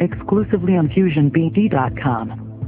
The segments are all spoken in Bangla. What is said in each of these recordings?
exclusively on FusionBD.com.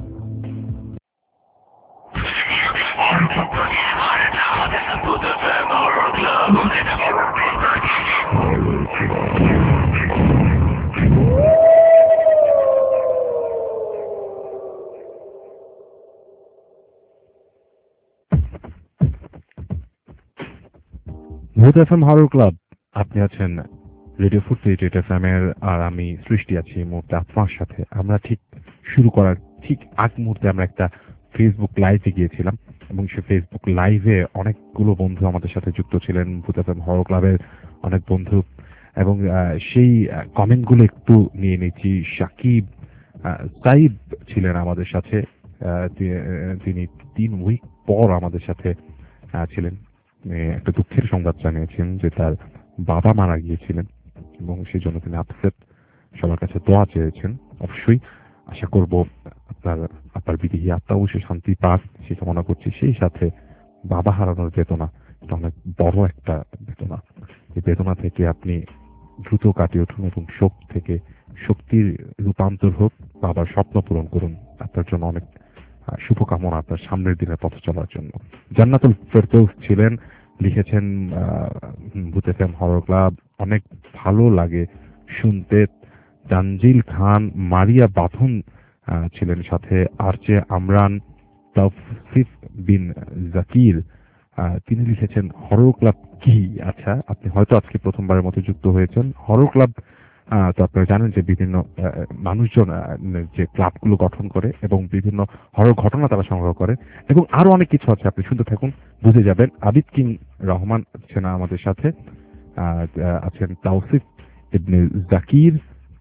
ভূত এফএম হরর ক্লাব, আপনি আছেন রেডিও ফুর্তি রেড এফএম এর, আর আমি সৃষ্টি আছি এই মুহূর্তে আপনার সাথে। আমরা ঠিক শুরু করার ঠিক আগ মুহূর্তে আমরা একটা ফেসবুক লাইভে গিয়েছিলাম এবং সেই ফেসবুক লাইভে অনেকগুলো বন্ধু আমাদের সাথে যুক্ত ছিলেন, ভূত এফএম হরর ক্লাবের অনেক বন্ধু, এবং সেই কমেন্টগুলো একটু নিয়ে নিচ্ছি। সাকিব সাইব ছিলেন আমাদের সাথে, তিনি 3 উইক পর আমাদের সাথে ছিলেন। একটা দুঃখের সংবাদ জানিয়েছেন যে তার বাবা মারা গিয়েছিলেন এবং সেই জন্য তিনি আপসেট, সবার কাছে দোয়া চেয়েছেন। অবশ্যই আশা করব আপনার বিদেহী আত্মা অবশ্যই শান্তি পাক, সে কামনা করছি। সেই সাথে বাবা হারানোর বেদনা এটা অনেক বড় একটা বেদনা। এই বেদনা থেকে আপনি দ্রুত কাটিয়ে উঠুন এবং শোক থেকে শক্তির রূপান্তর হোক, বাবার স্বপ্ন পূরণ করুন। আপনার জন্য অনেক শুভকামনা আপনার সামনের দিনের পথ চলার জন্য। জান্নাতুল ফেরদৌস ছিলেন, লিখেছেন ভূত এফএম হরর ক্লাব অনেক ভালো লাগে শুনতে। তানজিল খান মারিয়া বাথন ছিলেন সাথে, আরজে আমরান তাওফিক বিন জাকির, তিনি লিখেছেন হরর ক্লাব কি? আচ্ছা, আপনি হয়তো আজকে প্রথমবারের মতো যুক্ত হয়েছেন। হরর ক্লাব তো আপনারা জানেন যে বিভিন্ন মানুষজন যে ক্লাবগুলো গঠন করে এবং বিভিন্ন হরর ঘটনা তারা সংগ্রহ করে এবং আরো অনেক কিছু আছে। আপনি শুনতে থাকুন, বুঝে যাবেন। আবিদ কিং রহমান আছেন আমাদের সাথে, আছেন তাওসিফ ইবনে জাকির,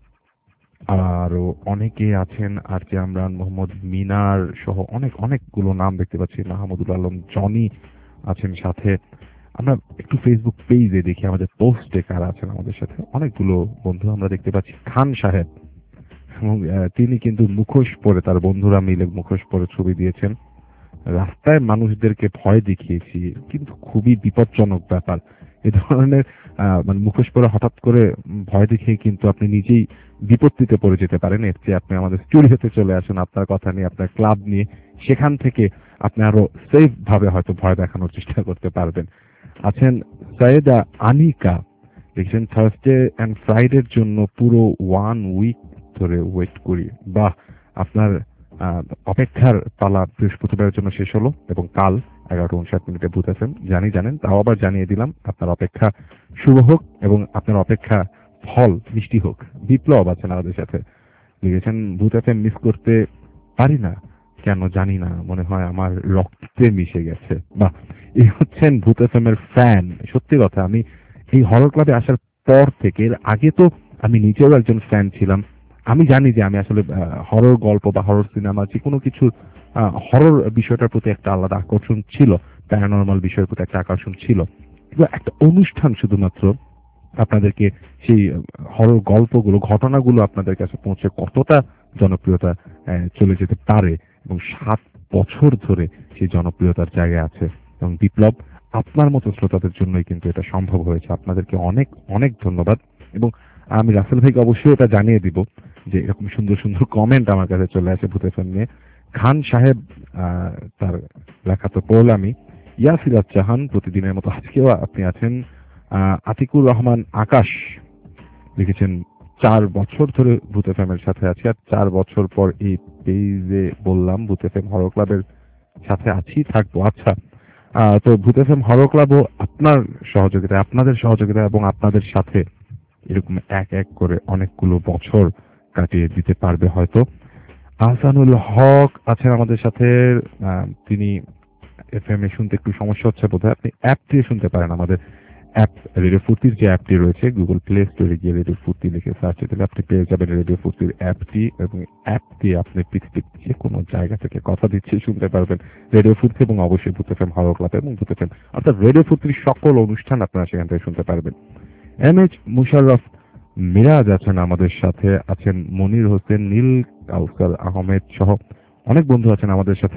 আরো অনেকে আছেন, আর যে আমরান, মোহাম্মদ মিনার সহ অনেকগুলো নাম দেখতে পাচ্ছি। মাহমুদুল আলম জনি আছেন সাথে। আমরা একটু ফেসবুক পেজে দেখি আমাদের পোস্টে কারা আছেন আমাদের সাথে। অনেকগুলো বন্ধু আমরা দেখতে পাচ্ছি। খান সাহেব, এবং তিনি কিন্তু মুখোশ পরে, তার বন্ধুরা মিলে মুখোশ পরে ছবি দিয়েছেন। রাস্তায় মানুষদেরকে ভয় দেখিয়েছি, কিন্তু খুবই বিপজ্জনক ব্যাপার এ ধরনের মানে মুখোশ পরে হঠাৎ করে ভয় দেখিয়ে কিন্তু আপনি নিজেই বিপত্তিতে পড়ে যেতে পারেন। এর চেয়ে আপনি আমাদের স্টুডিওতে চলে আসুন আপনার কথা নিয়ে, আপনার ক্লাব নিয়ে, সেখান থেকে আপনি আরো সেফ ভাবে হয়তো ভয় দেখানোর চেষ্টা করতে পারবেন। আছেন সৈয়দা আনিকা, দেখছেন থার্সডে অ্যান্ড ফ্রাইডের জন্য পুরো 1 উইক ধরে ওয়েট করি। বাহ, আপনার অপেক্ষার পালা বৃহস্পতিবারের জন্য শেষ হলো এবং কাল 11:59 ভূত এফএম জানেন, তাও আবার জানিয়ে দিলাম। আপনার অপেক্ষা শুভ হোক এবং আপনার অপেক্ষা ফল মিষ্টি হোক। বিপ্লব আছেন আমাদের সাথে, লিখেছেন ভূত এফএম মিস করতে পারি না, কেন জানি না, মনে হয় আমার রক্তে মিশে গেছে। বাহ, এই হচ্ছেন ভূত এফএম এর ফ্যান। সত্যি কথা, আমি এই হরর ক্লাবে আসার পর থেকে, এর আগে তো আমি নিজেও একজন ফ্যান ছিলাম। আমি জানি যে আমি আসলে হরর গল্প বা হরর সিনেমা যে কোনো কিছু, হরর বিষয়টার প্রতি একটা আলাদা আকর্ষণ ছিল, প্যারানরমাল বিষয়ের প্রতি একটা আকর্ষণ ছিল। কিন্তু একটা অনুষ্ঠান শুধুমাত্র আপনাদেরকে সেই হরর গল্পগুলো, ঘটনাগুলো আপনাদের কাছে পৌঁছে কতটা জনপ্রিয়তা চলে যেতে পারে, এবং 7 বছর ধরে সেই জনপ্রিয়তার জায়গায় আছে। এবং বিপ্লব, আপনার মতো শ্রোতাদের জন্যই কিন্তু এটা সম্ভব হয়েছে। আপনাদেরকে অনেক অনেক ধন্যবাদ। এবং আমি রাসেল ভাইকে অবশ্যই এটা জানিয়ে দিব যে এরকম সুন্দর সুন্দর কমেন্ট আমার কাছে চলে আসে ভূত এফএম নিয়ে। খান সাহেব, তার লেখা তো পড়লামই। ইয়াসিরাত জাহান, প্রতিদিনের মতো আজকেও আপনি আছেন। আতিকুর রহমান আকাশ লিখেছেন 4 বছর ধরে ভূত এফএম এর সাথে আছি, আর 4 বছর পর এই পেজে বললাম ভূত এফএম হরর ক্লাবের সাথে আছি, থাকবো। আচ্ছা, তো ভূত এফএম হরর ক্লাবও আপনার সহযোগিতা, আপনাদের সহযোগিতা এবং আপনাদের সাথে এরকম এক এক করে অনেকগুলো বছর কাটিয়ে দিতে পারবে হয়তো। আহসানুল হক আছেন আমাদের সাথে, তিনি এফএম এ শুনতে একটু সমস্যা হচ্ছে বোধহয়, আপনি অ্যাপ দিয়ে শুনতে পারেন। আমাদের অ্যাপ রেডিও ফুর্তির যে অ্যাপটি রয়েছে, গুগল প্লে স্টোরে গিয়ে রেডিও ফুর্তি লিখে সার্চ দিলে আপনি পেয়ে যাবেন রেডিও ফুর্তির অ্যাপটি, এবং অ্যাপ দিয়ে আপনি পৃথিবীর যে কোনো জায়গা থেকে কথা দিচ্ছে শুনতে পারবেন রেডিও ফুর্তি, এবং অবশ্যই ভূত এফএম হরর ক্লাব এবং ভূত এফএম অর্থাৎ রেডিও ফুর্তির সকল অনুষ্ঠান আপনারা সেখান থেকে শুনতে পারবেন। এমএইচ মুশাররফ মিরাজ আছেন আমাদের সাথে, আছেন মনির হোসেন, নীল কাউসার আহমেদ সহ অনেক বন্ধু আছেন আমাদের সাথে।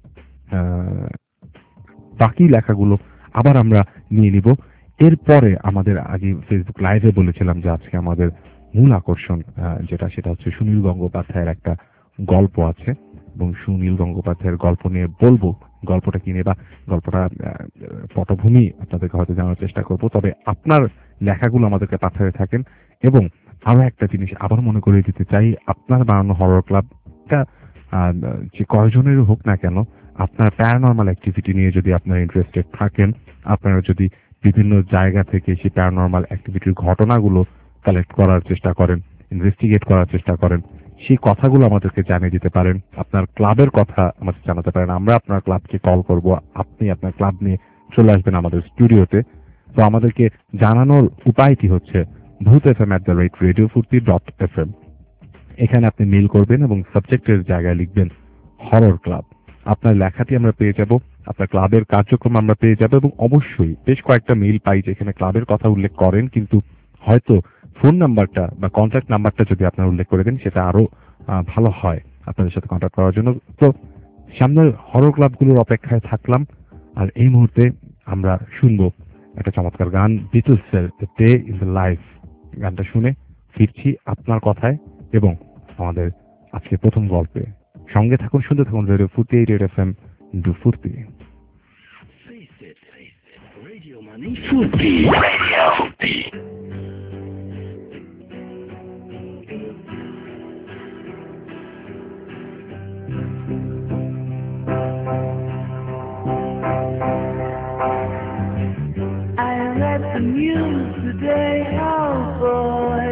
বাকি লেখাগুলো আবার আমরা নিয়ে নিব। এরপরে আমাদের আগে ফেসবুক লাইভে বলেছিলাম যে আজকে আমাদের মূল আকর্ষণ সেটা হচ্ছে সুনীল গঙ্গোপাধ্যায়ের একটা গল্প আছে এবং সুনীল গঙ্গোপাধ্যায়ের গল্প নিয়ে বলবো গল্পটা কি নিয়ে বা গল্পটা পটভূমি আপনাদেরকে হয়তো জানার চেষ্টা করব। তবে আপনার লেখাগুলো আমাদেরকে পাঠাতে থাকেন। এবং আরো একটা জিনিস আবার মনে করিয়ে দিতে চাই, আপনার বানানো হরর ক্লাবটা যে কয়জনের হোক না কেন, আপনার প্যারানরমাল অ্যাক্টিভিটি নিয়ে যদি আপনারা ইন্টারেস্টেড থাকেন, আপনারা যদি বিভিন্ন জায়গা থেকে সেই প্যারানরমাল অ্যাক্টিভিটির ঘটনাগুলো কালেক্ট করার চেষ্টা করেন, ইনভেস্টিগেট করার চেষ্টা করেন, সেই কথাগুলো আমাদেরকে জানিয়ে দিতে পারেন। আপনার ক্লাবের কথা আমাদের জানাতে পারেন, আমরা আপনার ক্লাবকে কল করব, আপনি আপনার ক্লাব নিয়ে চলে আসবেন আমাদের স্টুডিওতে। তো আমাদেরকে জানানোর উপায়টি হচ্ছে bhutfm@radiofurti.fm। এখানে আপনি মেইল করবেন এবং সাবজেক্টের জায়গায় লিখবেন হরর ক্লাব। আপনার লেখাটি আমরা পেয়ে যাব, আপনার ক্লাবের কার্যক্রম আমরা পেয়ে যাব এবং অবশ্যই বেশ কয়েকটা মেইল পাই যেখানে ক্লাবের কথা উল্লেখ করেন, কিন্তু হয়তো ফোন নাম্বারটা বা কন্ট্যাক্ট নাম্বারটা যদি আপনারা উল্লেখ করে দেন সেটা আরো ভালো হয় আপনাদের সাথে কন্ট্যাক্ট করার জন্য। তো সামনের হরর ক্লাবগুলোর অপেক্ষায় থাকলাম। আর এই মুহূর্তে আমরা শুনবো একটা চমৎকার গান, বিটলসের ডে ইন দ্য লাইফ। গানটা শুনে ফিরছি আপনার কথায় এবং আমাদের আজকে প্রথম গল্পে। সঙ্গে থাকুন, শুনতে থাকুন radio Foorti, radio FM into Foorti. Radio Money Futi. Radio Futi. I read the news today, oh boy,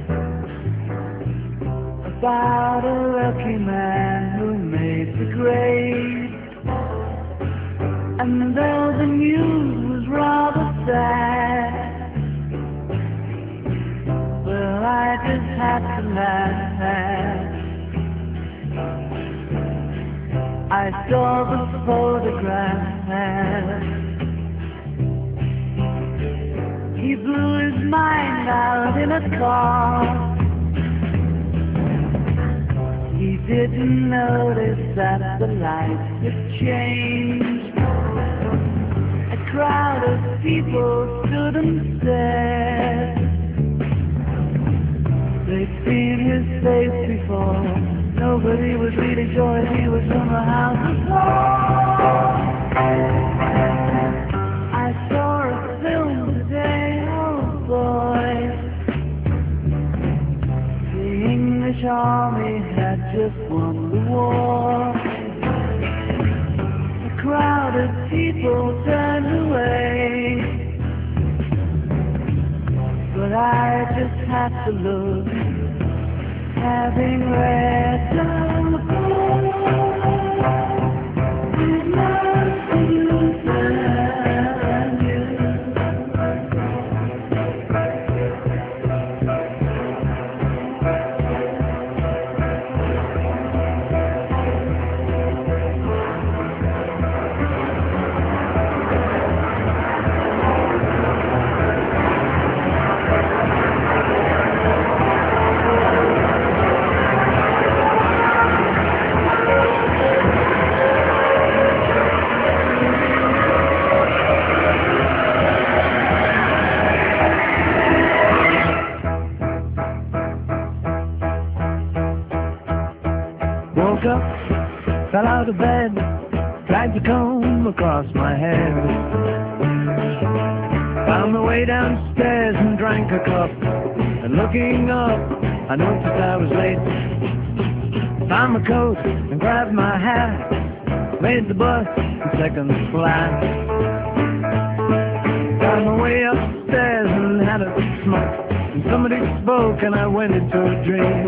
about a lucky man who made the grade. And though the news was rather sad, well, I just had to laugh. I saw the photograph. He blew his mind out in a car. He didn't notice that the lights had changed. A crowd of people stood and stared. They'd seen his face before. Nobody was really sure if he was from the house of Lord. I saw a film today, oh boy. The English army had just won the war. A crowd of people turned away, but I just had to look, having read down the book. There's nothing to tell you. Woke up, fell out of bed, dragged the comb across my hair. Found my way downstairs and drank a cup. And looking up, I noticed I was late. Found my coat and grabbed my hat. Made the bus in second class. Got my way upstairs and had a smoke. And somebody spoke and I went into a dream.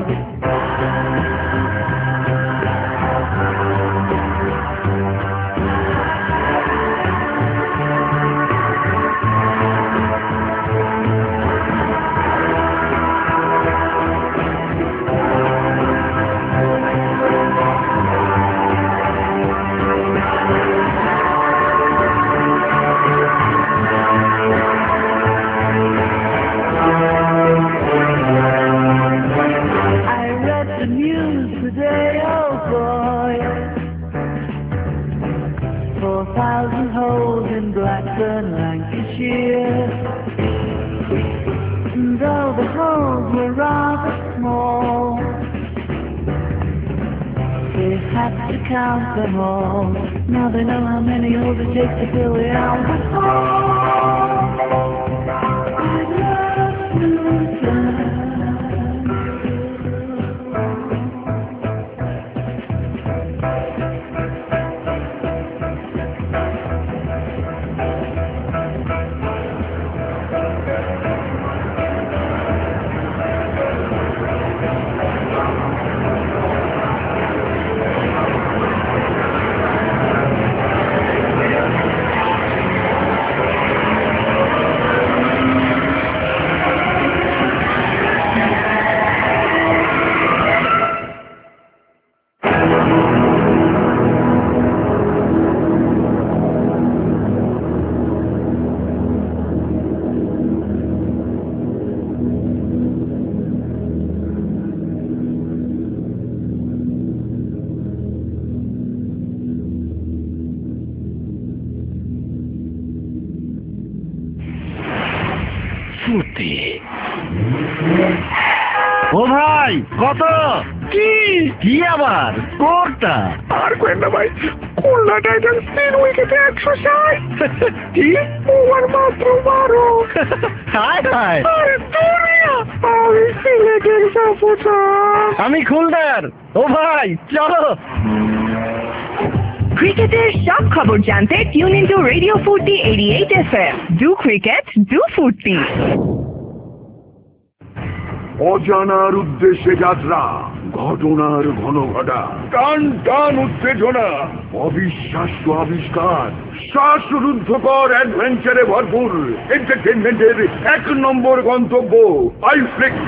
had to count them all. Now they know how many holes it takes to fill the alcohol. I'd love to fly. ও ভাই কত কি কি আবার কোনটা আর কোয়েন্ডা ভাই খুলনা টাইটান্স 3 উইকেটে 160 কি ওভার মাত্র 12 হায় হায় আরে দুনিয়া আমি সিলেটের সাপোর্টার আমি খুলনার ও ভাই চলো ক্রিকেটের সব খবর জানতে tune into radio Foorti 88 FM. Do cricket do ফুর্তি। অজানার উদ্দেশ্যে যাত্রা, ঘটনার ঘন ঘটা, টান টান উত্তেজনা, অবিশ্বাস্য আবিষ্কার, শ্বাসরুদ্ধকর অ্যাডভেঞ্চারে ভরপুর এন্টারটেনমেন্টের 1 নম্বর গন্তব্য আইফ্লিক্স।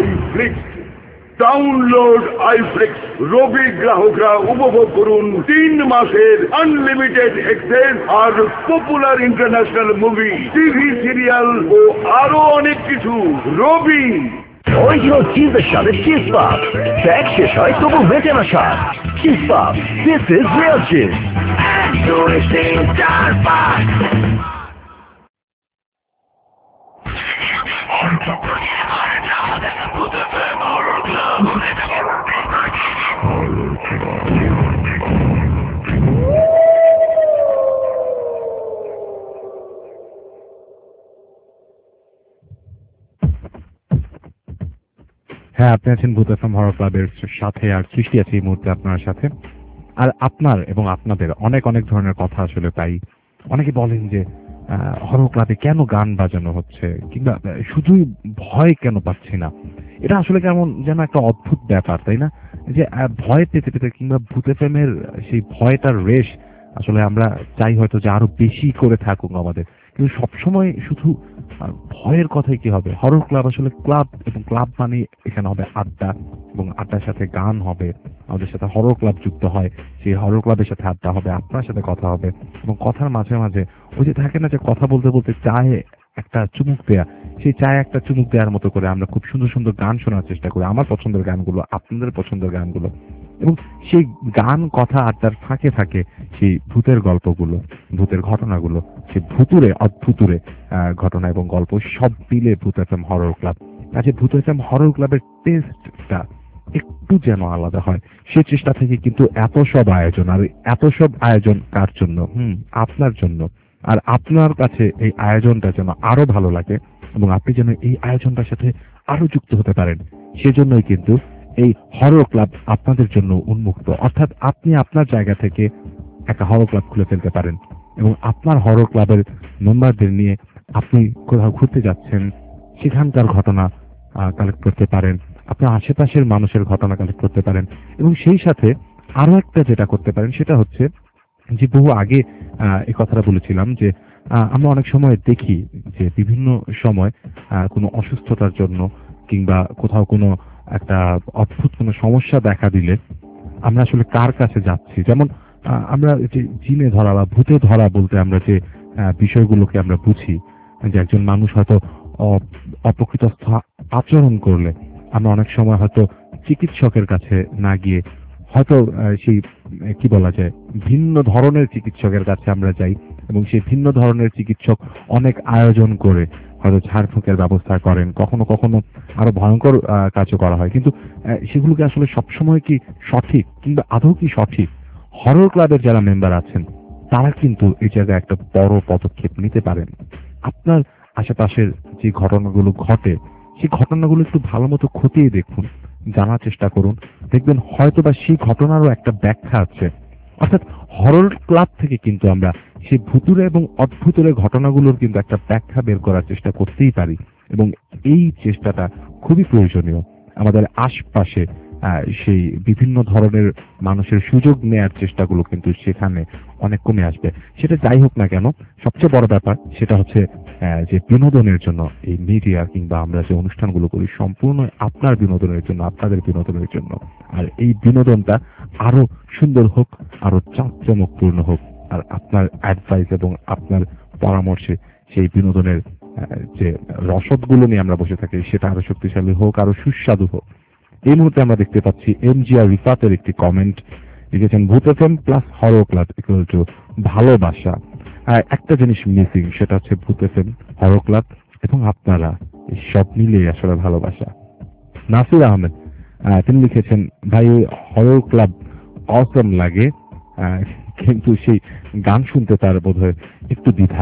Download iflix. রবি গ্রাহকরা উপভোগ করুন 3 মাসের আনলিমিটেড অ্যাক্সেস আর popular international movie, TV serial ও আরো অনেক কিছু। রবি অরিজিনাল চিজের সাথে চিজ পাপ, ট্যাগ শেষ হয় তবু বেঁচে না স্বাদ। চিজ পাপ, দিস ইজ রিয়েল চিজ। হ্যাঁ, আপনি আছেন ভূত এফএম হরর ক্লাবের সাথে, আর সৃষ্টি আছে এই মুহূর্তে আপনার সাথে। আর আপনার এবং আপনাদের অনেক অনেক ধরনের কথা আসলে পাই। অনেকে বলেন যে হরর ক্লাবে কেন গান বাজানো হচ্ছে, কিংবা শুধুই ভয় কেন পাচ্ছি না। এটা আসলে কেমন যেন একটা অদ্ভুত ব্যাপার, তাই না? যে ভয় পেতে পেতে কিংবা ভূত এফএমের সেই ভয়টার রেশ আসলে আমরা চাই হয়তো যে আরো বেশি করে থাকুক আমাদের, কিন্তু সবসময় শুধু ভয়ের কথাই কি হবে? হরর ক্লাব আসলে ক্লাব, এবং ক্লাব মানে এখানে হবে আড্ডা, এবং আড্ডার সাথে গান হবে, আমাদের সাথে হরর ক্লাব যুক্ত হয়, সেই হরর ক্লাবের সাথে আড্ডা হবে, আপনার সাথে কথা হবে, এবং কথার মাঝে মাঝে ওই যে থাকে না যে কথা বলতে বলতে চায়ে একটা চুমুক দেয়া, সেই চায়ে একটা চুমুক দেওয়ার মতো করে আমরা খুব সুন্দর সুন্দর গান শোনার চেষ্টা করি, আমার পছন্দের গানগুলো, আপনাদের পছন্দের গানগুলো, এবং সেই গান কথা আড্ডার ফাঁকে ফাঁকে সেই ভূতের গল্পগুলো, ভূতের ঘটনাগুলো, সেই ভুতুরে অদ্ভুতুরে ঘটনা এবং গল্প সব মিলে ভূত এফএম হরর ক্লাব। কাজে ভূত এফএম হরর ক্লাবের টেস্টটা একটু যেন আলাদা হয়, সে চেষ্টা থেকে কিন্তু এত সব আয়োজন। আর এত সব আয়োজন কার জন্য? আপনার জন্য। আর আপনার কাছে এই আয়োজনটা যেন আরো ভালো লাগে এবং আপনি যেন এই আয়োজনটার সাথে আরো যুক্ত হতে পারেন, সেজন্যই কিন্তু এই হরর ক্লাব আপনাদের জন্য উন্মুক্ত। অর্থাৎ আপনি আপনার জায়গা থেকে একটা হরর ক্লাব খুলে ফেলতে পারেন এবং আপনার হরর ক্লাবের মেম্বারদের নিয়ে আপনি কোথাও ঘুরতে যাচ্ছেন, সেখানকার ঘটনা কালেক্ট করতে পারেন, আপনার আশেপাশের মানুষের ঘটনা কালেক্ট করতে পারেন, এবং সেই সাথে আরো একটা যেটা করতে পারেন সেটা হচ্ছে যে বহু আগে এই কথাটা বলেছিলাম যে আমরা অনেক সময় দেখি যে বিভিন্ন সময় কোনো অসুস্থতার জন্য কিংবা কোথাও কোনো একটা অদ্ভুত কোনো সমস্যা দেখা দিলে আমরা আসলে কার কাছে যাচ্ছি। যেমন আমরা যে জিনে ধরা বা ভূতে ধরা বলতে আমরা যে বিষয়গুলোকে আমরা বুঝি, যে একজন মানুষ হয়তো অপ্রকৃত আচরণ করলে আমরা অনেক সময় হয়তো চিকিৎসকের কাছে না গিয়ে হয়তো সেই কি বলা যায় ভিন্ন ধরনের চিকিৎসকের কাছে আমরা যাই, এবং সেই ভিন্ন ধরনের চিকিৎসক অনেক আয়োজন করে হয়তো ঝাড়ফুঁকের ব্যবস্থা করেন, কখনো কখনো আরো ভয়ঙ্কর কাজও করা হয়, কিন্তু সেগুলোকে আসলে সবসময় কি সঠিক কিংবা আদৌ কি সঠিক? হরর ক্লাবের যারা মেম্বার আছেন তারা কিন্তু এই জায়গায় একটা বড় পদক্ষেপ নিতে পারেন। আপনার আশেপাশের যে ঘটনাগুলো ঘটে সেই ঘটনাগুলো একটু ভালো মতো খতিয়ে দেখুন, জানার চেষ্টা করুন, দেখবেন হয়তো বা সেই ঘটনারও একটা ব্যাখ্যা আছে। অর্থাৎ হরর ক্লাব থেকে কিন্তু আমরা সেই ভুতুরে এবং অদ্ভুতুরে ঘটনাগুলোর কিন্তু একটা ব্যাখ্যা বের করার চেষ্টা করতেই পারি, এবং এই চেষ্টাটা খুবই প্রয়োজনীয়। আমাদের আশপাশে সেই বিভিন্ন ধরনের মানুষের সুযোগ নেয়ার চেষ্টাগুলো কিন্তু সেখানে অনেক কমে আসবে। সেটা যাই হোক না কেন, সবচেয়ে বড় ব্যাপার সেটা হচ্ছে যে বিনোদনের জন্য এই মিডিয়া কিংবা আমরা যে অনুষ্ঠানগুলো করি সম্পূর্ণ আপনার বিনোদনের জন্য, আপনাদের বিনোদনের জন্য। আর এই বিনোদনটা আরো সুন্দর হোক, আরো চাকচমকপূর্ণ হোক, আর আপনার অ্যাডভাইস এবং আপনার পরামর্শে সেই বিনোদনের যে রসদগুলো নিয়ে আমরা বসে থাকি সেটা আরো শক্তিশালী হোক, আরো সুস্বাদু হোক। এই মুহূর্তে আমরা দেখতে পাচ্ছি MGR রিফাতের একটি কমেন্ট লিখেছেন, Bhoot FM plus horror club equal to ভালোবাসা। একটা জিনিস মিসিং, সেটা হচ্ছে ভূত এফএম, হরর ক্লাব এবং আপনারা, এই সব মিলিয়ে আসলে ভালোবাসা। নাসির আহমেদ তিনি লিখেছেন, ভাই হরর ক্লাব অসম লাগে, কিন্তু সেই গান শুনতে তার বোধহয় একটু দ্বিধা।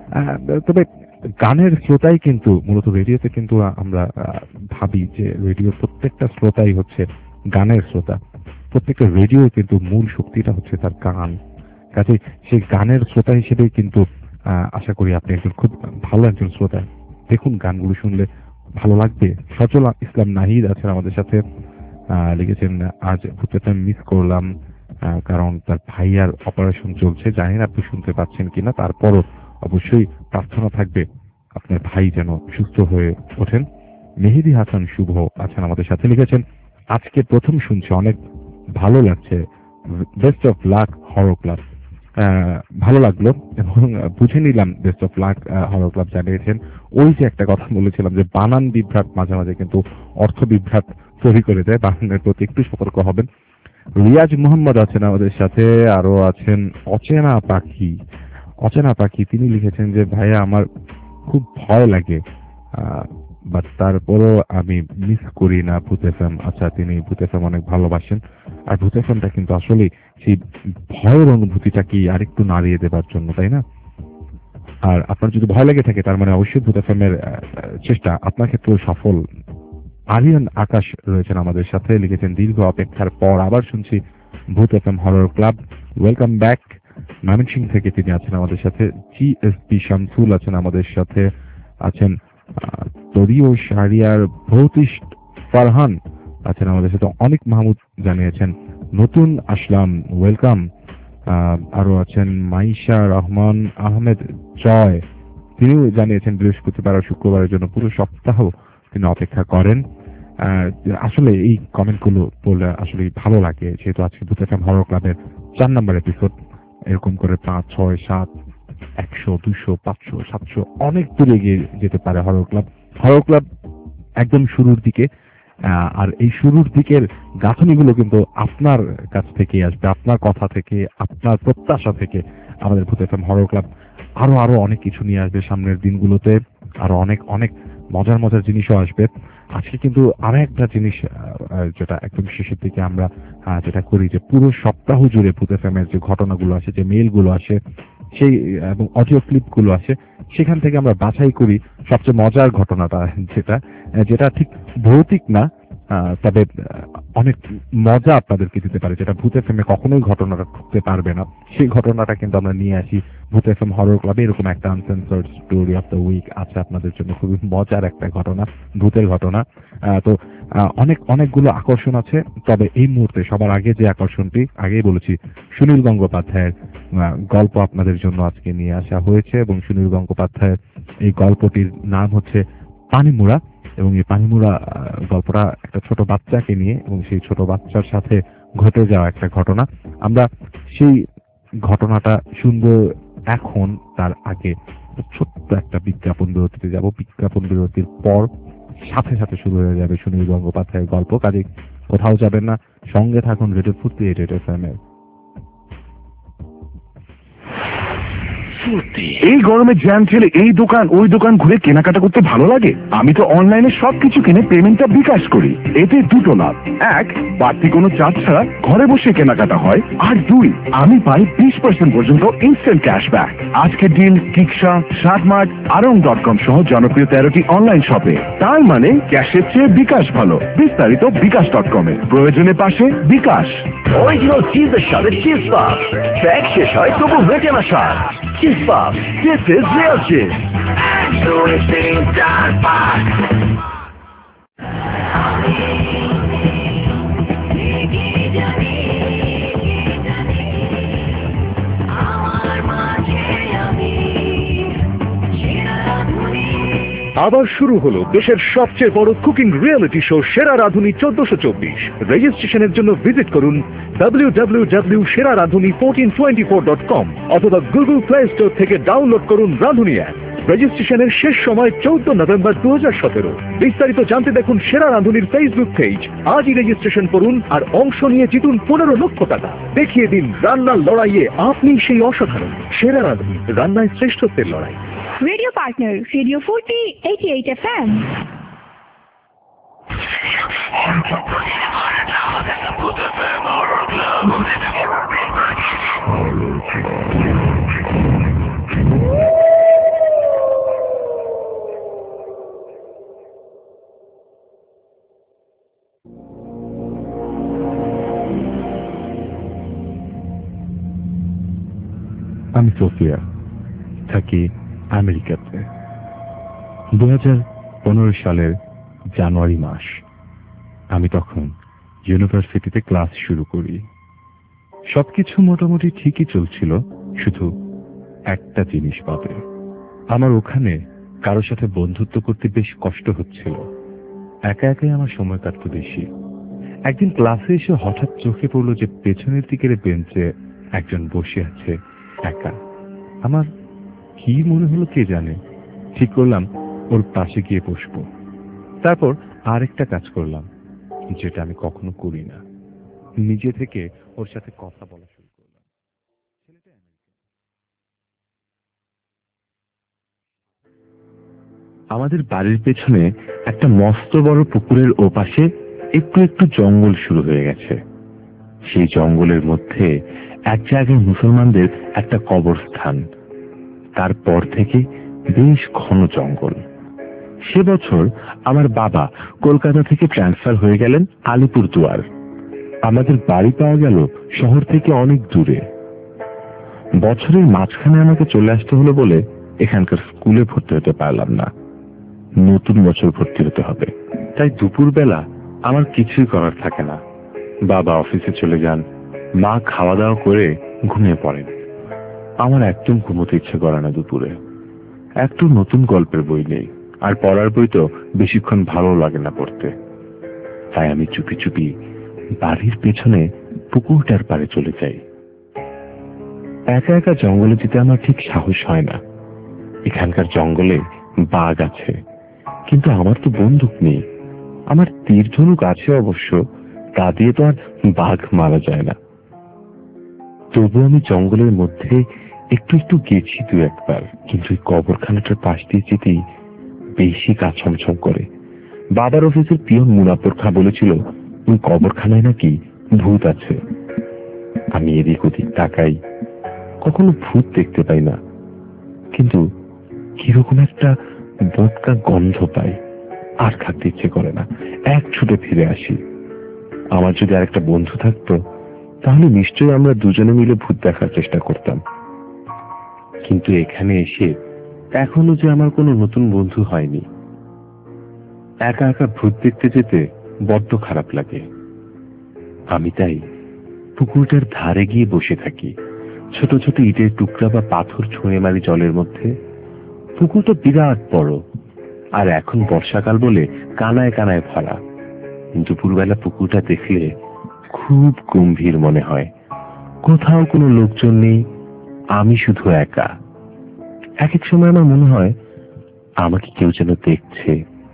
তবে গানের শ্রোতাই কিন্তু মূলত রেডিওতে কিন্তু আমরা ভাবি যে রেডিওর প্রত্যেকটা শ্রোতাই হচ্ছে গানের শ্রোতা। প্রত্যেকটা রেডিও কিন্তু মূল শক্তিটা হচ্ছে তার গান। কাজে সেই গানের শ্রোতা হিসেবে কিন্তু আশা করি আপনি একজন খুব ভালো একজন শ্রোতা। দেখুন গানগুলো শুনলে ভালো লাগবে। সচল ইসলাম নাহিদ আছেন আমাদের সাথে, লিখেছেন, আজ ভূতটা মিস করলাম কারণ তার ভাইয়ার অপারেশন চলছে, জানি না আপনি শুনতে পাচ্ছেন কিনা, তারপরও অবশ্যই প্রার্থনা থাকবে আপনার ভাই যেন সুস্থ হয়ে ওঠেন। মেহেদি হাসান শুভ আছেন আমাদের সাথে, লিখেছেন, আজকে প্রথম শুনছে, অনেক ভালো লাগছে, best of luck horror club. ভালো লাগলো এবং বুঝে নিলাম best of luck horror club জানিয়েছেন। ওই যে একটা কথা বলেছিলাম যে বানান বিভ্রাট মাঝে মাঝে কিন্তু অর্থ বিভ্রাট তৈরি করে দেয়, বানানের প্রতি একটু সতর্ক হবেন। রিয়াজ মোহাম্মদ আছেন আমাদের সাথে, আরো আছেন অচেনা পাখি। অচেনা পাখি তিনি লিখেছেন যে ভাইয়া আমার খুব ভয় লাগে, বাট তারপরও আমি মিস করি না ভূত এফএম। আচ্ছা, তিনি ভূত এফএম অনেক ভালোবাসেন, আর ভূত এফএমটা কিন্তু আসলে সেই ভয়ের অনুভূতিটা কি আরেকটু নাড়িয়ে দেবার জন্য, তাই না? আর আপনার যদি ভয় লেগে থাকে তার মানে অবশ্যই ভূত এফএম এর চেষ্টা আপনার ক্ষেত্রেও সফল। আরিয়ান আকাশ রয়েছেন আমাদের সাথে, লিখেছেন, দীর্ঘ অপেক্ষার পর আবার শুনছি Bhoot FM horror club, welcome back. Mymensingh থেকে তিনি আছেন আমাদের সাথে। জিএসপি শামসুল আছেন আমাদের সাথে, আছেন তরিও শাহরিয়ার ভৌতিশ ফারহান আছেন আমাদের সাথে, অনেক মাহমুদ জানিয়েছেন নতুন আসলাম, ওয়েলকাম। আরো আছেন মাইশা রহমান আহমেদ জয়, তিনিও জানিয়েছেন বৃহস্পতিবার আর শুক্রবারের জন্য পুরো সপ্তাহ তিনি অপেক্ষা করেন। আসলে এই কমেন্টগুলো বলে আসলে ভালো লাগে, যেহেতু আজকে ভূত এফএম হরর ক্লাবের 4 নম্বর এপিসোড। এরকম করে 5, 6, 7, 100, 200, 500, 700 অনেক দূরে গিয়ে যেতে পারে হরর ক্লাব। হরর ক্লাব একদম শুরুর দিকে, আর এই শুরুর দিকের গাঁথনিগুলো কিন্তু আপনার কাছ থেকে আসবে, আপনার কথা থেকে, আপনার প্রত্যাশা থেকে। আমাদের ভূত এফএম হরর ক্লাব আরো অনেক কিছু নিয়ে আসবে সামনের দিনগুলোতে, আরো অনেক অনেক মজার জিনিসও আসবে। আজকে কিন্তু আরো একটা জিনিস যেটা একদম শেষের দিকে আমরা যেটা করি, যে পুরো সপ্তাহ জুড়ে ভূত এফএম এর যে ঘটনাগুলো আসে, যে মেইলগুলো আসে, সেই এবং অডিও ক্লিপগুলো আসে, সেখান থেকে আমরা বাছাই করি সবচেয়ে মজার ঘটনাটা, যেটা ঠিক ভৌতিক না, তবে অনেক মজা আপনাদেরকে দিতে পারে, যেটা ভূত এফএম এ কখনোই ঘটনাটা ঢুকতে পারবে না। সেই ঘটনাটা কিন্তু আমরা নিয়ে আসি ভূত এফএম হরর ক্লাবে। এরকম একটা uncensored story of the week আছে আপনাদের জন্য, খুবই মজার একটা ঘটনা, ভূতের ঘটনা। তো অনেকগুলো আকর্ষণ আছে, তবে এই মুহূর্তে সবার আগে যে আকর্ষণটি আগেই বলেছি, সুনীল গঙ্গোপাধ্যায়ের গল্প আপনাদের জন্য আজকে নিয়ে আসা হয়েছে, এবং সুনীল গঙ্গোপাধ্যায়ের এই গল্পটির নাম হচ্ছে পানিমুড়া, এবং এই পানিমুড়া গল্পটা একটা ছোট বাচ্চাকে নিয়ে এবং সেই ছোট বাচ্চার সাথে ঘটে যাওয়া একটা ঘটনা। আমরা সেই ঘটনাটা শুনবো এখন, তার আগে ছোট্ট একটা বিজ্ঞাপন বিরতিতে যাব। বিজ্ঞাপন বিরতির পর সাথে শুরু হয়ে যাবে সুনীল গঙ্গোপাধ্যায়ের গল্প। কাজে কোথাও যাবেন না, সঙ্গে থাকুন রেডিও 48 FM এর। এই গরমে জ্যাম ঠেলে এই দোকান ওই দোকান ঘুরে কেনাকাটা করতে ভালো লাগে? আমি তো অনলাইনে সবকিছু কিনে পেমেন্টটা বিকাশ করি। এতে দুটো লাভ: এক, বাড়তি কোনো চার্জ ছাড়া ঘরে বসে কেনাকাটা হয়, আর দুই, আমি পাই 20% পর্যন্ত ইনস্ট্যান্ট ক্যাশব্যাক। আজকের ডিল টিকসা, স্মার্ট, arong.com সহ জনপ্রিয় 13টি অনলাইন শপে। তার মানে ক্যাশের চেয়ে বিকাশ ভালো। বিস্তারিত বিকাশ.com এ। প্রয়োজনে পাশে বিকাশ। অরিজিনাল চিজের সাথে চিজ পাপ প্যাক শেষ হয় তবু মেটে না স্বাদ। চিজ পাপ, দিস ইজ রিয়েল চিজ। আবার শুরু হলো দেশের সবচেয়ে বড় কুকিং রিয়েলিটি শো সেরা রাঁধুনি 1424। রেজিস্ট্রেশনের জন্য ভিজিট করুন www.seraraধুনি1424.com অথবা গুগল প্লে স্টোর থেকে ডাউনলোড করুন রাঁধুনি অ্যাপ। রেজিস্ট্রেশনের শেষ সময় 14 নভেম্বর 2017। বিস্তারিত জানতে দেখুন সেরা রাঁধুনির ফেসবুক পেজ। আজই রেজিস্ট্রেশন করুন আর অংশ নিয়ে জিতুন 15 লক্ষ টাকা। দেখিয়ে দিন রান্নার লড়াইয়ে আপনি সেই অসাধারণ। সেরা রাঁধুনি, রান্নায় শ্রেষ্ঠত্বের লড়াই। Radio partner, Radio 40, 88 FM. আমি সোফিয়া, থাকি আমেরিকাতে। 2015 সালের জানুয়ারি মাস। আমি তখন ইউনিভার্সিটিতে ক্লাস শুরু করি। সবকিছু মোটামুটি ঠিকই চলছিল, শুধু একটা জিনিস পাবে। আমার ওখানে কারোর সাথে বন্ধুত্ব করতে বেশ কষ্ট হচ্ছিল। একা একাই আমার সময় কাটতো বেশি। একদিন ক্লাসে এসে হঠাৎ চোখে পড়লো যে পেছনের দিকের বেঞ্চে একজন বসে আছে একা। আমার কি মনে হলো কে জানে, ঠিক করলাম ওর পাশে গিয়ে বসবো। তারপর আরেকটা কাজ করলাম, যেটা আমি কখনো করি না। নিজে থেকে ওর সাথে কথা বলা শুরু করলাম। আমাদের বাড়ির পেছনে একটা মস্ত বড় পুকুরের ওপাশে একটু একটু জঙ্গল শুরু হয়ে গেছে। সেই জঙ্গলের মধ্যে এক জায়গায় মুসলমানদের একটা কবরস্থান। তারপর থেকে বেশ ঘন জঙ্গল। সে বছর আমার বাবা কলকাতা থেকে ট্রান্সফার হয়ে গেলেন আলিপুরদুয়ার। আমাদের বাড়ি পাওয়া গেল শহর থেকে অনেক দূরে। বছরের মাঝখানে আমাকে চলে আসতে হলো বলে এখানকার স্কুলে ভর্তি হতে পারলাম না। নতুন বছর ভর্তি হতে হবে। তাই দুপুরবেলা আমার কিছুই করার থাকে না। বাবা অফিসে চলে যান, মা খাওয়া দাওয়া করে ঘুমিয়ে পড়েন। আমার একদম ঘুমোতে ইচ্ছে করে না দুপুরে। একটু নতুন গল্পের বই নেই, আর পড়ার বই তো বেশিক্ষণ ভালো লাগে না পড়তে। তাই আমি চুপি চুপি বাড়ির পেছনে পুকুরটার পাড়ে চলে যাই। একা একা জঙ্গলে যেতে আমার ঠিক সাহস হয় না। এখানকার জঙ্গলে বাঘ আছে, কিন্তু আমার তো বন্দুক নেই। আমার তীর ধনুক আছে অবশ্য, তা দিয়ে তো আর বাঘ মারা যায় না। তবু আমি জঙ্গলের মধ্যে একটু একটু গেছি দু একবার, কিন্তু ওই কবরখানাটার পাশ দিয়ে যেতেই বেশি গা ছমছম করে। বাবার অফিসের পিয়ন মুনাফর খা বলেছিল ওই কবরখানায় নাকি ভূত আছে। আমি এদিক ওদিক তাকাই, কখনো ভূত দেখতে পাই না, কিন্তু কিরকম একটা বোটকা গন্ধ পাই। আর থাকতে ইচ্ছে করে না, এক ছুটে ফিরে আসি। আমার যদি আরেকটা বন্ধু থাকতো তাহলে নিশ্চয়ই আমরা দুজনে মিলে ভূত দেখার চেষ্টা করতাম। কিন্তু এখানে এসে এখনো যে আমার কোনো নতুন বন্ধু হয়নি। একা একা ভূত দেখতে যেতে বড্ড খারাপ লাগে। আমি তাই পুকুরটার ধারে গিয়ে বসে থাকি। ছোট ছোট ইটের টুকরা বা পাথর ছুঁড়ে মারি জলের মধ্যে। পুকুরটা বিরাট বড়, আর এখন বর্ষাকাল বলে কানায় কানায় ভরা। দুপুরবেলা পুকুরটা দেখলে খুব গম্ভীর মনে হয়। কোথাও কোনো লোকজন নেই, আমি শুধু একা। এক এক সময় আমার মনে হয় আমাকে কেউ যেন দেখছে।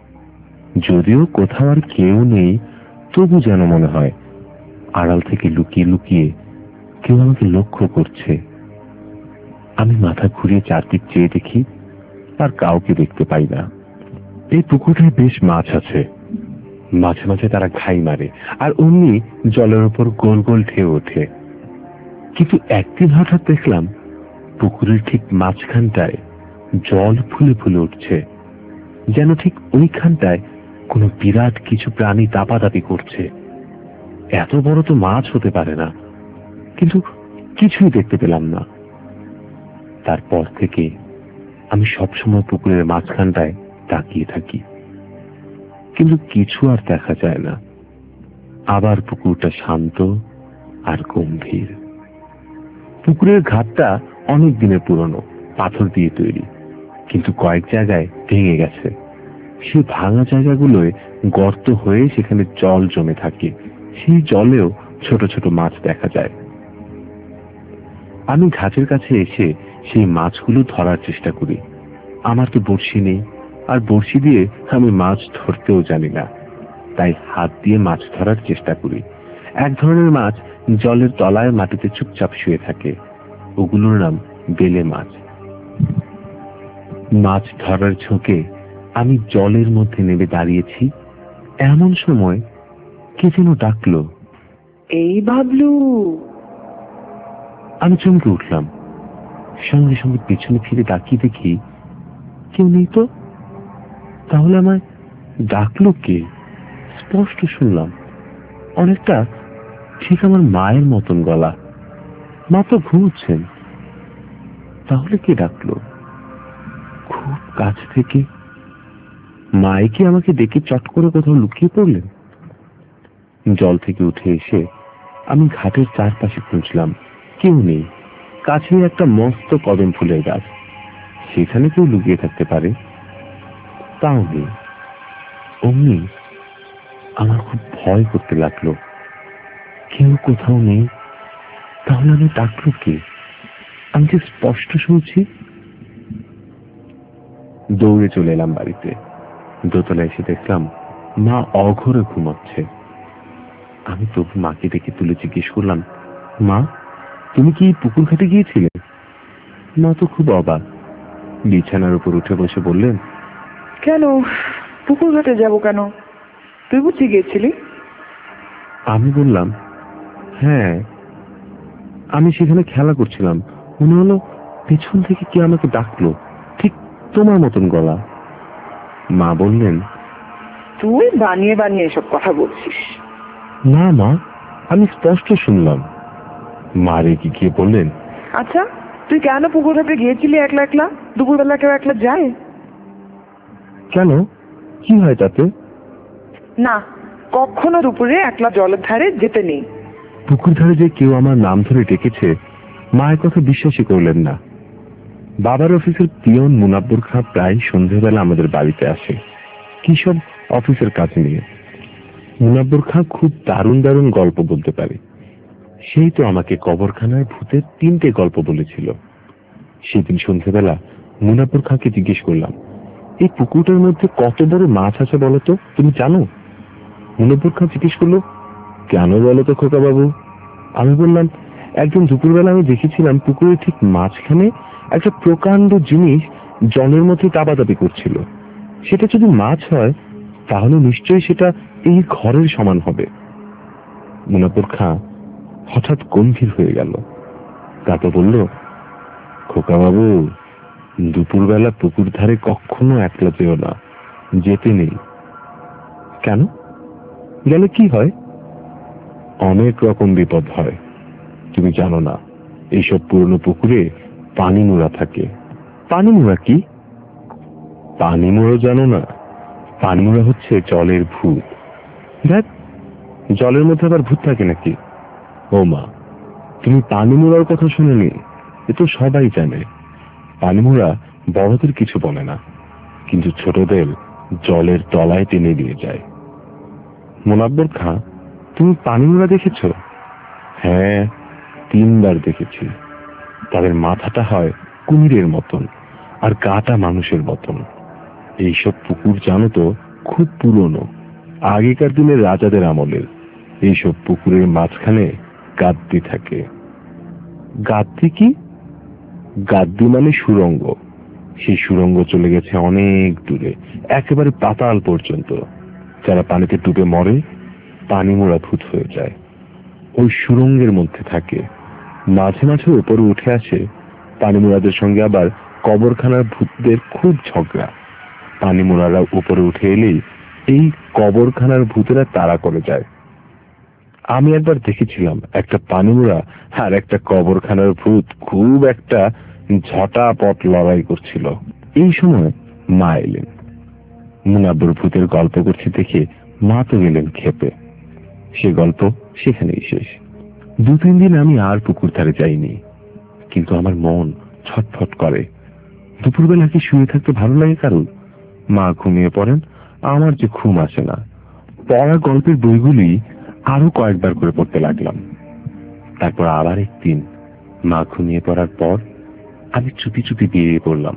যদিও কোথাও আর কেউ নেই, তবু যেন মনে হয় আড়াল থেকে লুকিয়ে লুকিয়ে কেউ আমাকে লক্ষ্য করছে। আমি মাথা ঘুরিয়ে চারদিক চেয়ে দেখি, আর কাউকে দেখতে পাই না। এই পুকুরটায় বেশ মাছ আছে, মাঝে মাঝে তারা ঘাই মারে আর অমনি জলের উপর গোল গোল ঢেউ ওঠে। কিন্তু একদিন হঠাৎ দেখলাম পুকুরের ঠিক মাঝখানটায় জল ফুলে ফুলে উঠছে, যেন ঠিক ওইখানটায় কোনো বিরাট কিছু প্রাণী দাপাদাপি করছে। এত বড় তো মাছ হতে পারে না, কিন্তু কিছুই দেখতে পেলাম না। তারপর থেকে আমি সবসময় পুকুরের মাঝখানটায় তাকিয়ে থাকি, কিন্তু কিছু আর দেখা যায় না। আবার পুকুরটা শান্ত আর গম্ভীর। পুকুরের ঘাটটা অনেক দিনের পুরনো, পাথর দিয়ে তৈরি, কিন্তু কয়েক জায়গায় ভেঙে গেছে। সেই ভাঙা জায়গাগুলোয় গর্ত হয়ে সেখানে জল জমে থাকে, সেই জলেও ছোট ছোট মাছ দেখা যায়। আমি ঘাটের কাছে এসে সেই মাছগুলো ধরার চেষ্টা করি। আমার তো বড়শি নেই, আর বড়শি দিয়ে আমি মাছ ধরতেও জানি না, তাই হাত দিয়ে মাছ ধরার চেষ্টা করি। এক ধরনের মাছ জলের তলায় মাটিতে চুপচাপ শুয়ে থাকে, ওগুলোর নাম বেলে মাছ। মাছ ধরার ঝোঁকে আমি জলের মধ্যে নেমে দাঁড়িয়েছি, এমন সময় কে যেন ডাকলো, এই বাবলু। আমি চমকে উঠলাম। সঙ্গে সঙ্গে পেছনে ফিরে তাকিয়ে দেখি কেউ নেই তো। তাহলে আমায় ডাকলো কে? স্পষ্ট শুনলাম, অনেকটা ঠিক আমার মায়ের মতন গলা। মা তো ঘুমোচ্ছেন, তাহলে কে ডাকলো? খুব কাছ থেকে। মায়ে কি আমাকে ডেকে চট করে কোথাও লুকিয়ে পড়লেন? জল থেকে উঠে এসে আমি ঘাটের চারপাশে খুঁজলাম, কেউ নেই। কাছে একটা মস্ত কদম ফুলের গাছ, সেখানে কেউ লুকিয়ে থাকতে পারে, তাও নেই। অমনি আমার খুব ভয় করতে লাগলো। কেউ কোথাও নেই, তাহলে আমি ডাকলো কে? আমি যে স্পষ্ট শুনছি। দৌড়ে চলে এলাম বাড়িতে। দোতলায় এসে দেখলাম মা অঘরে ঘুমাচ্ছে। আমি তবু মাকে ডেকে তুলে জিজ্ঞেস করলাম, মা, তুমি কি পুকুর ঘাটে গিয়েছিলে? মা তো খুব অবাক, বিছানার উপর উঠে বসে বললেন, কেন পুকুর ঘাটে যাবো কেন? তুই বুঝি গিয়েছিলি? আমি বললাম, হ্যাঁ, আমি সেখানে খেলা করছিলাম, মনে হলো পেছন থেকে কে আমাকে ডাকলো, ঠিক তোমার মতন গলা। মা বললেন, তুই বানিয়ে বানিয়ে এসব কথা বলছিস। না মা, আমি স্পষ্ট শুনলাম। মা রেগে গিয়ে বললেন, আচ্ছা, তুই কেন পুকুর ঘাটে গিয়েছিলি একলা একলা? দুপুরবেলা কেউ একলা যায়? কেন, কি হয় তাতে? না, কখনো দুপুরে একলা জলের ধারে যেতে নেই। পুকুর ধারে যে কেউ আমার নাম ধরে ডেকেছে, মায়ের কথা বিশ্বাসই করলেন না। বাবার অফিসের পিয়ন মুনাব্বর খাঁ প্রায় সন্ধ্যেবেলা আমাদের বাড়িতে আসে, কি সব অফিসের কাজ নিয়ে। মুনাব্বর খাঁ খুব দারুণ দারুণ গল্প বলতে পারে। সেই তো আমাকে কবরখানায় ভূতের 3টে গল্প বলেছিল। সেদিন সন্ধ্যেবেলা মুনাব্বর খাঁকে জিজ্ঞেস করলাম, এই পুকুরটার মধ্যে কত বড় মাছ আছে বলতো, তুমি জানো? মুনাব্বর খাঁ জিজ্ঞেস করলো, কেন বলো তো খোকা বাবু? আমি বললাম, একদিন দুপুরবেলা আমি দেখেছিলাম পুকুরের ঠিক মাঝখানে একটা প্রকাণ্ড জিনিস জলের মধ্যে দাবাদাবি করছিল। সেটা যদি মাছ হয় তাহলে নিশ্চয়ই সেটা এই ঘরের সমান হবে। মুনাব্বর খাঁ হঠাৎ গম্ভীর হয়ে গেল। তারপর বলল, খোকা বাবু, দুপুরবেলা পুকুর ধারে কখনো একলা যেও না, যেতে নেই। কেন? গেলে কি হয়? অনেক রকম বিপদ হয়, তুমি জানো না। এইসব পুরনো পুকুরে পানি মোড়া থাকে। পানি মোড়া কি? পানি মোড়া জানো না? পানি মোড়া হচ্ছে জলের ভূত। দেখ, জলের মধ্যে আবার ভূত থাকে নাকি? ও মা, তুমি পানি মোড়ার কথা শুনোনি? এ তো সবাই জানে। পানি মোড়া বড়দের কিছু বলে না, কিন্তু ছোটদের জলের তলায় টেনে নিয়ে যায়। মুনাব্বর খাঁ, তুমি পানি মোড়া দেখেছ? হ্যাঁ, 3বার দেখেছি। তাদের মাথাটা হয় কুমিরের মতন আর গাটা মানুষের মতন। এইসব পুকুর জানো তো খুব পুরনো, আগেকার দিনের রাজাদের আমলের। এইসব পুকুরের মাঝখানে গাদ্দি থাকে। গাদ্দি কি? গাদ্দি মানে সুড়ঙ্গ। সেই সুড়ঙ্গ চলে গেছে অনেক দূরে, একেবারে পাতাল পর্যন্ত। যারা পানিতে ডুবে মরে পানি মোড়া ভূত হয়ে যায়, ওই সুড়ঙ্গের মধ্যে থাকে। মাঝে মাঝে উপরে উঠে আসে। পানি মোড়াদের সঙ্গে আবার কবরখানার ভূতদের খুব ঝগড়া। পানি মোড়ারা উপরে উঠে এলেই এই কবরখানার ভূতেরা তাড়া করে যায়। আমি একবার দেখেছিলাম একটা পানি মোড়া আর একটা কবরখানার ভূত খুব একটা ঝটাপট লড়াই করছিল। এই সময় মা এলেন। মুনাব্বর ভূতের গল্প করছে দেখে মা তো গেলেন খেপে। সে গল্প সেখানেই শেষ। 2-3 দিন আমি আর পুকুর ধারে যাইনি, কিন্তু আমার মন ছটফট করে। দুপুরবেলা কি শুয়ে থাকতে ভালো লাগে কারণ? মা ঘুমিয়ে পড়েন, আমার যে ঘুম আসে না। পড়া গল্পের বইগুলি আরো কয়েকবার করে পড়তে লাগলাম। তারপর আবার একদিন মা ঘুমিয়ে পড়ার পর আমি চুপি চুপি বেরিয়ে পড়লাম।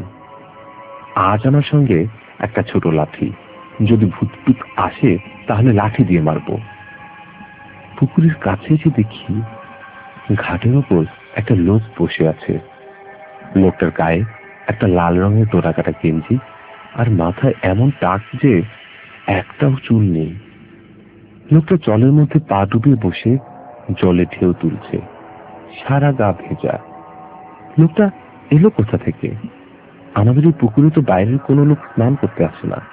আজ আমার সঙ্গে একটা ছোট লাঠি, যদি ভূত আসে তাহলে লাঠি দিয়ে মারবো। পুকুরের কাছে এসে দেখি ঘাটের ওপর একটা লোক বসে আছে। লোকটার গায়ে একটা লাল রঙের ডোরাকাটা গেঞ্জি আর মাথায় এমন টাক যে একটাও চুল নেই। লোকটা জলের মধ্যে পা ডুবিয়ে বসে জলে ঢেউ তুলছে, সারা গা ভেজা। লোকটা এলো কোথা থেকে? আমাদের এই পুকুরে তো বাইরের কোনো লোক স্নান করতে আসে না।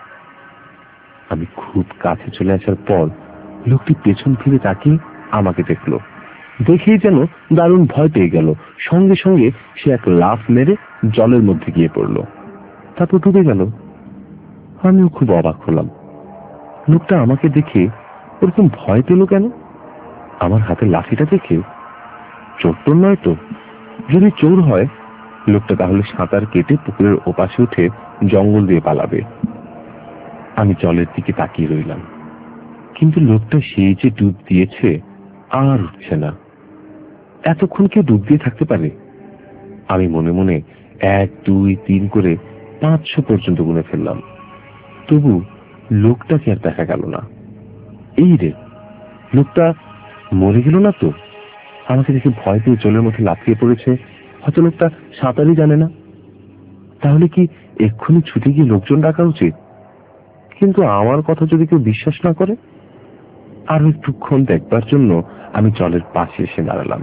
আমি খুব কাছে চলে আসার পর লোকটি পেছন ফিরে তাকিয়ে আমাকে দেখলো। দেখেই যেন দারুণ ভয় পেয়ে গেল। সঙ্গে সঙ্গে সে এক লাফ মেরে জলের মধ্যে গিয়ে পড়লো, তারপর ডুবে গেল। আমিও খুব অবাক হলাম। লোকটা আমাকে দেখে ওরকম ভয় পেল কেন? আমার হাতে লাঠিটা দেখে? চোর টোর নয় তো? যদি চোর হয় লোকটা তাহলে সাঁতার কেটে পুকুরের ওপাশে উঠে জঙ্গল দিয়ে পালাবে। আমি জলের দিকে তাকিয়ে রইলাম, কিন্তু লোকটা সেই যে ডুব দিয়েছে আর উঠছে না। এতক্ষণ কেউ ডুব দিয়ে থাকতে পারে? আমি মনে মনে 1, 2, 3 করে 500 পর্যন্ত গুনে ফেললাম। তবু লোকটাকে আর দেখা গেল না। এই রে, লোকটা মরে গেল না তো? আমাকে দেখে ভয় পেয়ে জলের মধ্যে লাফিয়ে পড়েছে। হয়তো লোকটা সাঁতারই জানে না। তাহলে কি এক্ষুনি ছুটে গিয়ে লোকজন ডাকা উচিত? কিন্তু আমার কথা যদি কেউ বিশ্বাস না করে? আরো একটুক্ষণ দেখবার জন্য আমি জলের পাশে এসে দাঁড়ালাম।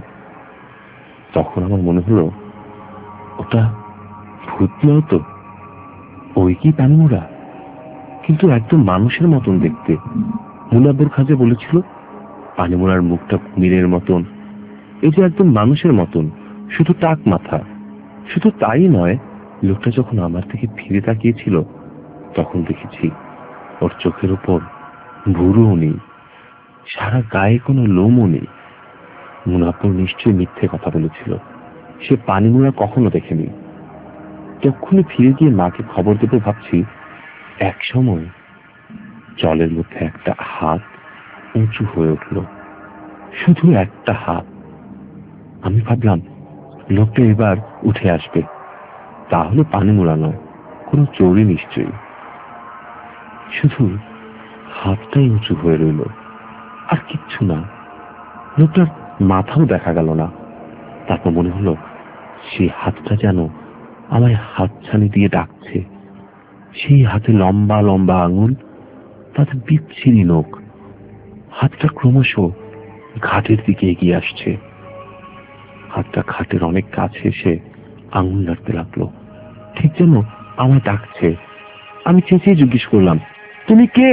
তখন আমার মনে হলো, ওটা ভূত নয় তো, ওই কি পানিমোড়া, কিন্তু একদম মানুষের মতন দেখতে। মুনাব্বর খাজে বলেছিল পানিমোড়ার মুখটা কুমিরের মতন, এই যে একদম মানুষের মতন, শুধু টাক মাথা। শুধু তাই নয়, লোকটা যখন আমার থেকে ফিরে তাকিয়েছিল তখন দেখেছি ওর চোখের উপর ভুরুও নেই, সারা গায়ে কোনো লোমও নেই। মুনাব্বর নিশ্চয়ই মিথ্যে কথা বলেছিল। সে পানিমোড়া কখনো দেখেনি। তখনই ফিরে গিয়ে মাকে খবর দেবো ভাবছি, এক সময় জলের মধ্যে একটা হাত উঁচু হয়ে উঠল, শুধু একটা হাত। আমি ভাবলাম লোকটা এবার উঠে আসবে, তাহলে পানিমোড়া নয়, কোনো চোরই নিশ্চয়ই। শুধু হাতটাই উঁচু হয়ে রইল, আর কিচ্ছু না। লোকটার মাথাও দেখা গেল না। তারপর মনে হলো সেই হাতটা যেন আমায় হাতছানি দিয়ে ডাকছে। সেই হাতে লম্বা লম্বা আঙুল, তাতে বিচ্ছিরি নখ। হাতটা ক্রমশ ঘাটের দিকে এগিয়ে আসছে। হাতটা ঘাটের অনেক কাছে এসে আঙুল নাড়তে লাগলো, ঠিক যেন আমায় ডাকছে। আমি চেঁচিয়ে জিজ্ঞেস করলাম, তুমি কে?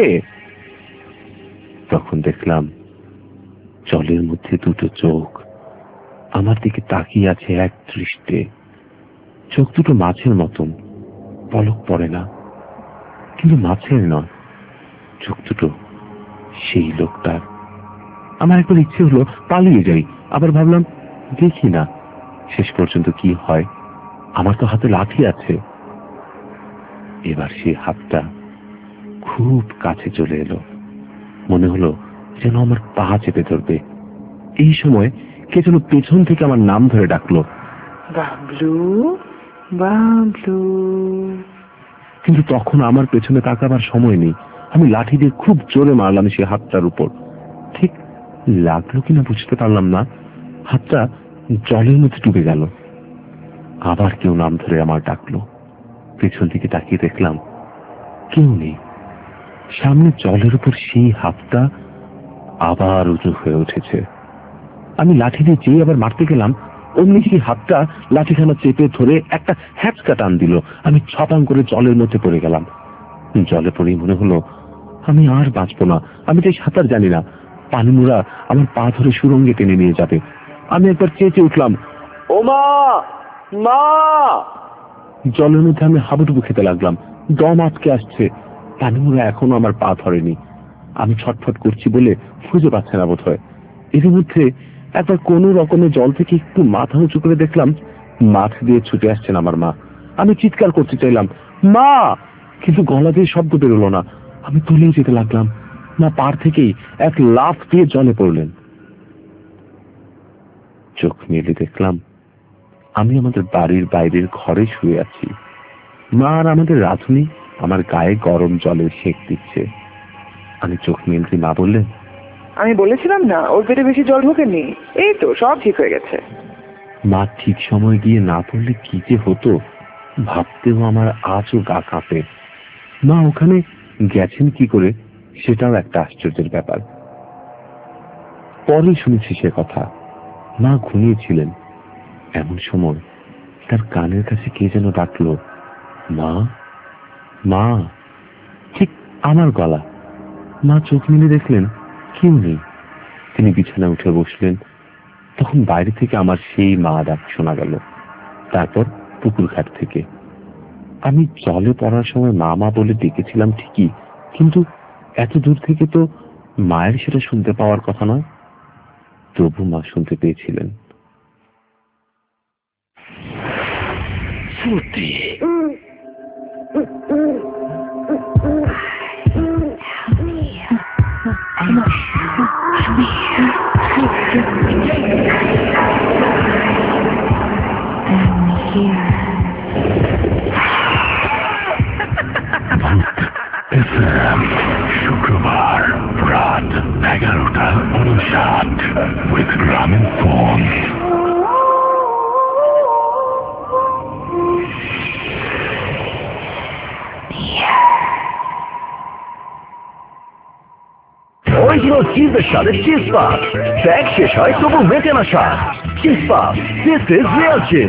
তখন দেখলাম জলের মধ্যে দুটো চোখ আমার দিকে তাকিয়ে আছে এক দৃষ্টে। চোখ দুটো মাছের মতন, পলক পড়ে না, কিন্তু মাছের নয়, চোখ দুটো সেই লোকটার। আমার একবার ইচ্ছে হলো পালিয়ে যাই, আবার ভাবলাম দেখি না শেষ পর্যন্ত কি হয়। আমার তো হাতে লাঠি আছে। এবার সেই হাতটা খুব কাছে চলে এলো, মনে হলো যেন আমার পা চেপে ধরবে। এই সময় কে যেন পেছন থেকে আমার নাম ধরে ডাকলো, বাবলু বাবলু। কিন্তু তখন আমার পেছনে তাকাবার সময় নেই। আমি লাঠি দিয়ে খুব জোরে মারলাম সেই হাতটার উপর। ঠিক লাগলো কিনা বুঝতে পারলাম না, হাতটা জলের মধ্যে ডুবে গেল। আবার কেউ নাম ধরে আমার ডাকলো। পেছন দিকে তাকিয়ে দেখলাম কেউ নেই। সামনে জলের উপর সেই হাতটা আবার উঁচু হয়ে উঠেছে। আমি লাঠি দিয়ে যেই আবার মারতে গেলাম, অমনি সেই হাতটা লাঠিখানা চেপে ধরে একটা হ্যাঁচকা টান দিল। আমি ছপাং করে জলের মধ্যে পড়ে গেলাম। জলে পড়েই মনে হলো আমি আর বাঁচবো না। আমি তাই সাঁতার জানি না। পানিমুড়া আমার পা ধরে সুরঙ্গে টেনে নিয়ে যাবে। আমি একবার চেঁচে উঠলাম, ও মা, মা! জলের মধ্যে আমি হাবুডুবু খেতে লাগলাম। দম আটকে আসছে। পানিমুড়া এখনো আমার পা ধরেনি। আমি ছটফট করছি বলে খুঁজে পাচ্ছে না বোধ হয়। এর মধ্যে একবার কোন রকমের জল থেকে একটু মাথা উঁচু করে দেখলাম মাঠ দিয়ে ছুটে আসছেন আমার মা। আমি চিৎকার করতে চাইলাম, মা! কিন্তু গলা দিয়ে শব্দ বেরোলো না। আমি তুলেই যেতে লাগলাম। মা পাড় থেকেই এক লাফ দিয়ে জলে পড়লেন। চোখ মেলে দেখলাম আমি আমাদের বাড়ির বাইরের ঘরে শুয়ে আছি। মা আর আমাদের রাধুনি আমার গায়ে গরম জলের সেঁক দিচ্ছে। আমি চোখ মেলতে মা বললেন, আমি বলেছিলাম না ওর পেটে বেশি জল ঢোকেনি, এই তো সব ঠিক হয়ে গেছে। মা ঠিক সময় গিয়ে না পড়লে কি যে হতো ভাবতেও আমার আজও গা কাঁপে। মা ওখানে গেছেন কি করে সেটাও একটা আশ্চর্যের ব্যাপার। পরে শুনেছি সে কথা। মা ঘুমিয়েছিলেন। এমন সময় তার কানের কাছে কে যেন ডাকলো, মা, মা! ঠিক আমার গলা। মা চোখ মেলে দেখলেন কেউ নেই। তিনি বিছানায় উঠে বসলেন। তখন বাইরে থেকে আমার সেই মা ডাক শোনা গেল, তারপর পুকুর ঘাট থেকে। আমি জলে পড়ার সময় মা মা বলে ডেকেছিলাম ঠিকই, কিন্তু এত দূর থেকে তো মায়ের সেটা শুনতে পাওয়ার কথা নয়। তবু মা শুনতে পেয়েছিলেন। শুক্রবার রাত 11:59 with গ্রামীণ ফোন। অরিজিনাল চিজের স্বাদে চিজ পাপ। প্যাক শেষ হয় তবু মেটে না স্বাদ। চিজ পাপ, দিস ইজ রিয়েল চিজ।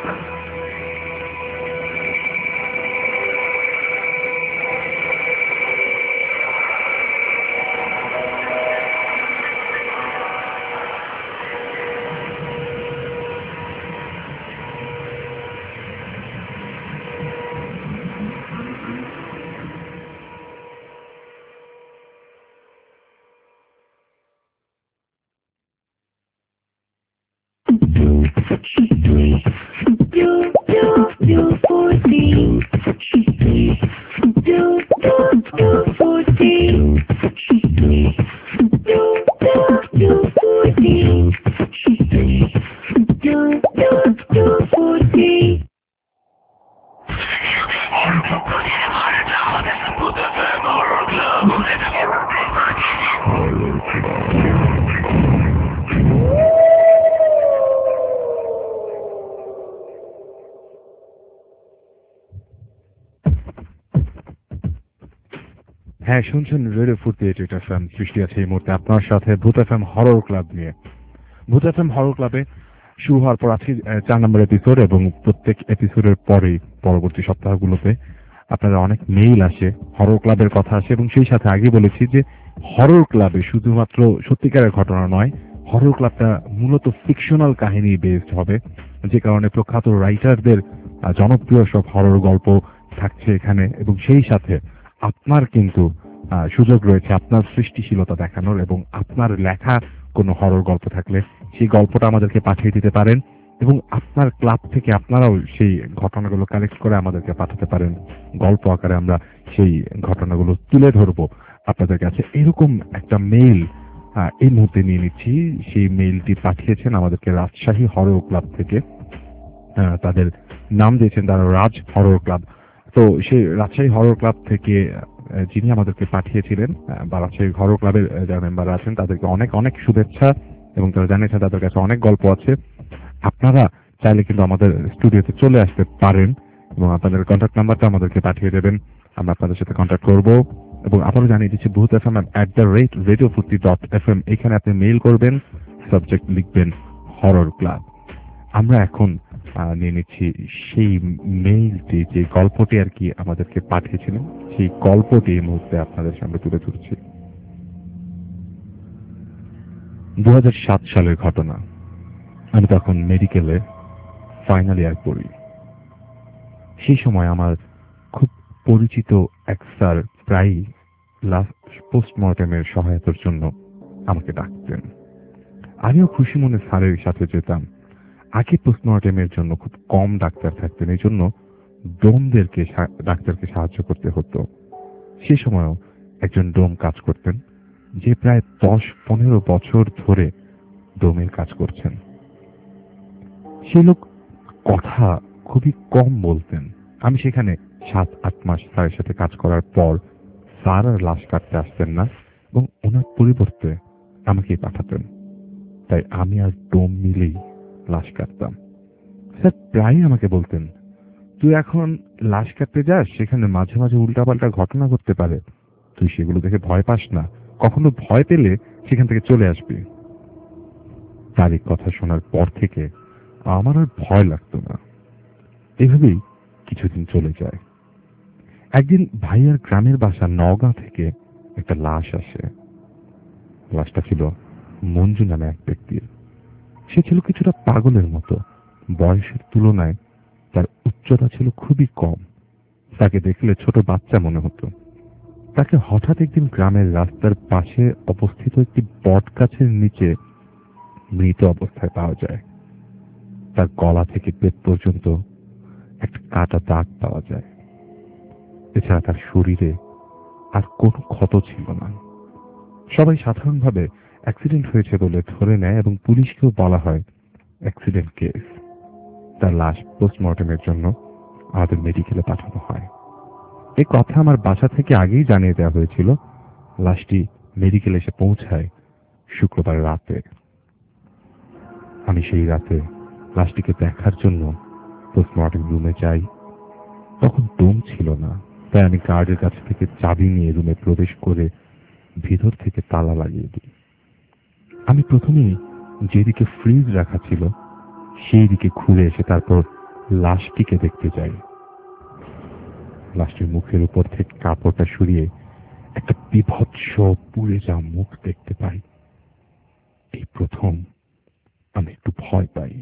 হ্যাঁ, শুনছেন রেডিও 48 FM। সৃষ্টি আছে এই মুহূর্তে আপনার সাথে ভূত এফএম হরর ক্লাব নিয়ে। ভূত এফএম হরর ক্লাবে শুরু হওয়ার পর আজকে 4 নম্বর এপিসোড, এবং প্রত্যেক এপিসোডের পরেই পরবর্তী সপ্তাহগুলোতে আপনারা অনেক মেইল আসে, হরর ক্লাবের কথা আসে, এবং সেই সাথে আগে বলেছি যে হরর ক্লাবে শুধুমাত্র সত্যিকারের ঘটনা নয়, হরর ক্লাবটা মূলত ফিকশনাল কাহিনী বেসড হবে, যে কারণে প্রখ্যাত রাইটারদের জনপ্রিয় সব হরর গল্প থাকছে এখানে, এবং সেই সাথে আপনার কিন্তু সুযোগ রয়েছে আপনার সৃষ্টিশীলতা দেখানোর, এবং আপনার লেখা কোনো হরর গল্প থাকলে সেই গল্পটা আমাদেরকে পাঠিয়ে দিতে পারেন, এবং আপনার ক্লাব থেকে আপনারাও সেই ঘটনাগুলো কালেক্ট করে আমাদেরকে পাঠাতে পারেন গল্প আকারে। আমরা সেই ঘটনাগুলো তুলে ধরবো আপনাদের কাছে। এরকম একটা মেইল এই মুহূর্তে নিয়ে নিচ্ছি। সেই মেইলটি পাঠিয়েছেন আমাদেরকে রাজশাহী হরর ক্লাব থেকে। তাদের নাম দিয়েছেন তারা রাজ হরর ক্লাব। তো সেই রাজশাহী হরর ক্লাব থেকে যিনি আমাদেরকে পাঠিয়েছিলেন, বা রাজশাহী হরর ক্লাবের যারা মেম্বার আছেন তাদেরকে অনেক অনেক শুভেচ্ছা, এবং তারা জানিয়েছেন তাদের কাছে অনেক গল্প আছে। আপনারা চাইলে কিন্তু আমাদের স্টুডিওতে চলে আসতে পারেন, এবং আপনাদের কন্ট্যাক্ট নাম্বারটা আমাদেরকে পাঠিয়ে দেবেন, আমরা আপনাদের সাথে কন্ট্যাক্ট করব। এবং আপনারা জানিয়ে দিচ্ছি ভূত এফএম @radio40.fm, এখানে আপনি মেইল করবেন, সাবজেক্ট লিখবেন হরর ক্লাব। আমরা এখন নিয়ে নিচ্ছি সেই মেইলটি, যে গল্পটি আর কি আমাদেরকে পাঠিয়েছিলেন, সেই গল্পটি এই মুহূর্তে আপনাদের সামনে তুলে ধরছি। 2007 সালের ঘটনা। আমি তখন মেডিকেলে ফাইনাল ইয়ার পড়ি। সেই সময় আমার খুব পরিচিত এক স্যার প্রায়ই পোস্টমর্টেমের সহায়তার জন্য আমাকে ডাকতেন। আমিও খুশি মনে স্যারের সাথে যেতাম। আগে পোস্টমর্টেমের জন্য খুব কম ডাক্তার থাকতেন, এই জন্য ডোমদেরকে ডাক্তারকে সাহায্য করতে হতো। সে সময়ও একজন ডোম কাজ করতেন, যে প্রায় 10-15 বছর ধরে ডোমের কাজ করছেন। সে লোক কথা খুবই কম বলতেন। আমি সেখানে 7-8 মাস স্যারের সাথে কাজ করার পর স্যার আর লাশ কাটতে আসতেন না, এবং ওনার পরিবর্তে আমাকেই পাঠাতেন। তাই আমি আর ডোম মিলেই লাশ কাটতাম। স্যার প্রায় আমাকে বলতেন, তুই এখন লাশ কাটতে যাস, সেখানে মাঝে মাঝে উল্টাপাল্টা ঘটনা ঘটতে পারে, তুই সেগুলো দেখে ভয় পাস না, কখনো ভয় পেলে সেখান থেকে চলে আসবি। তার এই কথা শোনার পর থেকে আমার আর ভয় লাগতো না। এভাবেই কিছুদিন চলে যায়। একদিন ভাইয়ার গ্রামের বাসা নওগাঁ থেকে একটা লাশ আসে। লাশটা ছিল মঞ্জু নামে এক ব্যক্তির। সে ছিল কিছুটা পাগলের মতো। বয়সের তুলনায় তার উচ্চতা ছিল খুবই কম। তাকে দেখলে ছোট বাচ্চা মনে হতো। তাকে হঠাৎ একদিন গ্রামের রাস্তার পাশে অবস্থিত একটি বট গাছের নিচে মৃত অবস্থায় পাওয়া যায়। তার গলা থেকে পেট পর্যন্ত একটা কাটা দাগ পাওয়া যায়। এছাড়া তার শরীরে আর কোনো ক্ষত ছিল না। সবাই সাধারণভাবে অ্যাক্সিডেন্ট হয়েছে বলে ধরে নেয়, এবং পুলিশকেও বলা হয় অ্যাক্সিডেন্ট কেস। তার লাশ পোস্টমর্টেমের জন্য আমাদের মেডিকেলে পাঠানো হয়। এই কথা আমার বাসা থেকে আগেই জানিয়ে দেওয়া হয়েছিল। লাশটি মেডিকেলে এসে পৌঁছায় শুক্রবার রাতে। আমি সেই রাতে লাশটিকে দেখার জন্য পোস্টমর্টেম রুমে যাই। তখন ডোম ছিল না, তাই আমি গার্ডের কাছ থেকে চাবি নিয়ে রুমে প্রবেশ করে ভিতর থেকে তালা লাগিয়ে দিই। আমি প্রথমেই যেদিকে ফ্রিজ রাখা ছিল সেই দিকে ঘুরে এসে তারপর লাশটিকে দেখতে যাই। লাশটির মুখের উপর থেকে কাপড়টা সরিয়ে একটা বিভৎস পুড়ে যাওয়া মুখ দেখতে পাই। এই প্রথম আমি একটু ভয় পাই।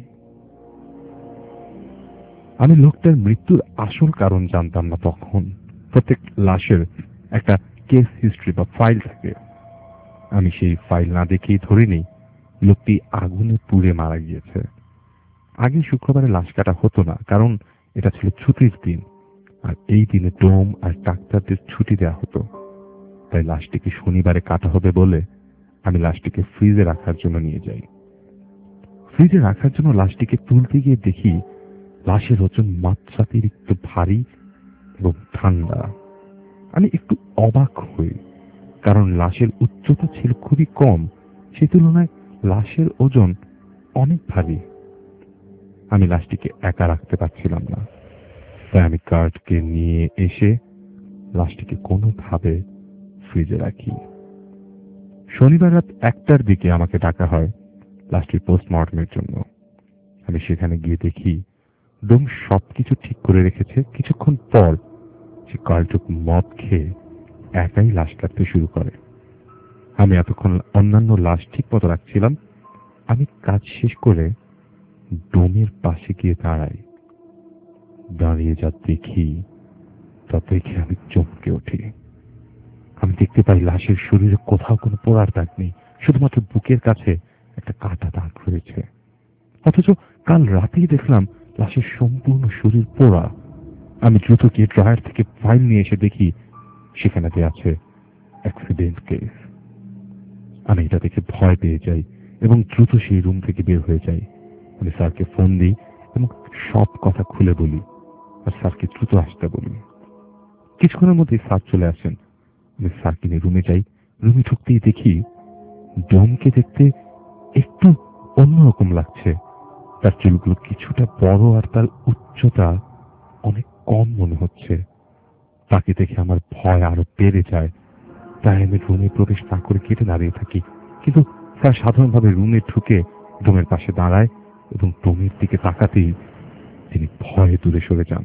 আমি লোকটার মৃত্যুর আসল কারণ জানতাম না তখন। প্রত্যেক লাশের একটা কেস হিস্ট্রি বা ফাইল থাকে। আমি সেই ফাইল না দেখেই ধরে নিই লোকটি আগুনে পুড়ে মারা গিয়েছে। আগে শুক্রবারে লাশ কাটা হতো না, কারণ এটা ছিল ছুটির দিন, আর এই দিনে ডোম আর ডাক্তারদের ছুটি দেওয়া হতো। তাই লাশটিকে শনিবারে কাটা হবে বলে আমি লাশটিকে ফ্রিজে রাখার জন্য নিয়ে যাই। ফ্রিজে রাখার জন্য লাশটিকে তুলতে গিয়ে দেখি লাশের ওজন মাত্রাতিরিক্ত ভারী এবং ঠান্ডা। আমি একটু অবাক হই, কারণ লাশের উচ্চতা ছিল খুবই কম, সেই তুলনায় লাশের ওজন অনেক ভারী। আমি লাশটিকে একা রাখতে পারছিলাম না, তাই আমি গার্ডকে নিয়ে এসে লাশটিকে কোনোভাবে ফ্রিজে রাখি। শনিবার রাত 1টার দিকে আমাকে ডাকা হয় লাশটির পোস্টমর্টমের জন্য। আমি সেখানে গিয়ে দেখি ডোম সবকিছু ঠিক করে রেখেছে। কিছুক্ষণ পর সে কালটুক মদ খেয়ে একাই লাশ কাটতে শুরু করে। আমি এতক্ষণ অন্যান্য লাশ ঠিক মতো রাখছিলাম। আমি কাজ শেষ করে ডোমের পাশে গিয়ে দাঁড়াই। দাঁড়িয়ে যা দেখি তা দেখে আমি চমকে উঠি। আমি দেখতে পাই লাশের শরীরে কোথাও কোনো পোড়ার দাগ নেই, শুধুমাত্র বুকের কাছে একটা কাটা দাগ রয়েছে। অথচ কাল রাতেই দেখলাম লাশের সম্পূর্ণ শরীর পোড়া। আমি দ্রুত গিয়ে ড্রয়ার থেকে ফাইল নিয়ে এসে দেখি সেখানে আছে অ্যাক্সিডেন্ট কেস। আমি এটা দেখে ভয় পেয়ে যাই এবং দ্রুত সেই রুম থেকে বের হয়ে যাই। আমি স্যারকে ফোন দিই এবং সব কথা খুলে বলি, আর স্যারকে দ্রুত আসতে বলি। কিছুক্ষণের মধ্যেই স্যার চলে আসেন। আমি স্যারকে নিয়ে রুমে যাই। রুমে ঢুকতেই দেখি ডোমকে দেখতে একটু অন্যরকম লাগছে। তার চুলগুলো কিছুটা বড় আর তার উচ্চতা অনেক কম মনে হচ্ছে। তাকে দেখে আমার ভয় আরো বেড়ে যায়। তাই আমি রুমে প্রবেশ না করে কেটে দাঁড়িয়ে থাকি। কিন্তু স্যার সাধারণভাবে রুমে ঢুকে ডোমের পাশে দাঁড়ায় এবং ডোমের দিকে তাকাতেই তিনি ভয়ে দূরে সরে যান।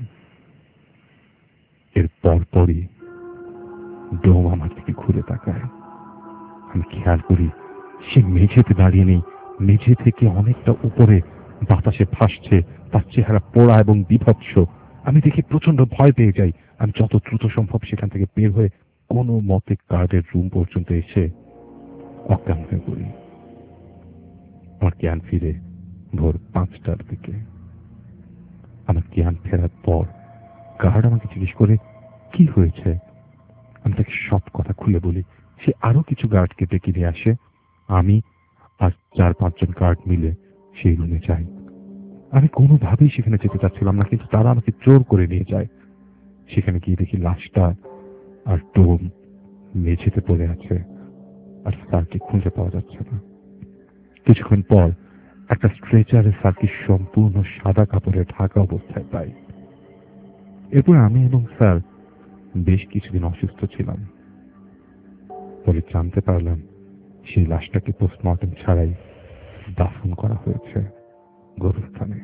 এর পরপরই ডোম আমার দিকে ঘুরে তাকায়। আমি খেয়াল করি সে মেঝেতে দাঁড়িয়ে নেই, মেঝে থেকে অনেকটা উপরে বাতাসে ভাসছে। তার চেহারা পোড়া এবং বিভৎস। আমি দেখে প্রচন্ড ভয় পেয়ে যাই। আমি যত দ্রুত সম্ভব সেখান থেকে বের হয়ে কোনো মতে গার্ডের রুম পর্যন্ত এসে অজ্ঞান হয়ে পড়ি। আমার জ্ঞান ফিরে ভোর 5টার দিকে। আমার জ্ঞান ফেরার পর গার্ড আমাকে জিজ্ঞেস করে কি হয়েছে। আমি তাকে সব কথা খুলে বলি। সে আরো কিছু গার্ডকে ডেকে নিয়ে আসে। আমি আর 4-5 জন গার্ড মিলে সেই রুমে যাই। আমি কোনোভাবেই সেখানে যেতে চাচ্ছিলাম না, কিন্তু তারা আমাকে জোর করে নিয়ে যায়। সেখানে গিয়ে দেখি লাশটা আর ডোম মেঝেতে পড়ে আছে, আর স্যারকে খুঁজে পাওয়া যাচ্ছে না। কিছুক্ষণ পর একটা স্ট্রেচারে স্যারকে সম্পূর্ণ সাদা কাপড়ে ঢাকা অবস্থায় পাই। এরপর আমি এবং স্যার বেশ কিছুদিন অসুস্থ ছিলাম। পরে জানতে পারলাম সেই লাশটাকে পোস্টমর্টম ছাড়াই দাফন করা হয়েছে গোরস্থানে।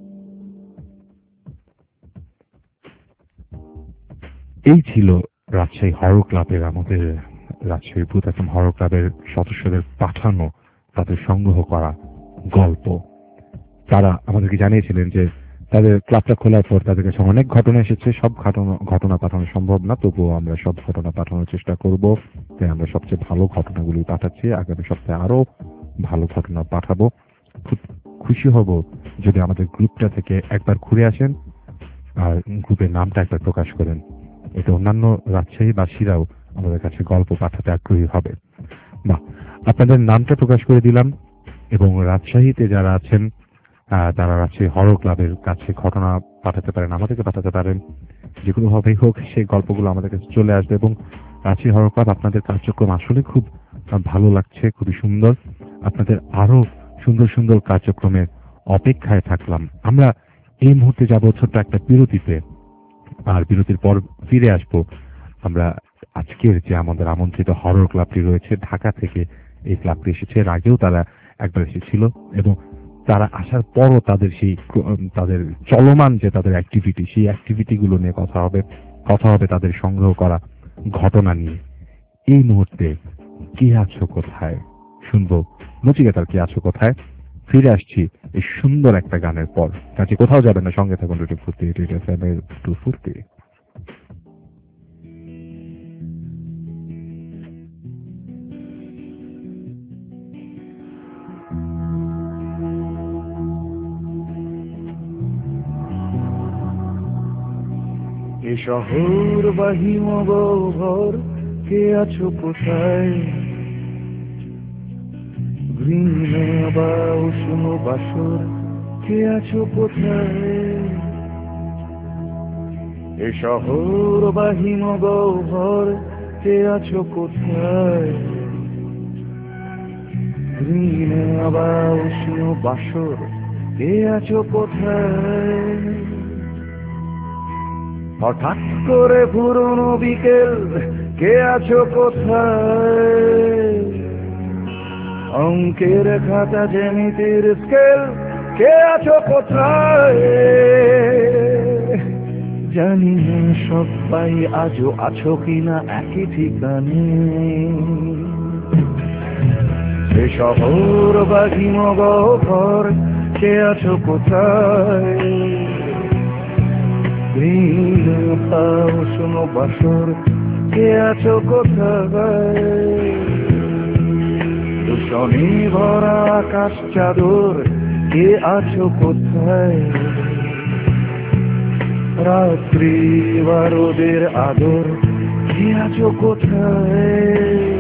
এই ছিল রাজশাহী হরর ক্লাবের, আমাদের রাজশাহী ভূতাত্ম হরর ক্লাবের সদস্যদের পাঠানো, তাদের সংগ্রহ করা গল্প। তারা আমাদেরকে জানিয়েছিলেন যে তাদের ক্লাবটা খোলার পর তাদের কাছে অনেক ঘটনা এসেছে। সব ঘটনা পাঠানো সম্ভব না, তবুও আমরা সব ঘটনা পাঠানোর চেষ্টা করব। তাই আমরা সবচেয়ে ভালো ঘটনাগুলি পাঠাচ্ছি। আগামী সপ্তাহে আরো ভালো ঘটনা পাঠাবো। খুব খুশি হব যদি আমাদের গ্রুপটা থেকে একবার ঘুরে আসেন আর গ্রুপের নামটা একবার প্রকাশ করেন। এতে অন্যান্য রাজশাহীবাসীরাও আমাদের কাছে গল্প পাঠাতে আগ্রহী হবে। বা আপনাদের নামটা প্রকাশ করে দিলাম, এবং রাজশাহীতে যারা আছেন তারা রাজশাহী হরর ক্লাবের কাছে ঘটনা পাঠাতে পারেন, আমাদেরকে পাঠাতে পারেন। যে কোনো ভাবেই হোক সেই গল্পগুলো আমাদের কাছে চলে আসবে। এবং রাজশাহী হরর ক্লাব আপনাদের কার্যক্রম আসলে খুব ভালো লাগছে, খুবই সুন্দর। আপনাদের আরো সুন্দর সুন্দর কার্যক্রমের অপেক্ষায় থাকলাম। আমরা এই মুহূর্তে যাব ছোট্ট একটা বিরতিতে, আর বিরতির পর ফিরে আসব। আমরা আজকের যে আমাদের আমন্ত্রিত হরর ক্লাবটি রয়েছে ঢাকা থেকে, এই ক্লাবটি এসেছে। এর আগেও তারা একবার এসেছিল এবং তারা আসার পরও তাদের সেই তাদের চলমান যে তাদের অ্যাক্টিভিটি, সেই অ্যাক্টিভিটিগুলো নিয়ে কথা হবে তাদের সংগ্রহ করা ঘটনা নিয়ে। এই মুহূর্তে কে আছো কোথায় শুনবো নচিকেতার কে আছো কোথায়। ফিরে আসছি এই সুন্দর একটা গানের পর। কাছে কোথাও যাবেন না, সঙ্গে থাকুন radio Foorti, radio FM two ফুর্তি। এ শহর বা হিমগহ্বর কে আছো কোথায়, গ্রীষ্মে বা উষ্ণ বাসর কে আছো কোথায়, এ শহর বা হিমগহ্বর কে আছো কোথায়, গ্রীষ্মে বা উষ্ণ বাসর কে আছো কোথায়। হঠাৎ করে পুরনো বিকেল কে আছো কোথায়, অঙ্কের খাতা জ্যামিতির স্কেল কে আছো কোথায়। জানি না সবাই আজও আছো কিনা একই ঠিকানে, সে শহর বা হিমগহ্বর কে আছো কোথায়, উষ্ণ বাসর কে আছো কোথায়। দূষণে ভরা আকাশ চাদর কে আছো কোথায়, রাত্রি বা রোদের আদর কে আছো কোথায়।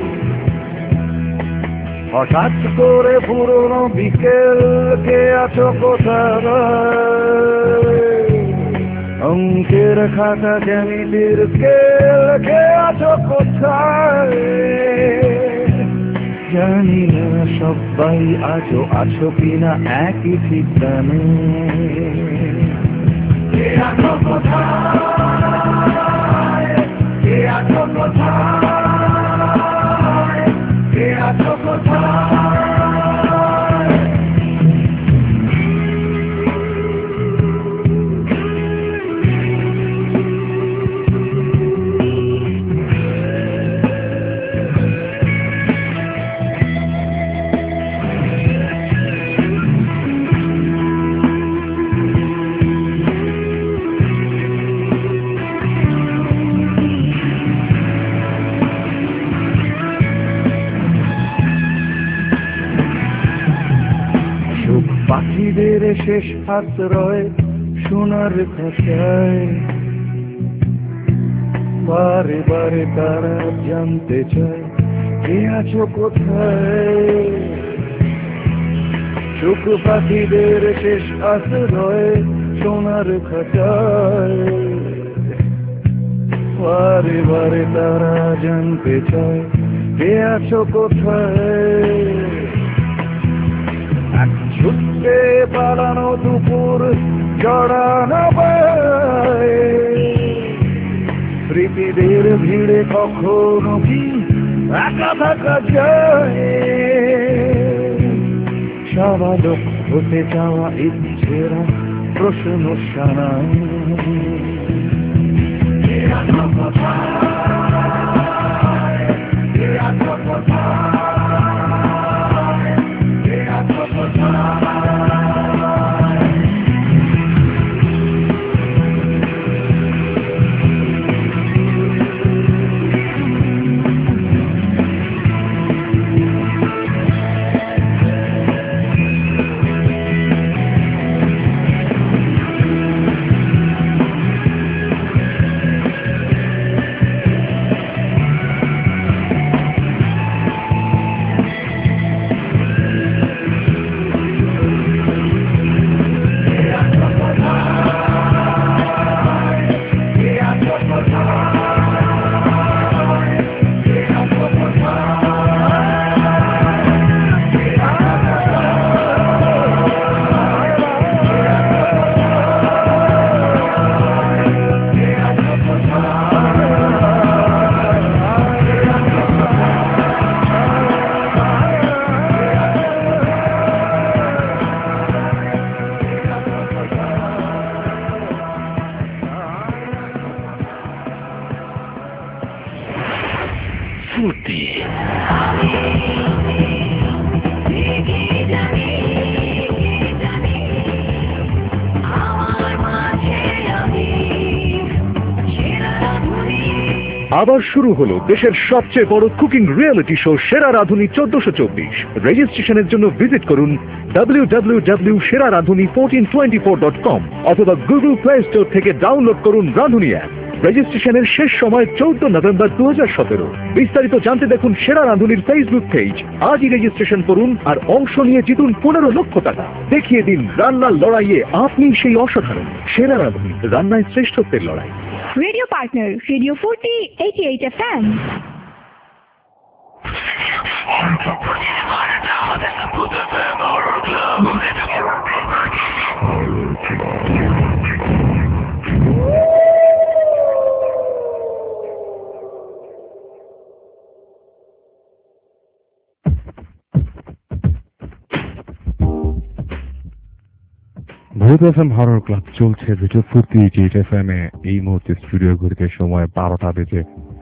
হঠাৎ করে পুরনো বিকেল কে আছো কোথায়, অঙ্কের খাতা জ্যামিতির স্কেল কে আছো কোথায়। জানি না সবাই আজও আছো কিনা একই ঠিকানে, কে আছো কোথায়, কে আছো কোথায়, কে আছো কোথায়। পাখিদের শেষ আশ্রয় সোনার খাঁচায়, বারে বারে তারা জানতে চায় কে আছো কোথায়। সুখ পাখিদের শেষ আশ্রয় সোনার খাঁচায়, বারে বারে তারা জানতে চায় কে আছো কোথায়। ছুটে পালানো দুপুর জড়ানো স্মৃতিদের ভিড়ে কখনো কি একা থাকা যায়। স্বাভাবিক হতে চাওয়া ইচ্ছেরা প্রশ্ন শানায়, কে আছো কোথায়, কে আছো কোথায়, কে আছো কোথায়। ফুর্তি। আবার শুরু হলো দেশের সবচেয়ে বড় কুকিং রিয়েলিটি শো সেরা রাঁধুনি 1424। রেজিস্ট্রেশনের জন্য ভিজিট করুন www.seraraধুনি1424.com অথবা গুগল প্লে স্টোর থেকে ডাউনলোড করুন রাঁধুনি অ্যাপ। রেজিস্ট্রেশনের শেষ সময় 14 নভেম্বর 2017। বিস্তারিত জানতে দেখুন সেরা রাঁধুনির ফেসবুক পেজ। আজই রেজিস্ট্রেশন করুন আর অংশ নিয়ে জিতুন 15 লক্ষ টাকা। দেখিয়ে দিন রান্নার লড়াইয়ে আপনি সেই অসাধারণ। সেরা রাঁধুনি, রান্নায় শ্রেষ্ঠত্বের লড়াই। Radio partner, Radio 40, 88 FM. Bhoot FM horror club চলছে রেডিও ফুর্তি 88 FM এ। এই মুহূর্তে স্টুডিও ঘড়িতে সময় 12টা বেজে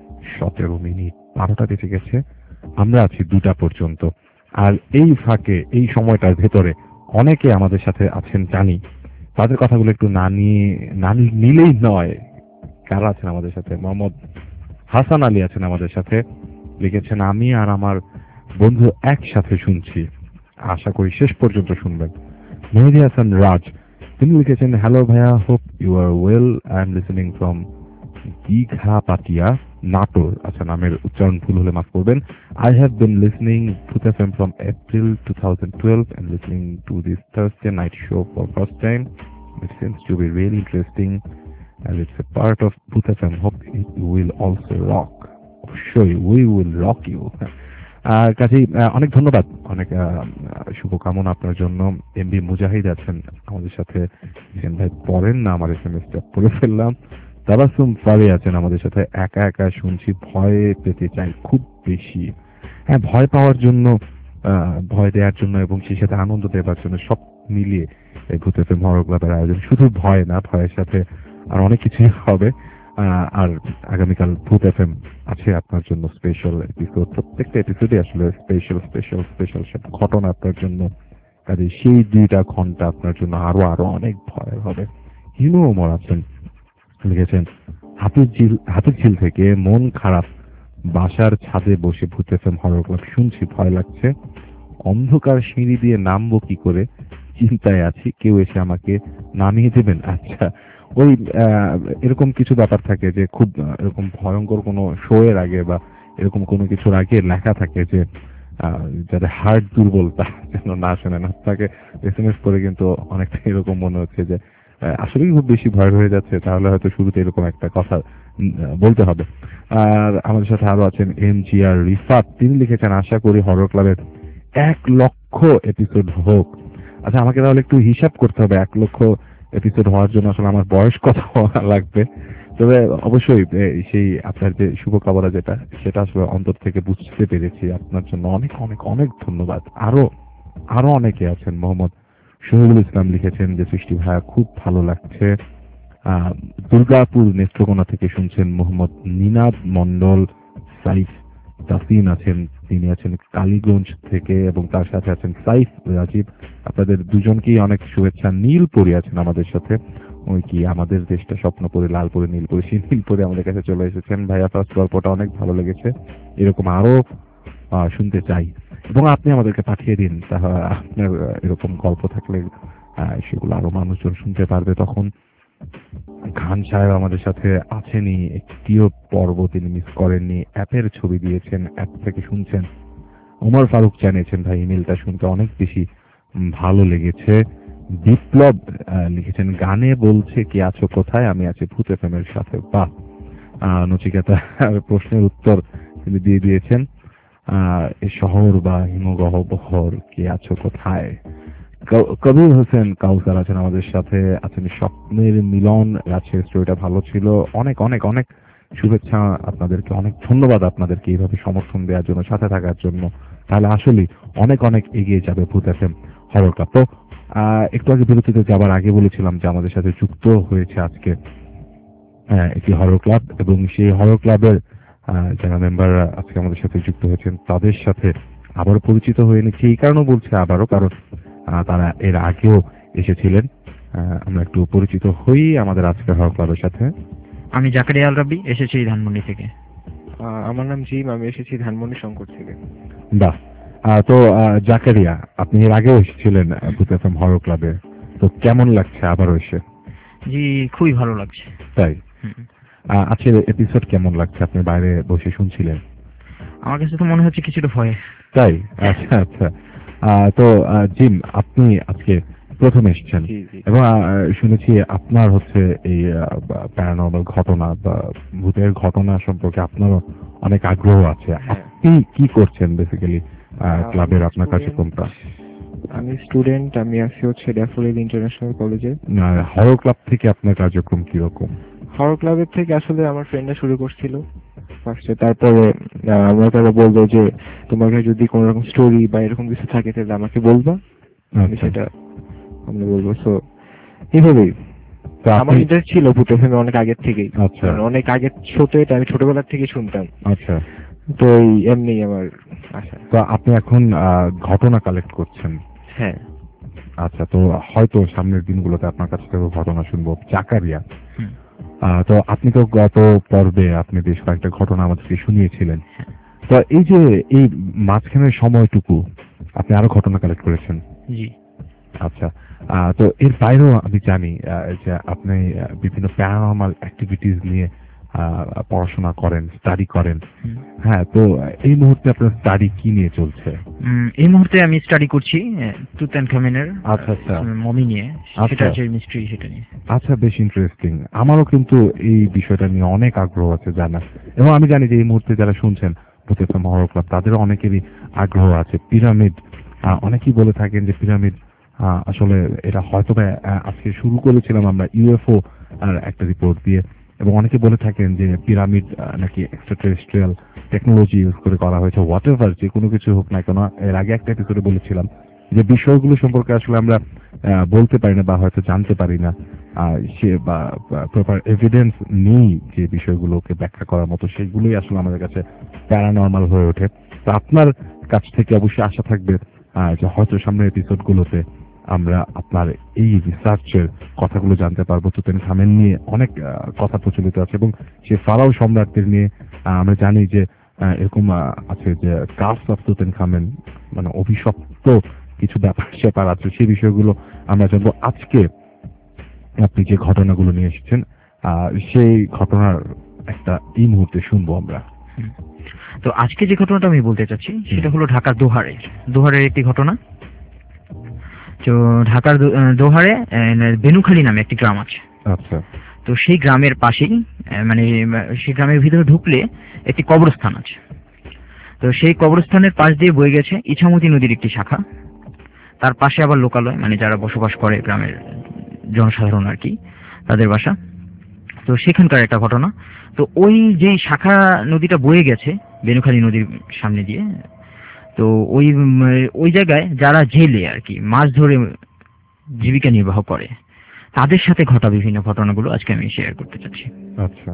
17 মিনিট। 12টা বেজে গেছে, আমরা আছি 2টা পর্যন্ত। আর এই ফাঁকে, এই সময়টার ভেতরে অনেকে আমাদের সাথে আছেন জানি, তাদের কথাগুলো একটু না নিলেই নয়। কারা আছেন আমাদের সাথে? মোহাম্মদ হাসান আলী আছেন আমাদের সাথে, লিখেছেন আমি আর আমার বন্ধু একসাথে শুনছি, আশা করি শেষ পর্যন্ত শুনবেন। মেহেদি হাসান রাজ তিনি লিখেছেন হ্যালো ভাইয়া, hope you are well, I am listening from Dighapatiya, Natore. আচ্ছা, নামের উচ্চারণ ভুল হলে মাফ করবেন। I have been listening Bhoot FM from April 2012 and listening to this Thursday night show for first time. It seems to be really interesting and it's a part of Bhoot FM. Hope it will also rock. Sure, we will rock you. কাজেই অনেক ধন্যবাদ, অনেক শুভকামনা আপনার জন্য। এমবি মুজাহিদ আছেন আমাদের সাথে, ভাই পড়েন না আমার এসএমএসটা, পড়ে ফেললাম। তাবাসুম ফারি আছেন আমাদের সাথে, একা একা শুনছি, ভয় পেতে চাই খুব বেশি। হ্যাঁ, ভয় পাওয়ার জন্য, ভয় দেওয়ার জন্য এবং সেই সাথে আনন্দ দেওয়ার জন্য সব মিলিয়ে এই ভূত এফএম হরর ক্লাবের আয়োজন। শুধু ভয় না, ভয়ের সাথে আর অনেক কিছুই হবে। আর আগামীকাল ভূত এফএম আছে আপনার জন্য স্পেশাল এপিসোড। প্রত্যেকটা এপিসোডে আসলে স্পেশাল স্পেশাল স্পেশাল সব ঘটনা আপনার জন্য। কাজে সেই 2টা ঘন্টা আপনার জন্য আরো অনেক ভয় হবে। হিমু ওমর আছেন, লিখেছেন হাতির ঝিল থেকে মন খারাপ, বাসার ছাদে বসে ভূত এফএম হরর ক্লাব শুনছি, ভয় লাগছে, অন্ধকার সিঁড়ি দিয়ে নামবো কি করে, চিন্তায় আছি, কেউ এসে আমাকে নামিয়ে দেবেন। আচ্ছা, ওই এরকম কিছু ব্যাপার থাকে যে খুব এরকম ভয়ঙ্কর কোনো শো এর আগে বা এরকম কোনো কিছুর আগে লেখা থাকে যে যাদের হার্ট দুর্বল তা যেন না শোনেন। আপনাকে এসএমএস করে কিন্তু অনেকটা এরকম মনে হচ্ছে যে আসলেই খুব বেশি ভয় হয়ে যাচ্ছে, তাহলে হয়তো শুরুতে এরকম একটা কথা বলতে হবে। আর আমাদের সাথে আরো আছেন MGR রিফাত, তিনি লিখেছেন আশা করি হরর ক্লাবের 1 লক্ষ এপিসোড হোক। আচ্ছা, আমাকে তাহলে একটু হিসাব করতে হবে 1 লক্ষ এপিসোড হওয়ার জন্য আসলে আমার বয়স কত লাগবে। তবে অবশ্যই সেই আপনার যে শুভকামনা যেটা, সেটা আসলে অন্তর থেকে বুঝতে পেরেছি। আপনার জন্য অনেক অনেক অনেক ধন্যবাদ। আরো অনেকে আছেন। মোহাম্মদ শহীদুল ইসলাম লিখেছেন যে সৃষ্টি ভাইয়া খুব ভালো লাগছে, দুর্গাপুর নেত্রকোনা থেকে শুনছেন। মোহাম্মদ নিনাদ মন্ডল, সাইফ তাসিন আছেন, তিনি আছেন কালীগঞ্জ থেকে এবং তার সাথে আছেন সাইফ রাজীব। আপনাদের দুজনকেই অনেক শুভেচ্ছা। নীলপরি আছেন আমাদের সাথে, ওই কি আমাদের দেশটা স্বপ্নপুরে, লালপুরে, নীলপুরে, সেই নীলপুরে আমাদের কাছে চলে এসেছেন। ভাইয়া ফার্স্ট গল্পটা অনেক ভালো লেগেছে, এরকম আরো শুনতে চাই এবং আপনি আমাদেরকে পাঠিয়ে দিন। তাহলে আপনার এরকম গল্প থাকলে সেগুলো আরো মানুষজন শুনতে পারবে। তখন খান সাহেব আমাদের সাথে আছেনই, একটিও পর্ব তিনি মিস করেননি, অ্যাপের ছবি দিয়েছেন, অ্যাপ থেকে শুনছেন। ওমর ফারুক জানিয়েছেন ভাই ইমেলটা শুনতে অনেক বেশি ভালো লেগেছে। বিপ্লব লিখেছেন গানে বলছে কি আছো কোথায়, আমি আছি ভূত এফএম এর সাথে। বাহ, নচিকেতা প্রশ্নের উত্তর তিনি দিয়ে দিয়েছেন। শহর বা হিমগহ্বর কি আছো কোথায়। কবির হোসেন কাউসার আছেন আমাদের সাথে, আছেন স্বপ্নের মিলন, রাজের স্টোরিটা ভালো ছিল। অনেক অনেক অনেক শুভেচ্ছা আপনাদেরকে, অনেক ধন্যবাদ আপনাদেরকে এইভাবে সমর্থন দেওয়ার জন্য, সাথে থাকার জন্য। তাহলে আসলে অনেক অনেক এগিয়ে যাবে ভূত এফএম হরর ক্লাব। তো একটু আগে বিরতিতে যাবার আগে বলেছিলাম যে আমাদের সাথে যুক্ত হয়েছে আজকে একটি হরর ক্লাব এবং সেই হরর ক্লাবের যারা মেম্বার আজকে আমাদের সাথে যুক্ত হয়েছেন তাদের সাথে আবারও পরিচিত হয়ে নিচ্ছি। এই কারণে বলছি আবারও, কারণ তারা এর আগেও এসেছিলেন। আমরা একটু পরিচিত হই আমাদের আজকের হওয়া ক্লাবের সাথে। আমি জাকারিয়া আল রাব্বি, এসেছি ধানমন্ডি থেকে। আমার নাম জিম, আমি এসেছি ধানমন্ডি শঙ্কর থেকে। বাহ। তো জাকারিয়া, আপনি এর আগেও এসেছিলেন ভূত এফএম হরর ক্লাবে, তো কেমন লাগছে আবারও এসে? জি, খুবই ভালো লাগছে। তাই? আজকের এপিসোড কেমন লাগছে? আপনি বাইরে বসে শুনছিলেন। আমার কাছে তো মনে হচ্ছে কিছুটা ভয়। তাই? আচ্ছা আচ্ছা। তো জিম, আপনি আজকে প্রথম এসেছেন এবং শুনেছি আপনার হচ্ছে এই প্যারানর্মাল ঘটনা বা ভূতের ঘটনা সম্পর্কে আপনারও অনেক আগ্রহ আছে। আপনি কি করছেন বেসিক্যালি ক্লাবের আপনার কার্যক্রমটা? আমি স্টুডেন্ট, আমি আছি হচ্ছে ড্যাফোডিল ইন্টারন্যাশনাল কলেজে। হরর ক্লাব থেকে আপনার কার্যক্রম কিরকম? হরর ক্লাবের থেকে আসলে আমার ফ্রেন্ডরা শুরু করছিল ফার্স্টে, তারপরে আমরা তারা বললো যে তোমাকে যদি কোনো রকম স্টোরি বা এরকম কিছু থাকে তাহলে আমাকে বলবা, আমি সেটা আমরা বলবো। সো এইভাবেই আমার ইন্টারেস্ট ছিল ভূত এফএমে অনেক আগের থেকেই। আচ্ছা। অনেক আগের ছোট, এটা আমি ছোটবেলার থেকে শুনতাম। আচ্ছা। তো এই এমনি আমার আশা। তো আপনি এখন ঘটনা কালেক্ট করছেন? হ্যাঁ। আচ্ছা, তো হয়তো সামনের দিনগুলোতে আপনার কাছ থেকে ঘটনা শুনবো। জাকারিয়া, তো আপনি তো গত পর্বে আপনি বেশ কয়েকটা ঘটনা আমাদেরকে শুনিয়েছিলেন, তো এই যে এই মাঝখানের সময়টুকু আপনি আরো ঘটনা কালেক্ট করেছেন? জি। আচ্ছা, তো এর বাইরেও আমি জানি যে আপনি বিভিন্ন প্যারানর্মাল অ্যাক্টিভিটিস নিয়ে পড়াশোনা করেন, স্টাডি করেন। হ্যাঁ, তো এই মুহূর্তে আপনার স্টাডি কি নিয়ে চলছে? এই মুহূর্তে আমি স্টাডি করছি তুতানখামেনের আচ্ছা আচ্ছা মমি নিয়ে, সেটা যে মিস্ট্রি, সেটা নিয়ে। আচ্ছা, বেশ ইন্টারেস্টিং। আমারও কিন্তু এই বিষয়টা নিয়ে অনেক আগ্রহ আছে জানার, এবং আমি জানি যে এই মুহূর্তে যারা শুনছেন ভূত এফএম হরর ক্লাব তাদেরও অনেকেরই আগ্রহ আছে। পিরামিড, অনেকেই বলে থাকেন যে পিরামিড আসলে এটা হয়তো আজকে শুরু করেছিলাম আমরা ইউএফও আর একটা রিপোর্ট দিয়ে, এবং অনেকে বলে থাকেন যে পিরামিড নাকি এক্সট্রাটেরেস্ট্রিয়াল টেকনোলজি ইউজ করে করা হয়েছে। হোয়াট এভার, যে কোনো কিছু হোক না কেন, এর আগে একটা এপিসোডে বলেছিলাম যে বিষয়গুলো সম্পর্কে আসলে আমরা বলতে পারি না বা হয়তো জানতে পারি না, সে বা প্রপার এভিডেন্স নেই যে বিষয়গুলোকে ব্যাখ্যা করার মতো, সেগুলোই আসলে আমাদের কাছে প্যারানর্মাল হয়ে ওঠে। তো আপনার কাছ থেকে অবশ্যই আশা থাকবে যে হয়তো সামনের এপিসোডগুলোতে আমরা আপনার এই রিসার্চের কথাগুলো জানতে পারবো। তুতানখামেন নিয়ে অনেক কথা প্রচলিত আছে, এবং সে ফারাও সম্রাটদের নিয়ে আমরা জানি যে এরকম আছে যে কার্স অফ তুতানখামেন, মানে অভিশপ্ত কিছু ব্যাপার স্যাপার আছে, সেই বিষয়গুলো আমরা জানবো। আজকে আপনি যে ঘটনাগুলো নিয়ে এসেছেন সেই ঘটনার একটা এই মুহূর্তে শুনবো আমরা। তো আজকে যে ঘটনাটা আমি বলতে চাচ্ছি সেটা হলো ঢাকার দোহারের একটি ঘটনা। তো ঢাকার দোহারে বেনুখালী নামে একটি গ্রাম আছে। আচ্ছা। তো সেই গ্রামের পাশেই, মানে সেই গ্রামের ভিতরে ঢুকলে একটি কবরস্থান আছে। তো সেই কবরস্থানের পাশ দিয়ে বয়ে গেছে ইছামতি নদীর একটি শাখা। তার পাশে আবার লোকালয়, মানে যারা বসবাস করে গ্রামের জনসাধারণ আর কি, তাদের বাসা। তো সেখানকার একটা ঘটনা। তো ওই যে শাখা নদীটা বয়ে গেছে বেনুখালী নদীর সামনে দিয়ে, তো ওই জায়গায় যারা জেলে আর কি মাছ ধরে জীবিকা নির্বাহ করে, তাদের সাথে ঘটা বিভিন্ন ঘটনাগুলো আজকে আমি শেয়ার করতে চাচ্ছি। আচ্ছা,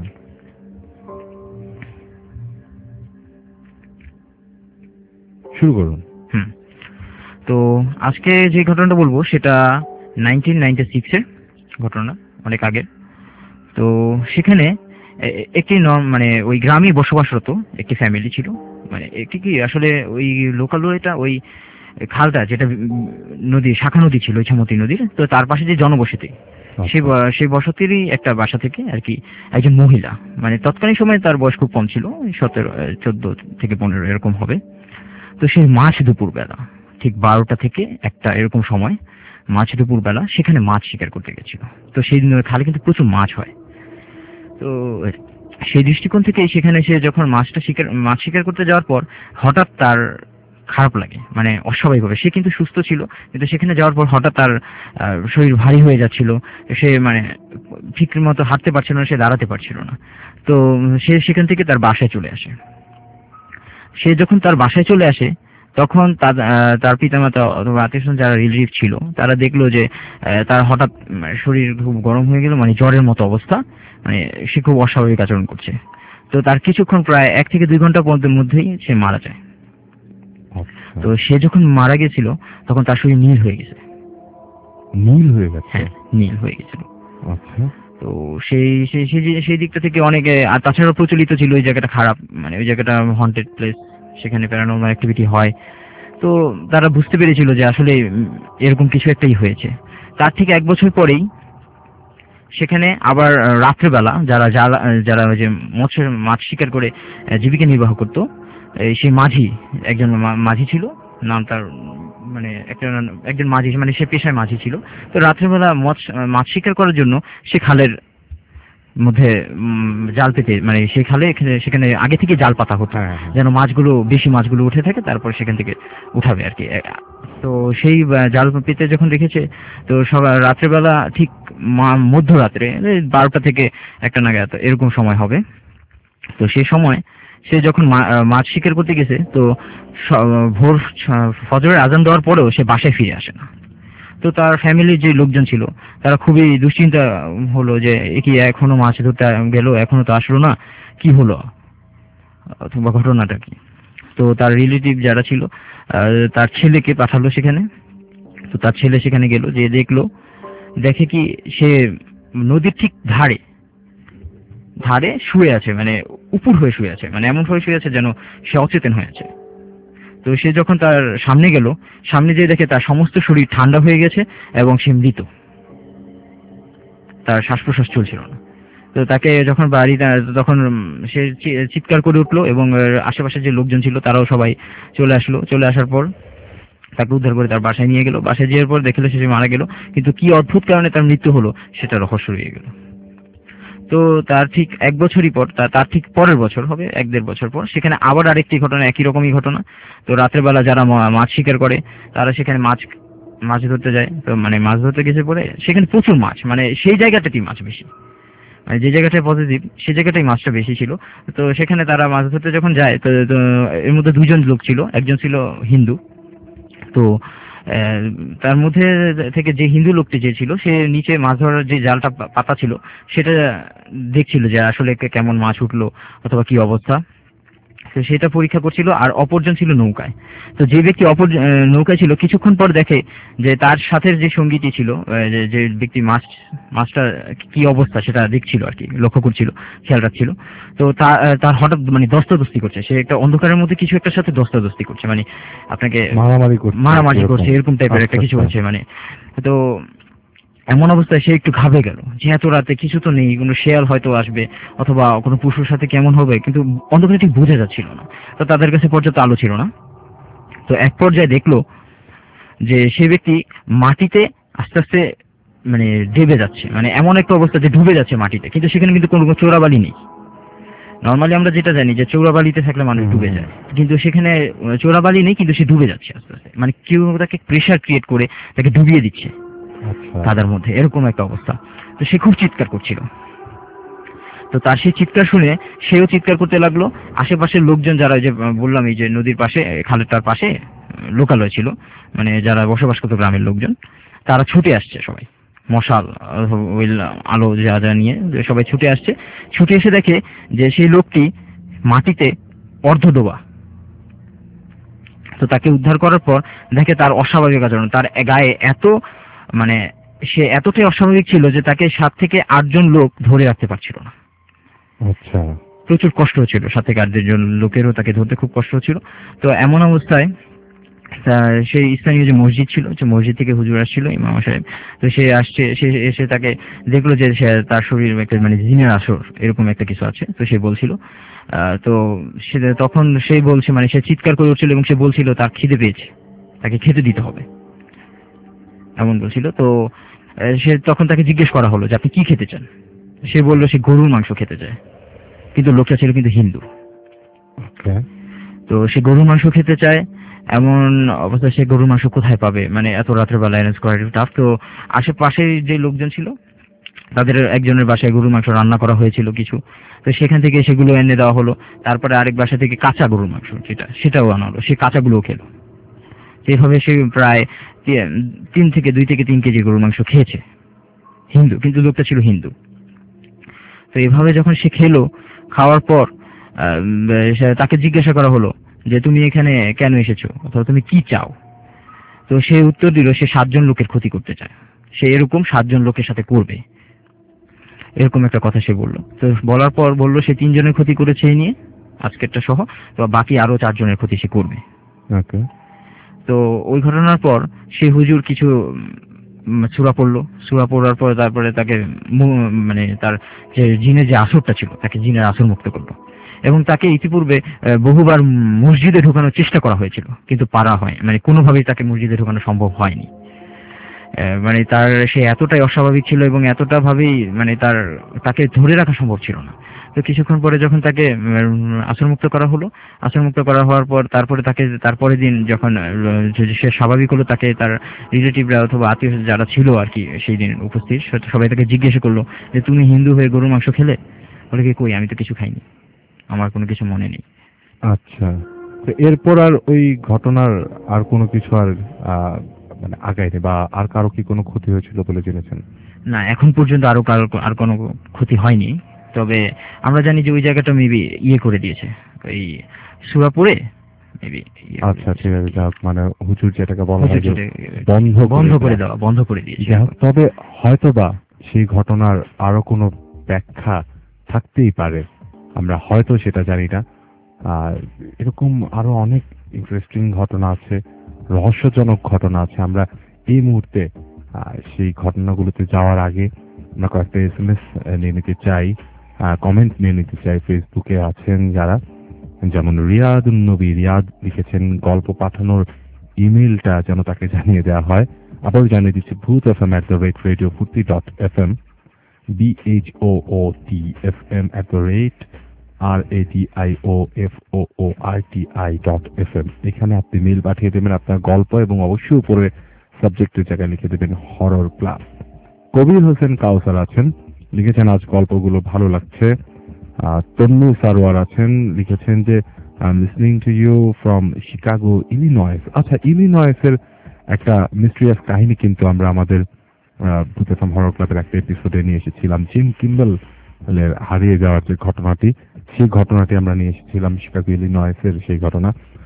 শুরু করুন। তো আজকে যে ঘটনাটা বলবো সেটা 1996 এর ঘটনা, অনেক আগের। তো সেখানে একটি মানে ওই গ্রামে বসবাসরত একটি ফ্যামিলি ছিল। মানে একটি কি আসলে ওই লোকালয়টা ওই খালটা, যেটা নদী, শাখা নদী ছিল ইছামতি নদীর, তো তার পাশে যে জনবসতি, সেই বসতিরই একটা বাসা থেকে আর কি একজন মহিলা, মানে তৎকালীন সময়ে তার বয়স খুব কম ছিল, 14 থেকে 15 এরকম হবে। তো সেই মাছ দুপুর বেলা ঠিক 12টা থেকে 1টা এরকম সময়, মাছ দুপুর বেলা সেখানে মাছ শিকার করতে গেছিল। তো সেই খালে কিন্তু প্রচুর মাছ হয়। তো সেই দৃষ্টিকোণ থেকে সেখানে সে যখন মাছ শিকার করতে যাওয়ার পর হঠাৎ তার খারাপ লাগে, মানে অস্বাভাবিকভাবে। সে কিন্তু সুস্থ ছিল, কিন্তু সেখানে যাওয়ার পর হঠাৎ তার শরীর ভারী হয়ে যাচ্ছিল। সে মানে ঠিক মতো হাঁটতে পারছিল না, সে দাঁড়াতে পারছিল না। তো সে সেখান থেকে তার বাসায় চলে আসে। সে যখন তার বাসায় চলে আসে তখন তার পিতামাতা অথবা আত্মীয়স্বজন যারা রিলেটিভ ছিল, তারা দেখলো যে তার হঠাৎ শরীর খুব গরম হয়ে গেল, মানে জ্বরের মতো অবস্থা, মানে সে খুব অস্বাভাবিক আচরণ করছে। তো তার কিছুক্ষণ প্রায় 1 থেকে 2 ঘন্টা মধ্যেই সে মারা যায়। তো সে যখন মারা গেছিল তখন তার শরীর নীল হয়ে গেছে। নীল হয়ে গেছে? হ্যাঁ, নীল হয়ে গেছিল। আচ্ছা। তো সেই দিকটা থেকে অনেক, আর তাছাড়া প্রচলিত ছিল ওই জায়গাটা খারাপ, মানে ওই জায়গাটা হন্টেড প্লেস, সেখানে প্যারানর্মাল অ্যাক্টিভিটি হয়। তো তারা বুঝতে পেরেছিল যে আসলে এরকম কিছু একটাই হয়েছে। তার ঠিক 1 বছর পরেই সেখানে আবার রাত্রেবেলা যারা ওই যে মাছ শিকার করে জীবিকা নির্বাহ করত, সেই একজন মাঝি ছিল, নাম তার মানে একজন মাঝি, মানে সে পেশায় মাঝি ছিল। তো রাত্রেবেলা মাছ শিকার করার জন্য সে খালের মধ্যে জাল পেতে, মানে সেই খালে সেখানে আগে থেকে জাল পাতা হতো যেন বেশি মাছগুলো উঠে থাকে, তারপর সেখান থেকে উঠাবে আর কি। তো সেই জাল পেতে যখন রেখেছে, তো রাত্রেবেলা ঠিক মধ্যরাত্রে 12টা থেকে 1টা নাগাদ এরকম সময় হবে। তো সেই সময় সে যখন মাছ শিকার করতে গেছে, তো ভোর ফজরের আজান দেওয়ার পরেও সে বাসায় ফিরে আসে না। তো তার ফ্যামিলির যে লোকজন ছিল তারা খুবই দুশ্চিন্তা হলো যে কি এখনো মাছ ধরতে গেল, এখনো তো আসলো না, কি হলো অথবা ঘটনাটা কি। তো তার রিলেটিভ যারা ছিল তার ছেলেকে পাঠালো সেখানে। তো তার ছেলে সেখানে গেল, যে দেখে কি সে নদীর ঠিক ধারে শুয়ে আছে, মানে উপর হয়ে শুয়ে আছে, মানে এমন ভাবে শুয়ে আছে যেন সে অচেতন হয়ে আছে। তো সে যখন তার সামনে যেয়ে দেখে তার সমস্ত শরীর ঠান্ডা হয়ে গেছে এবং সে মৃত, তার শ্বাস প্রশ্বাস চলছিল না। তো তাকে যখন তখন সে চিৎকার করে উঠলো এবং আশেপাশে যে লোকজন ছিল তারাও সবাই চলে আসার পর তাকে উদ্ধার করে তার বাসায় নিয়ে গেল। বাসায় যাওয়ার পর দেখলো সে মারা গেল, কিন্তু কি অদ্ভুত কারণে তার মৃত্যু হলো সেটা রহস্য রয়ে গেল। তো তার ঠিক 1 বছরই পর, তার ঠিক পরের বছর হবে 1-1.5 বছর পর, সেখানে আবার আরেকটি ঘটনা, একই রকমই ঘটনা। তো রাত্রেবেলা যারা মাছ শিকার করে তারা সেখানে মাছ ধরতে যায়। তো মানে মাছ ধরতে গেছে পরে সেখানে প্রচুর মাছ, মানে সেই জায়গাটাতেই মাছ বেশি, মানে যে জায়গাটায় পজিটিভ সেই জায়গাটাই মাছটা বেশি ছিল। তো সেখানে তারা মাছ ধরতে যখন যায়, তো এর মধ্যে 2 জন লোক ছিল, একজন ছিল হিন্দু। তো তার মধ্যে থেকে যে হিন্দু লোকটি যে ছিল, সে নিচে মাছ ধরার যে জালটা পাতা ছিল সেটা দেখছিল যে আসলে কেমন মাছ উঠলো অথবা কি অবস্থা, তো সেটা পরীক্ষা করছিল। আর অপরজন ছিল নৌকায়। তো যে ব্যক্তি নৌকায় ছিল কিছুক্ষণ পর দেখে যে তার সাথে যে সঙ্গীটি ছিল, যে ব্যক্তি মাছটা কি অবস্থা সেটা দেখছিল আর কি, লক্ষ্য করছিল, খেয়াল রাখছিল। তো তার হঠাৎ মানে দস্তাদস্তি করছে, সে একটা অন্ধকারের মধ্যে কিছু একটার সাথে দস্তাদস্তি করছে, মানে আপনাকে মারামারি করছে এরকম টাইপের একটা কিছু হচ্ছে। মানে তো এমন অবস্থায় সে একটু ঘাবড়ে গেল যে এত রাতে কিছু তো নেই, কোনো শেয়াল হয়তো আসবে অথবা কোনো পশুর সাথে কেমন হবে, কিন্তু অন্ধকারে ঠিক বোঝা যাচ্ছিল না। তো তাদের কাছে পর্যাপ্ত আলো ছিল না। তো এক পর্যায়ে দেখলো যে সে ব্যক্তি মাটিতে আস্তে আস্তে মানে ডেবে যাচ্ছে, মানে এমন একটা অবস্থা যে ডুবে যাচ্ছে মাটিতে, কিন্তু সেখানে কিন্তু কোনো চোরাবালি নেই। নর্মালি আমরা যেটা জানি যে চোরাবালিতে থাকলে মানুষ ডুবে যায়, কিন্তু সেখানে চোরাবালি নেই, কিন্তু সে ডুবে যাচ্ছে আস্তে আস্তে, মানে কেউ তাকে প্রেশার ক্রিয়েট করে তাকে ডুবিয়ে দিচ্ছে কাদার মধ্যে, এরকম একটা অবস্থা। তো সে খুব চিৎকার করছিল। তো তার সেই চিৎকার শুনে সেও চিৎকার করতে লাগলো। আশেপাশের লোকজন যারা, যে বললাম এই যে নদীর পাশে খালেরটার পাশে লোকালয় ছিল, মানে যারা বসবাস করতো গ্রামের লোকজন, তারা ছুটে আসছে সবাই, মশাল ওই আলো যা নিয়ে সবাই ছুটে আসছে। ছুটে এসে দেখে যে সেই লোকটি মাটিতে অর্ধডোবা। তো তাকে উদ্ধার করার পর দেখে তার অস্বাভাবিক আচরণ, তার গায়ে মানে সে এতটাই অস্বাভাবিক ছিল যে তাকে 7 থেকে 8 জন লোক ধরে রাখতে পারছিল না। আচ্ছা, প্রচুর কষ্ট হচ্ছিল, 7 থেকে 8 জন লোকেরও তাকে ধরতে খুব কষ্ট হচ্ছিল। তো এমন অবস্থায় সেই স্থানীয় যে মসজিদ ছিল, যে মসজিদ থেকে হুজুর আসছিল, ইমাম সাহেব, তো সে এসে তাকে দেখলো যে তার শরীর একটা মানে জিনের আসর এরকম একটা কিছু আছে। তো সে বলছিল, তো তখন সেই বলছে, মানে সে চিৎকার করে উঠছিল এবং সে বলছিল তার খিদে পেয়েছে, তাকে খেতে দিতে হবে এমন বলছিল। তো সে তখন তাকে জিজ্ঞেস করা হলো যে আপনি কি খেতে চান। সে বললো সে গরুর মাংস খেতে চায়, কিন্তু লোকটা ছিল কিন্তু হিন্দু। তো সে গরুর মাংস খেতে চায়, এমন অবস্থায় সে গরুর মাংস কোথায় পাবে, মানে এত রাতের বেলা অ্যারেঞ্জ করা একটু টাফ। তো আশেপাশে যে লোকজন ছিল তাদের একজনের বাসায় গরুর মাংস রান্না করা হয়েছিল কিছু, তো সেখান থেকে সেগুলো এনে দেওয়া হলো। তারপরে আরেক বাসা থেকে কাঁচা গরুর মাংস সেটাও আনা হলো, সে কাঁচাগুলোও খেলো। এইভাবে সে প্রায় 2 থেকে 3 কেজি গরুর মাংস খেয়েছে, হিন্দু, কিন্তু লোকটা ছিল হিন্দু। তো এভাবে যখন সে খাওয়ার পর তাকে জিজ্ঞাসা করা হলো যে তুমি এখানে কেন এসেছো অথবা তুমি কি চাও। তো সে উত্তর দিল সে 7 জন লোকের ক্ষতি করতে চায়, সে এরকম 7 জন লোকের সাথে করবে, এরকম একটা কথা সে বলল। তো বলার পর বলল সে 3 জনের ক্ষতি করেছে এই নিয়ে আজকেরটা সহ, তো বাকি আরো 4 জনের ক্ষতি সে করবে। তো ওই ঘটনার পর সে হুজুর কিছু সূরা পড়লো, সূরা পড়ার পর তারপরে তাকে মানে তার যে জিনের যে আসরটা ছিল তাকে জিনের আসর মুক্ত করলো, এবং তাকে ইতিপূর্বে বহুবার মসজিদে ঢোকানোর চেষ্টা করা হয়েছিল কিন্তু পারা হয়, মানে কোনোভাবেই তাকে মসজিদে ঢোকানো সম্ভব হয়নি। মানে তার সে এতটাই অস্বাভাবিক ছিল এবং এতটা ভাবেই মানে তাকে ধরে রাখা সম্ভব ছিল না। তো কিছুক্ষণ পরে যখন তাকে আসরমুক্ত করা হলো, আসরমুক্ত করা হওয়ার পর তারপরে তাকে তারপরের দিন যখন সে স্বাভাবিক হলো, তাকে তার রিলেটিভরা অথবা আত্মীয় যারা ছিল আর কি সেই দিন উপস্থিত সবাই তাকে জিজ্ঞাসা করলো যে তুমি হিন্দু হয়ে গরুর মাংস খেলে? বলে কি কই, আমি তো কিছু খাইনি, আমার কোনো কিছু মনে নেই। আচ্ছা, তো এরপর আর ওই ঘটনার আর কোনো কিছু আর মানে আগাইনি বা আর কারো কি কোনো ক্ষতি হয়েছিল বলে জেনেছেন? না, এখন পর্যন্ত আর কোনো ক্ষতি হয়নি, তবে আমরা জানি যে ওই জায়গাটা মেবি করে দিয়েছে এই সূরা পড়ে মেবি। আচ্ছা ঠিক আছে, যাক, মানে হুজুর যেটাকে বলা হয় বন্ধ করে দিয়েছে। তবে হয়তোবা সেই ঘটনার আরো কোনো ব্যাখ্যা থাকতেই পারে, আমরা হয়তো সেটা জানি না। আর এরকম আরো অনেক ইন্টারেস্টিং ঘটনা আছে, রহস্যজনক ঘটনা আছে। আমরা এই মুহূর্তে সেই ঘটনাগুলোতে যাওয়ার আগে আমরা কয়েকটা SMS নিয়ে নিতে চাই, কমেন্ট নিয়ে নিতে চাই। ফেসবুকে আছেন যারা, যেমন রিয়াদ লিখেছেন গল্প পাঠানোর ইমেলটা যেন তাকে জানিয়ে দেওয়া হয়। আবার জানিয়ে দিচ্ছি bhootfm@radiofurti.fm, BHOOTFM@radiofurti.fm। এখানে আপনি মেল পাঠিয়ে দেবেন আপনার গল্প এবং অবশ্যই উপরে সাবজেক্টের জায়গায় লিখে দেবেন হরর ক্লাব। কবির হোসেন কাউসার আছেন, লিখেছেন আজ গল্পগুলো ভালো লাগছে। তন্নু সারোয়ার আছেন, লিখেছেন যে I am listening to you from Chicago, Illinois. আচ্ছা, ইলিনয়েসের একটা মিস্ট্রিয়াস কাহিনী কিন্তু আমরা আমাদের ভূতেফাম হরর ক্লাবের একটা এপিসোডে নিয়ে এসেছিলাম। জিম কিম্বল হারিয়ে যাওয়ার যে ঘটনাটি, সেই ঘটনাটি আমরা নিয়ে এসেছিলাম শিকাগো ইলিনয়েসের সেই ঘটনা।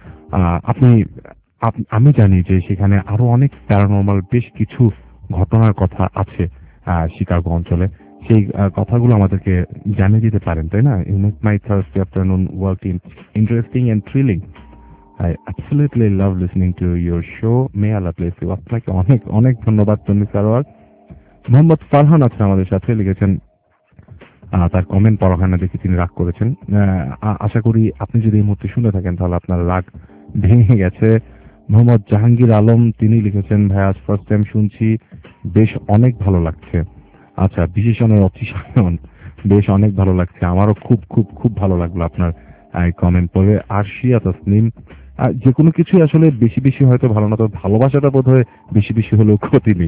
আমি জানি যে সেখানে আরো অনেক প্যারানরমাল বেশ কিছু ঘটনার কথা আছে শিকাগো অঞ্চলে, সেই কথাগুলো আমাদেরকে জানিয়ে দিতে পারেন, তাই না? You make my Thursday afternoon work interesting and thrilling. I absolutely love listening to your show. May Allah bless you. আপনাকে অনেক অনেক ধন্যবাদ তন্নি সারোয়ার। মোহাম্মদ ফারহান আছেন আমাদের সাথে, লিখেছেন তার কমেন্ট পড়া হয় না দেখে তিনি রাগ করেছেন। আশা করি আপনি যদি এই মুহূর্তে শুনে থাকেন তাহলে আপনার রাগ ভেঙে গেছে। মোহাম্মদ জাহাঙ্গীর আলম তিনি লিখেছেন ভাই আজ ফার্স্ট টাইম শুনছি, বেশ অনেক ভালো লাগছে। আচ্ছা, বিশেষণের অতিশয়ন, বেশ অনেক ভালো লাগছে, আমারও খুব খুব খুব ভালো লাগলো আপনার কমেন্ট পড়ে। আরশিয়া তাসনিম, যে কোনো কিছুই আসলে বেশি বেশি হয়তো ভালো না, তো ভালোবাসাটা বোধ হয় বেশি বেশি হলেও ক্ষতি নেই।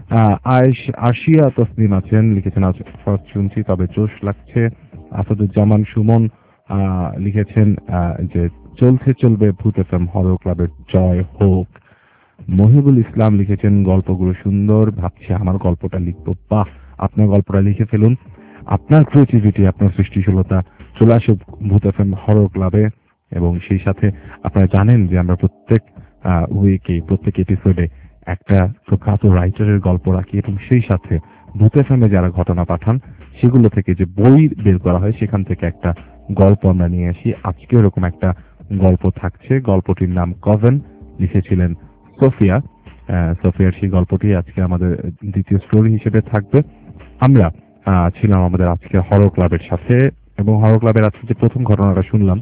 আরশিয়া তাসনিম আছেন, লিখেছেন আজ ফার্স্ট শুনছি তবে জোশ লাগছে। আসাদুজ্জামান সুমন লিখেছেন যে চলবে ভূত এফএম হরর ক্লাবের জয় হোক। মহিবুল ইসলাম লিখেছেন গল্পগুলো সুন্দর, ভাবছি আমার গল্পটা লিখবো। বাহ, আপনার গল্পটা লিখে ফেলুন। আপনার ক্রিয়েটিভিটি, আপনার সৃষ্টিশীলতা চলে আসুক ভূত এফএম হরর ক্লাবে। এবং সেই সাথে আপনারা জানেন যে আমরা প্রত্যেক উইকে, প্রত্যেক এপিসোডে একটা প্রখ্যাত রাইটারের গল্প রাখি, এবং সেই সাথে ভূত এফএমে যারা ঘটনা পাঠান সেগুলো থেকে যে বই বের করা হয় সেখান থেকে একটা গল্প আমরা নিয়ে আসি। আজকে এরকম একটা গল্প থাকছে, গল্পটির নাম কভেন, লিখেছিলেন সোফিয়া। সোফিয়ার সেই গল্পটি আজকে আমাদের দ্বিতীয় স্টোরি হিসেবে থাকবে। আমরা ছিলাম আমাদের আজকে হরর ক্লাবের সাথে, এবং হরর ক্লাবের আজকে যে প্রথম ঘটনাটা শুনলাম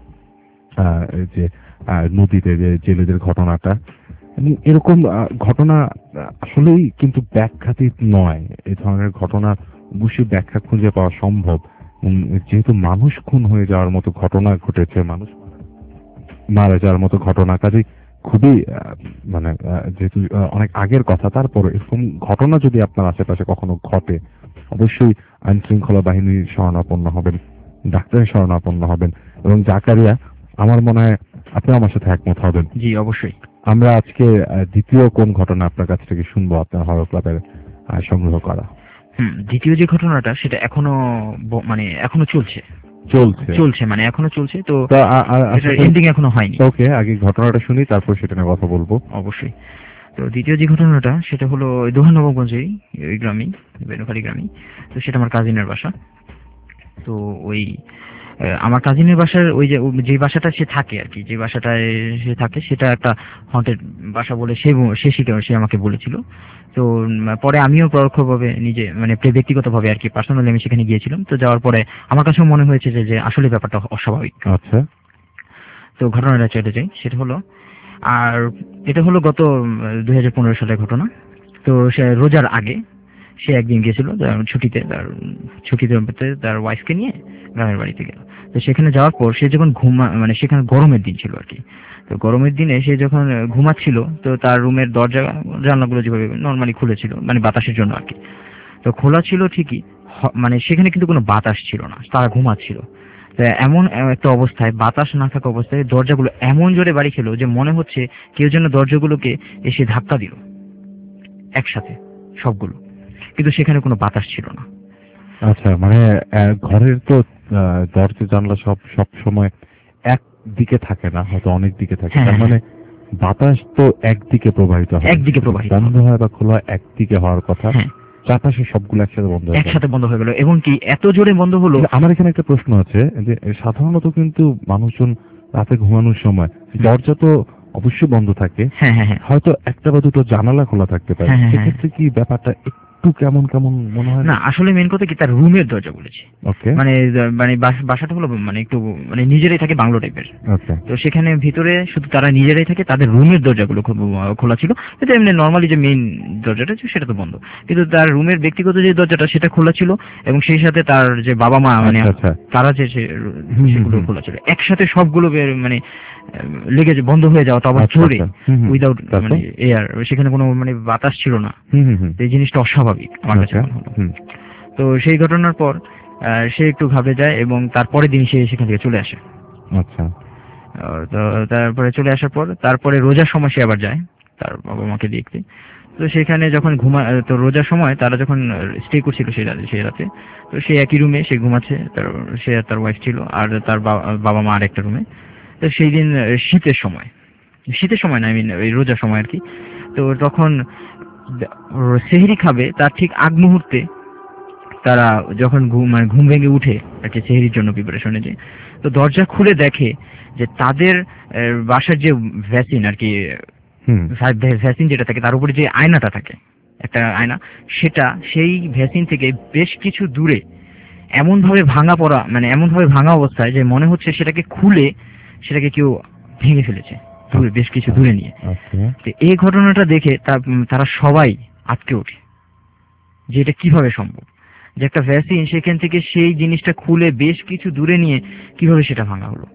যে নদীতে যে জেলেদের ঘটনাটা, এরকম ঘটনা আসলেই কিন্তু ব্যাখ্যাতীত নয়। এই ধরনের ঘটনা অবশ্যই ব্যাখ্যা খুঁজে পাওয়া সম্ভব। যেহেতু মানুষ খুন হয়ে যাওয়ার মতো ঘটনা ঘটেছে, মানুষ মারা যাওয়ার মতো ঘটনা, কাজেই খুবই মানে যেহেতু অনেক আগের কথা, তারপর এরকম ঘটনা যদি আপনার আশেপাশে কখনো ঘটে অবশ্যই আইন শৃঙ্খলা বাহিনীর শরণাপন্ন হবেন, ডাক্তারের শরণাপন্ন হবেন। এবং জাকারিয়া, আমার মনে হয় আপনি আমার সাথে একমত হবেন। জি অবশ্যই। আমরা আজকে দ্বিতীয় কোন ঘটনা আপনার কাছ থেকে শুনবো আপনার হরর ক্লাবের সংগ্রহ করা? দ্বিতীয় যে ঘটনাটা সেটা এখনো চলছে, চলছে মানে এখনো চলছে। তো আচ্ছা, এন্ডিং এখনো হয়নি। ওকে, আগে ঘটনাটা শুনি, তারপর সেটা নিয়ে কথা বলবো। অবশ্যই। তো দ্বিতীয় যে ঘটনাটা সেটা হলো দোহানবাবগঞ্জেই, ওই গ্রামেই, বেনুখালী গ্রামেই। তো সেটা আমার কাজিনের বাসা। তো ওই আমার কাজিনের বাসার ওই যে বাসাটা সে থাকে আর কি, যে বাসাটায় সে থাকে সেটা একটা হন্টেড বাসা বলে সে আমাকে বলেছিল। তো পরে আমিও পরোক্ষভাবে নিজে মানে ব্যক্তিগতভাবে আর কি পার্সোনালি আমি সেখানে গিয়েছিলাম। তো যাওয়ার পরে আমার কাছেও মনে হয়েছে যে আসলে ব্যাপারটা অস্বাভাবিক। আচ্ছা। তো ঘটনাটা চলে যাই, সেটা হলো, আর এটা হলো গত 2015 সালের ঘটনা। তো সে রোজার আগে সে একদিন গিয়েছিল ছুটিতে, তার ওয়াইফকে নিয়ে গ্রামের বাড়িতে গেল। তো সেখানে যাওয়ার পর সে যখন মানে সেখানে গরমের দিন ছিল আর কি। তো গরমের দিনে সে যখন ঘুমাচ্ছিল, তো তার রুমের দরজা জানলাগুলো যেভাবে নর্মালি খুলেছিল মানে বাতাসের জন্য আর কি। তো খোলা ছিল ঠিকই, মানে সেখানে কিন্তু কোনো বাতাস ছিল না, তারা ঘুমাচ্ছিল। এমন একটা অবস্থায়, বাতাস না থাকা অবস্থায় দরজাগুলো এমন জোরে বাড়ি খেলো যে মনে হচ্ছে কেউ যেন দরজাগুলোকে এসে ধাক্কা দিল একসাথে সবগুলো, কিন্তু সেখানে কোনো বাতাস ছিল না। আচ্ছা, মানে ঘরের তো দরজা জানলা সব সময় এক দিকে থাকে না, হয়তো অনেক দিকে থাকে। তার মানে বাতাস তো একদিকে প্রবাহিত হয়, বন্ধ হয় বা খোলা একদিকে হওয়ার কথা। চারপাশে সবগুলো একসাথে বন্ধ হয়ে গেল। এবং কি এত জোরে বন্ধ হলো। আমার এখানে একটা প্রশ্ন আছে যে সাধারণত কিন্তু মানুষজন রাতে ঘুমানোর সময় দরজা তো অবশ্যই বন্ধ থাকে, হয়তো একটা বা দুটো জানালা খোলা থাকতে পারে, সেক্ষেত্রে কি ব্যাপারটা একটু কেমন মনে হয় না? আসলে মেন কথা কি, তার রুমের দরজা বলেছে। মানে বাসাটা হলো মানে একটু মানে নিজেরাই থাকে, বাংলো টাইপের। তো সেখানে ভিতরে শুধু তারা নিজেরাই থাকে, তাদের রুমের দরজাগুলো খোলা ছিল। কিন্তু এমনি নর্মালি যে মেইন দরজাটা সেটা তো বন্ধ, কিন্তু তার রুমের ব্যক্তিগত যে দরজাটা সেটা খোলা ছিল। এবং সেই সাথে তার যে বাবা মা মানে তারা যে সেগুলো খোলা ছিল, একসাথে সবগুলো মানে লেগে বন্ধ হয়ে যাওয়া, তো আবার জোরে, উইদাউট মানে এয়ার, সেখানে কোনো মানে বাতাস ছিল না। এই জিনিসটা অস্বাভাবিক আমার কাছে মনে হলো। তো সেই ঘটনার পর সে একটু ঘাবড়ে যায় এবং তারপরে দিন সে সেখান থেকে চলে আসে। আচ্ছা। তো তারপরে চলে আসার পর তারপরে রোজার সময় সে আবার যায় তার বাবা মাকে দেখতে। তো সেখানে যখন তো রোজার সময় তারা যখন স্টে করছিল সেই রাতে, তো সে একই রুমে সে ঘুমাচ্ছে, সে আর তার ওয়াইফ ছিল, আর তার বাবা মা আর একটা রুমে। তো সেই দিন শীতের সময় না, ওই রোজার সময় আর কি। তো তখন সেহরি খাবে তার ঠিক আগ মুহূর্তে তারা যখন ঘুম ভেঙে উঠে আর কি, সেহরির জন্য প্রিপারেশনে যায়, তো দরজা খুলে দেখে যে তাদের বাসার যে ভ্যাসিন আর কি, ভ্যাসিন যেটা থাকে তার উপরে যে আয়নাটা থাকে, একটা আয়না, সেটা সেই ভ্যাসিন থেকে বেশ কিছু দূরে এমন ভাবে ভাঙা অবস্থায় যে মনে হচ্ছে সেটাকে খুলে সেটাকে কেউ ভেঙে ফেলেছে বেশ কিছু দূরে নিয়ে। তো এই ঘটনাটা দেখে তারা সবাই আটকে ওঠে যে এটা কিভাবে সম্ভব, যে একটা ভ্যাসিন সেখান থেকে সেই জিনিসটা খুলে বেশ কিছু দূরে নিয়ে কিভাবে সেটা ভাঙা হলো।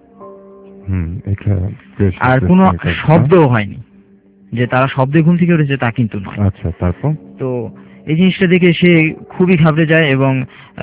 আর কোনো শব্দও হয়নি, যে তারা শব্দে ঘুম থেকে উঠেছে তা কিন্তু নয়। আচ্ছা, তারপর তো এই জিনিসটা দেখে সে খুবই ঘাবড়ে যায় এবং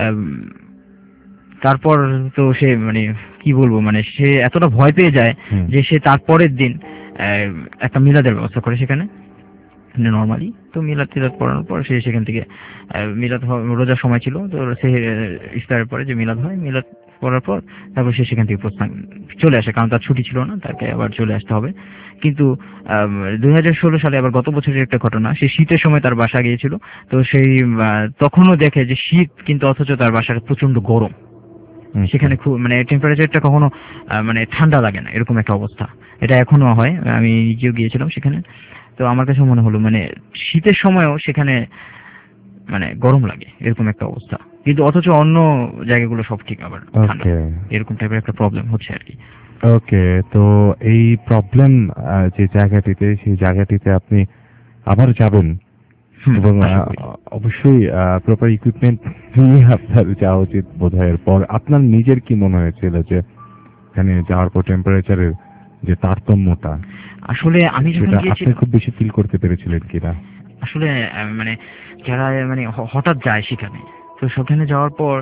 তারপর তো সে মানে কি বলবো, মানে সে এতটা ভয় পেয়ে যায় যে সে তারপরের দিন একটা মিলাদের ব্যবস্থা করে সেখানে নর্মালি। তো মিলাদ পড়ানোর পর সে সেখান থেকে মিলাদ রোজার সময় ছিল, তো সে ইফতারের পরে যে মিলাদ হয়, মিলাদ পড়ার পর তারপর সে সেখান থেকে প্রস্থান চলে আসে, কারণ তার ছুটি ছিল না, তাকে আবার চলে আসতে হবে। কিন্তু 2016 সালে আবার গত বছরের একটা ঘটনা, সে শীতের সময় তার বাসা গিয়েছিল। তো সেই তখনও দেখে যে শীত, কিন্তু অথচ তার বাসার প্রচন্ড গরম, সেখানে খুব মানে টেম্পারেচারটা কখনো মানে ঠান্ডা লাগে না, এরকম একটা অবস্থা। এটা এখনো হয়, আমি নিজেও গিয়েছিলাম সেখানে। তো আমার কাছে মনে হলো মানে শীতের সময়ও সেখানে মানে গরম লাগে, এরকম একটা অবস্থা, কিন্তু অথচ অন্য জায়গাগুলো সব ঠিক আবার ঠান্ডা, এরকম টাইপের একটা প্রবলেম হচ্ছে আর কি। ওকে, তো এই প্রবলেম যে জায়গাটিতে, সেই জায়গাটিতে আপনি আবার যাবেন এবং অবশ্যই প্রপার ইকুইপমেন্ট নিয়ে আপনার যাওয়া উচিত বোধহয়। এরপর আপনার নিজের কি মনে হয়েছিল যে এখানে যাওয়ার পর টেম্পারেচারের যে তারতম্যটা, আসলে আমি যখন গিয়েছিলাম আপনি খুব বেশি ফিল করতে পেরেছিলেন কিনা? আসলে মানে যারা মানে হঠাৎ যায় সেখানে, তো সেখানে যাওয়ার পর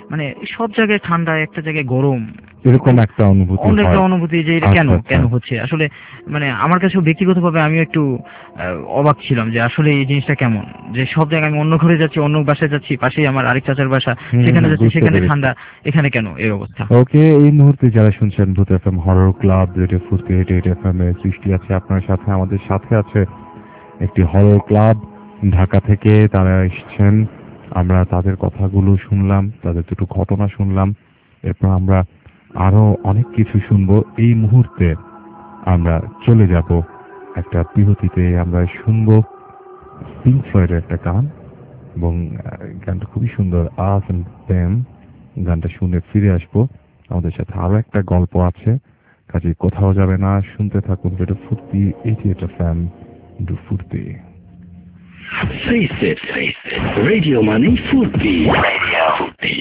মানে সব জায়গায় ঠান্ডা, একটা জায়গায় গরম, এরকম একটা অনুভূতি অন্য একটা হয়। অনুভূতি যে এটা কেন আচ্ছা, আচ্ছা। কেন হচ্ছে আসলে। মানে আমার কাছেও ব্যক্তিগতভাবে আমিও একটু অবাক ছিলাম যে আসলে এই জিনিসটা কেমন, যে সব জায়গায় আমি অন্য ঘরে যাচ্ছি, অন্য বাসায় যাচ্ছি, পাশেই আমার আরেক চাচার বাসা, সেখানে যাচ্ছি, বুঝতে সেখানে পেরেছি। ঠান্ডা, এখানে কেন এই অবস্থা। ওকে, এই মুহূর্তে যারা শুনছেন ভূত FM horror club radio Foorti 88 FM এর সৃষ্টি আছে আপনার সাথে, আমাদের সাথে আছে একটি হরর ক্লাব ঢাকা থেকে, তারা এসেছেন। আমরা তাদের কথাগুলো শুনলাম, তাদের দুটো ঘটনা শুনলাম, এরপর আমরা আরো অনেক কিছু শুনবো। এই মুহূর্তে আমরা চলে যাব একটা বিরতিতে। আমরা শুনবো পিঙ্ক ফ্লয়েডের একটা গান, এবং গানটা খুবই সুন্দর, আস এন্ড দেম। গানটা শুনে ফিরে আসবো। আমাদের সাথে আরো একটা গল্প আছে, কাজে কোথাও যাবে না, শুনতে থাকুন radio Foorti 88 FM, radio Foorti. Face it, Radio Money Furti. Radio Furti.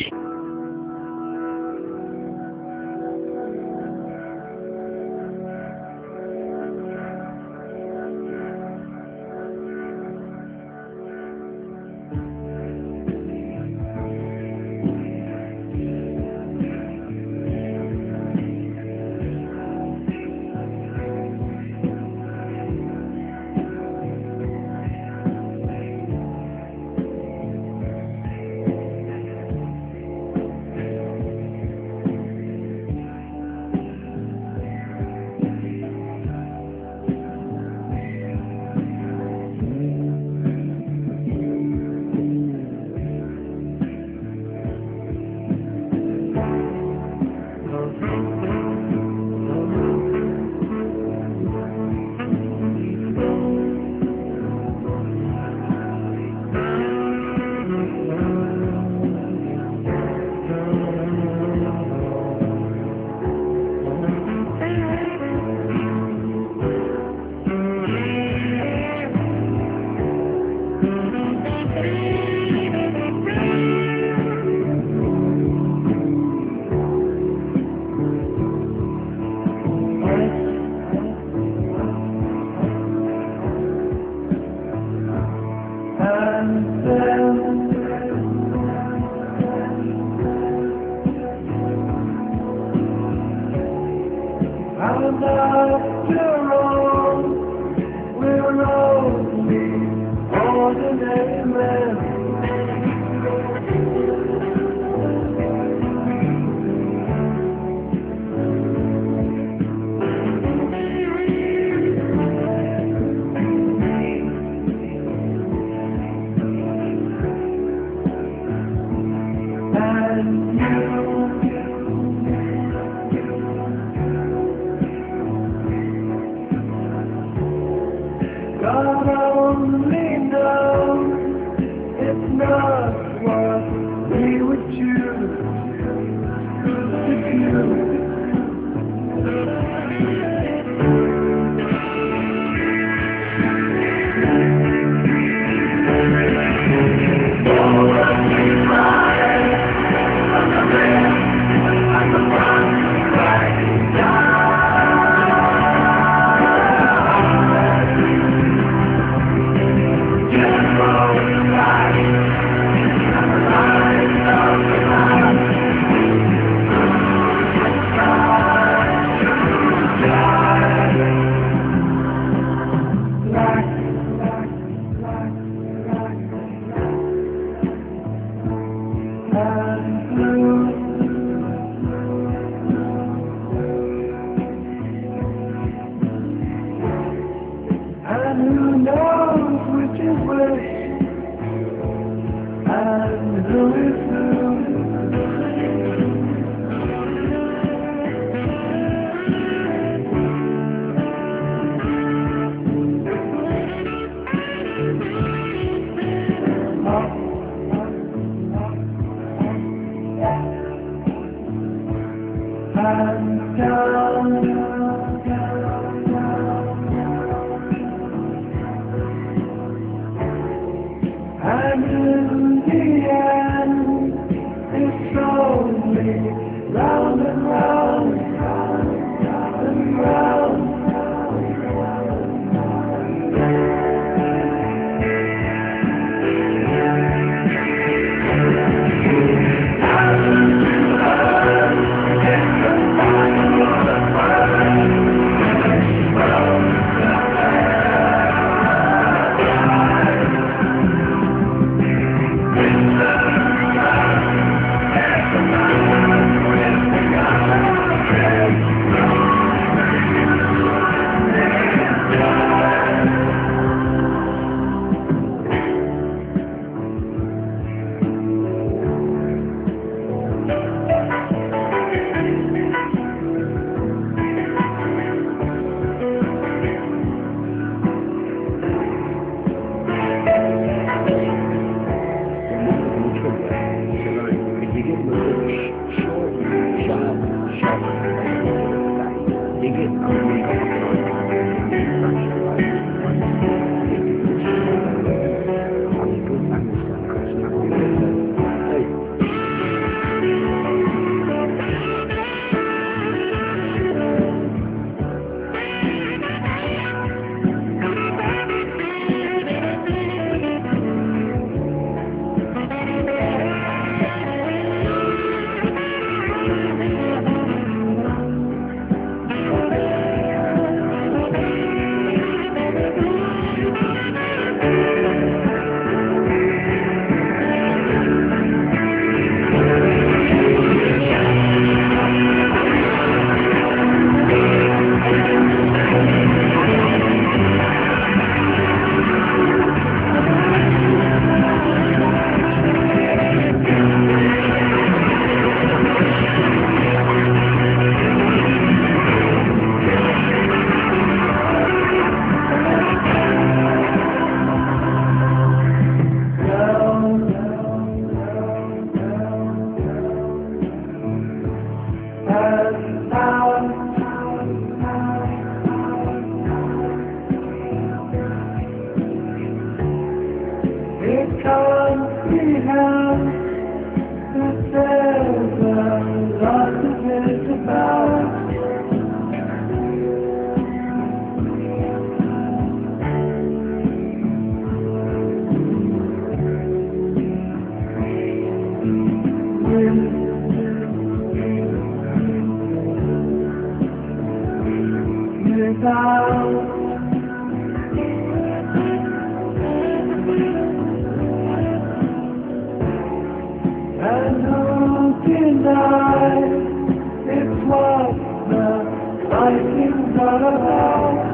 And who denies it's what the fighting's all about?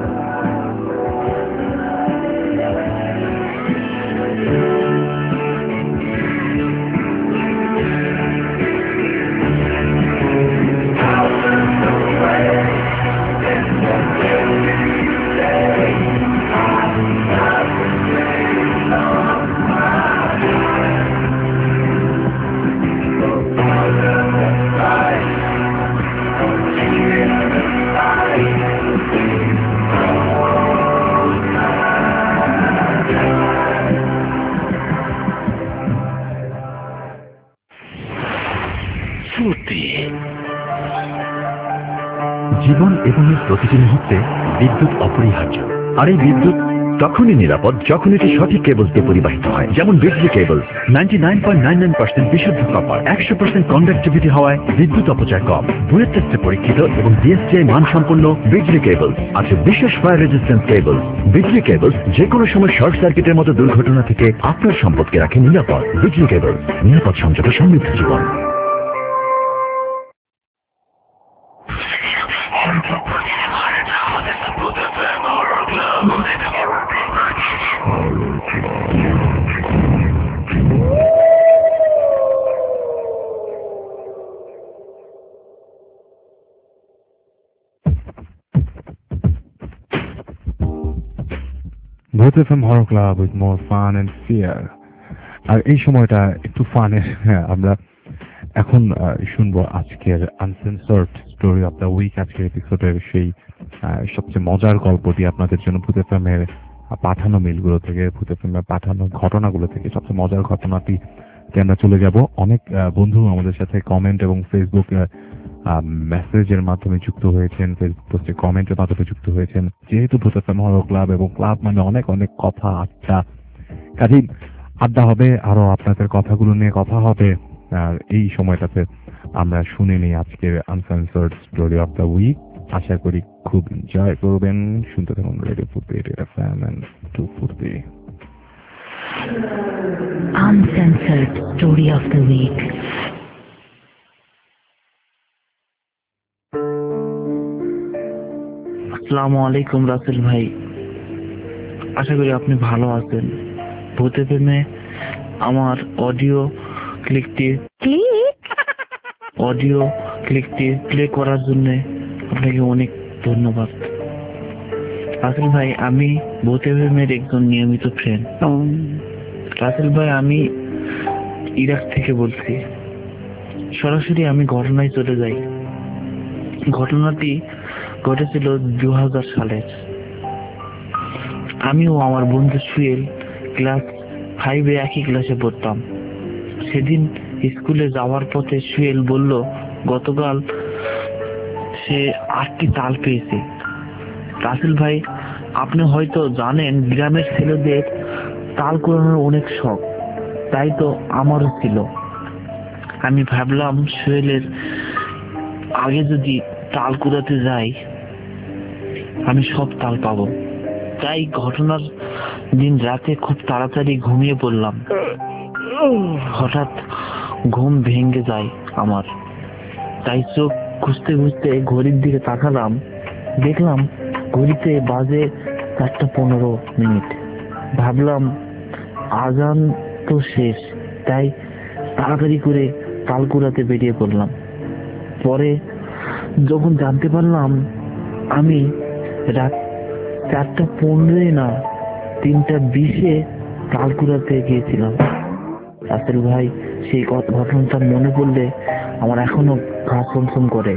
জীবন এবং এর প্রতিটি মুহূর্তে বিদ্যুৎ অপরিহার্য, আর এই বিদ্যুৎ তখনই নিরাপদ যখন এটি সঠিক কেবল দিয়ে পরিবাহিত হয়। যেমন বিজলি কেবল 99.99% বিশুদ্ধ কপার, 100% কন্ডাক্টিভিটি হওয়ায় বিদ্যুৎ অপচয় কম। বুয়েট টেস্টে পরীক্ষিত এবং ডিএসটিআই মানসম্পন্ন বিজলি কেবল আছে বিশেষ ফায়ার রেজিস্ট্যান্স কেবল। বিজলি কেবল যে কোনো সময় শর্ট সার্কিটের মতো দুর্ঘটনা থেকে আপনার সম্পদকে রাখে নিরাপদ। বিজলি কেবল, নিরাপদ সংযোগে সমৃদ্ধ জীবন। Bhoot FM horror club with more fun and fear. আর এই সময়টা একটু ফানের, আমরা এখন শুনবো আজকের uncensored story of the week. আজকের এপিসোডের সেই সবচেয়ে মজার গল্পটি আপনাদের জন্য ভূত এফএম এর পাঠানো মেলগুলো থেকে, ভূত এফএম এর পাঠানো ঘটনাগুলো থেকে সবচেয়ে মজার ঘটনাটি আমরা চলে যাব। অনেক বন্ধু আমাদের সাথে কমেন্ট এবং ফেসবুক মেসেজের মাধ্যমে যুক্ত হয়েছেন, ফেসবুক পোস্টে কমেন্টের মাধ্যমে যুক্ত হয়েছেন। যেহেতু ভূত এফএম হরর ক্লাব এবং ক্লাব মানে অনেক অনেক কথা, আড্ডা, কাজেই আড্ডা হবে, আরো আপনাদের কথাগুলো নিয়ে কথা হবে। আর এই সময়টাতে আমরা শুনে নিই আজকের uncensored story of the week. আশা করি খুব এনজয় করবেন। শুনতে থাকুন radio Foorti, radio FM and to Foorti. Uncensored Story of the Week. আসসালামু আলাইকুম রাসেল ভাই, আশা করি আপনি ভালো আছেন। ভূত এফএমে আমার অডিও ক্লিকটি প্লে করার জন্য আপনাকে অনেক ধন্যবাদ। রাসেল ভাই, আমি ভূত এফএমের একজন নিয়মিত ফ্রেন্ড। রাসেল ভাই, আমি ইরাক থেকে বলছি। সরাসরি আমি ঘটনায় চলে যাই। ঘটনাটি ঘটেছিল 2000 সালের। আমিও আমার বন্ধু সুয়েল ক্লাস 5 একই ক্লাসে পড়তাম। সেদিন স্কুলে যাওয়ার পথে সুয়েল বলল গতকাল সে 8টি তাল পেয়েছে। রাসেল ভাই, আপনি হয়তো জানেন গ্রামের ছেলেদের তাল কুড়ানোর অনেক শখ, তাই তো আমারও ছিল। আমি ভাবলাম সুয়েলের আগে যদি তাল কুড়াতে যাই আমি সব তাল পাবো। তাই ঘটনার দিন রাতে খুব তাড়াতাড়ি ঘুমিয়ে পড়লাম। হঠাৎ ঘুম ভেঙে যায় আমার, তাই চোখ খুঁজতে খুঁজতে ঘড়ির দিকে তাকালাম। দেখলাম ঘড়িতে বাজে 4:15। ভাবলাম আজান তো শেষ, তাই তাড়াতাড়ি করে তাল কুড়াতে বেরিয়ে পড়লাম। পরে যখন জানতে পারলাম আমি রাত 4:15 না 3:20 তাল কুড়াতে গিয়েছিলাম। রাসেল ভাই, সেই ঘটনাটা মনে পড়লে আমার এখনো গা ছমছম করে।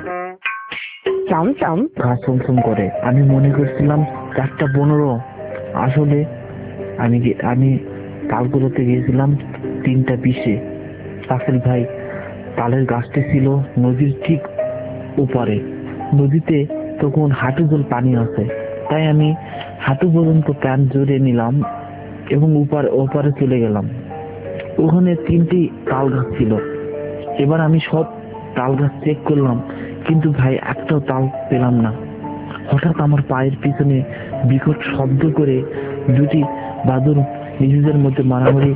আমি মনে করছিলাম 4:15, আসলে আমি তাল কুড়াতে গিয়েছিলাম 3:20। রাসেল ভাই, তালের গাছটি ছিল নদীর ঠিক ওপারে। নদীতে তখন হাঁটু জল পানি আছে, তাই আমি হাঁটু পর্যন্ত প্যান্ট জড়িয়ে নিলাম এবং ওপারে চলে গেলাম। ওখানে 3টি তাল গাছ ছিল। এবার আমি সব তাল গাছ চেক করলাম, কিন্তু ভাই একটাও তাল পেলাম না। হঠাৎ আমার পায়ের পিছনে বিকট শব্দ করে দুটি বাদুড় নিজেদের মধ্যে মারামারি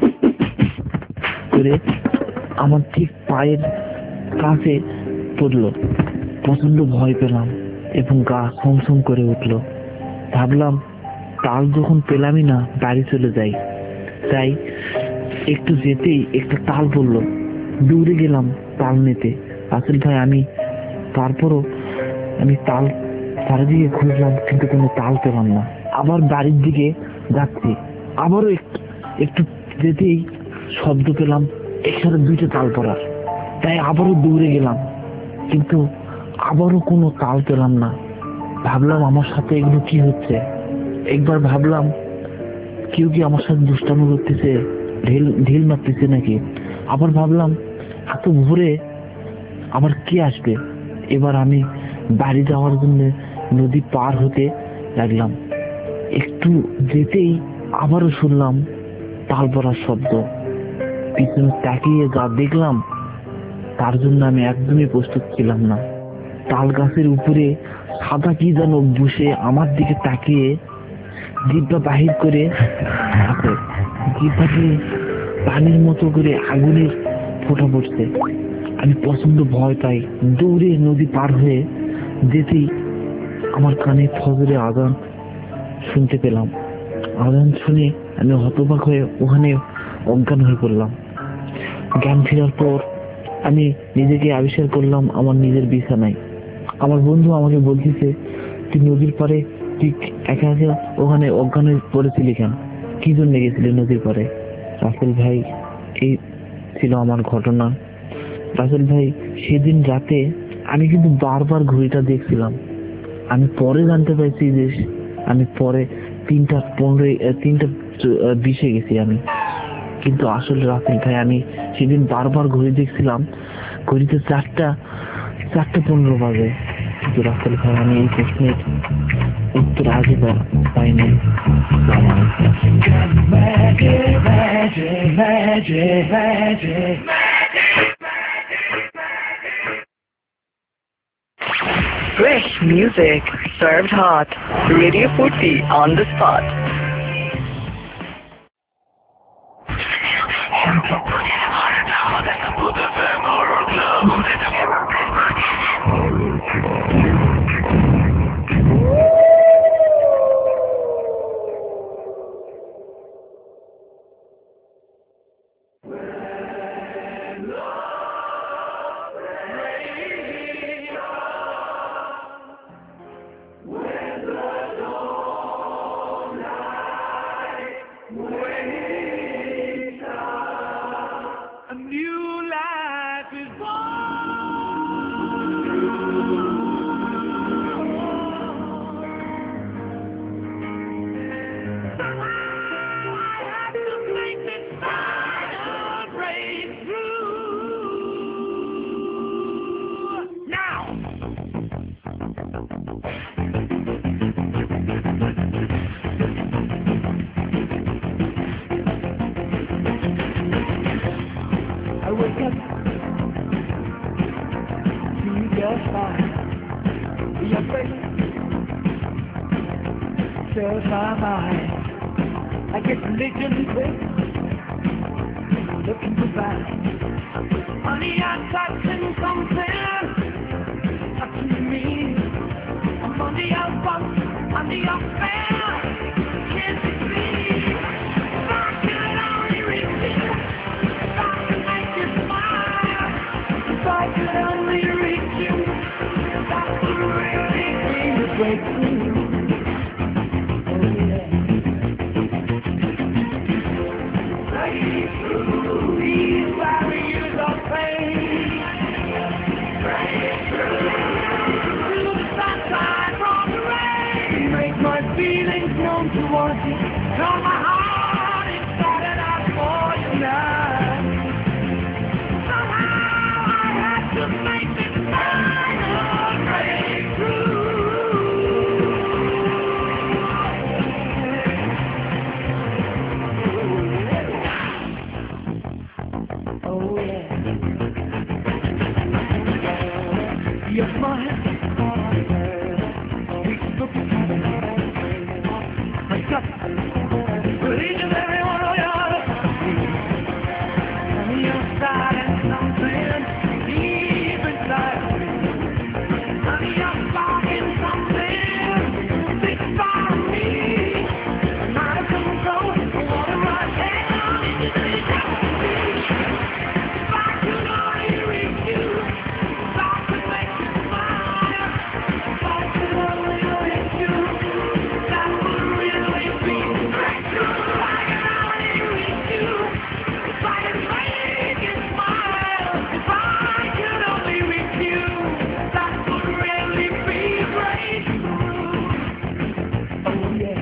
করে আমার ঠিক পায়ের কাছে পড়লো। প্রচন্ড ভয় পেলাম এবং গা ছমছম করে উঠলো। ভাবলাম তাল যখন পেলামই না, বাড়ি চলে যাই। তাই একটু যেতেই একটা তাল পড়লো, দৌড়ে গেলাম তাল নিতে। রাসেল ভাই, তারপরও আমি তাল চারিদিকে খুঁজলাম, কিন্তু কোনো তাল পেলাম না। আবার বাড়ির দিকে যাচ্ছি, আবারও একটু যেতেই শব্দ পেলাম একসাথে দুইটা তাল পড়ার। তাই আবারও দৌড়ে গেলাম, কিন্তু আবারও কোনো তাল পেলাম না। ভাবলাম আমার সাথে এগুলো কি হচ্ছে। একবার ভাবলাম কেউ কি আমার সাথে দুষ্টামি করতেছে, ঢিল মারতেছে নাকি। আবার ভাবলাম এত ভোরে আবার কে আসবে। এবার আমি বাড়ি যাওয়ার জন্য নদী পার হতে লাগলাম। একটু যেতেই আবারও শুনলাম তাল পড়ার শব্দ। পিছনে তাকিয়ে যা দেখলাম তার জন্য আমি একদমই প্রস্তুত ছিলাম না। তাল গাছের উপরে সাদা কি যেন বসে আমার দিকে তাকিয়ে জিহ্বা বাহির করে আছে। জিহ্বাতে পানির মতো করে আগুনের ফোঁটা পড়ছে। আমি প্রচন্ড ভয় পাই। দৌড়ে নদী পার হয়ে যেতেই আমার কানে ফজরে আজান শুনতে পেলাম। আজান শুনে আমি হতবাক হয়ে ওখানে অজ্ঞান হয়ে পড়লাম। জ্ঞান ফেরার পর আমি নিজেকে আবিষ্কার করলাম আমার নিজের বিছানায়। আমার বন্ধু আমাকে বলতেছে, তুই নদীর পাড়ে ঠিক একা একা ওখানে অজ্ঞান হয়ে পড়েছিলি কেন, কি জন্য গেছিলি নদীর পাড়ে? রাসেল ভাই, এই ছিল আমার ঘটনা। রাসেল ভাই, সেদিন রাতে আমি কিন্তু বারবার ঘড়িটা দেখছিলাম। আমি পরে জানতে পারছি যে আমি পরে 3:20 গেছি আমি। কিন্তু আসলে রাসেল ভাই, আমি সেদিন বারবার ঘড়ি দেখছিলাম, ঘড়িতে 4:15 বাজে। কিন্তু রাসেল ভাই, আমি এই প্রশ্নের উত্তর আগে পাইনি। Fresh music served hot. Radio Footy on the spot. Fills my mind. I get religion quick, looking to find. Honey, I'm touching something, touching me. I'm under your bump, under your spell. Can't you see? If I could only reach you, if I could make you smile, if I could only reach you, that would really be the breakthrough. Feelings known towards you. Tell my heart it started out for you now. Somehow I had to make this final breakthrough. Your smile. But each and every one of y'all, on the outside and something deep inside. On the outside and something deep inside me. Might have come close, I wanna run down into the depths. If I could only reach you, if I could make you smile, if I could only reach you, that would really be great. If I could only reach you, if I could make you smile, if I could only reach you, that would really be great. Oh yeah.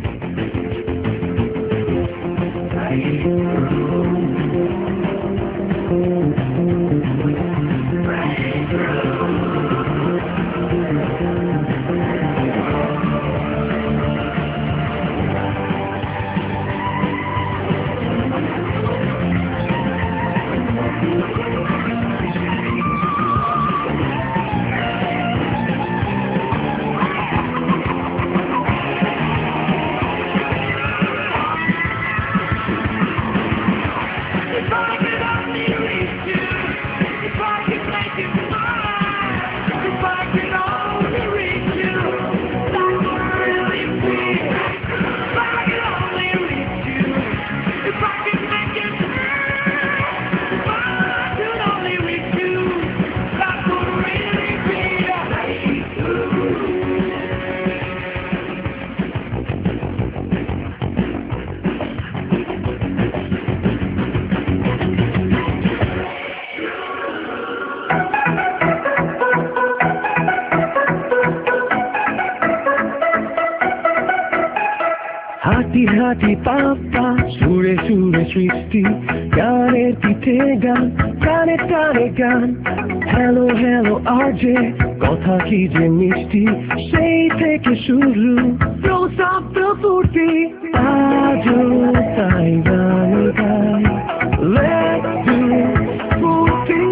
If I could only reach you, if I could make you smile, if I could only reach you, that would really be. If I could only reach you, if I could make you smile, if I could only reach you, that would really be. হাঁটি হাঁটি পাপা সুরে সুরে সৃষ্টি গানের পিঠে গান গানে টানে গান হ্যালো হ্যালো আজে কথা কি যে মিষ্টি সেই থেকে শুরু শব্দ ফুটি আজও তাই গান গাই Let's do ফুটি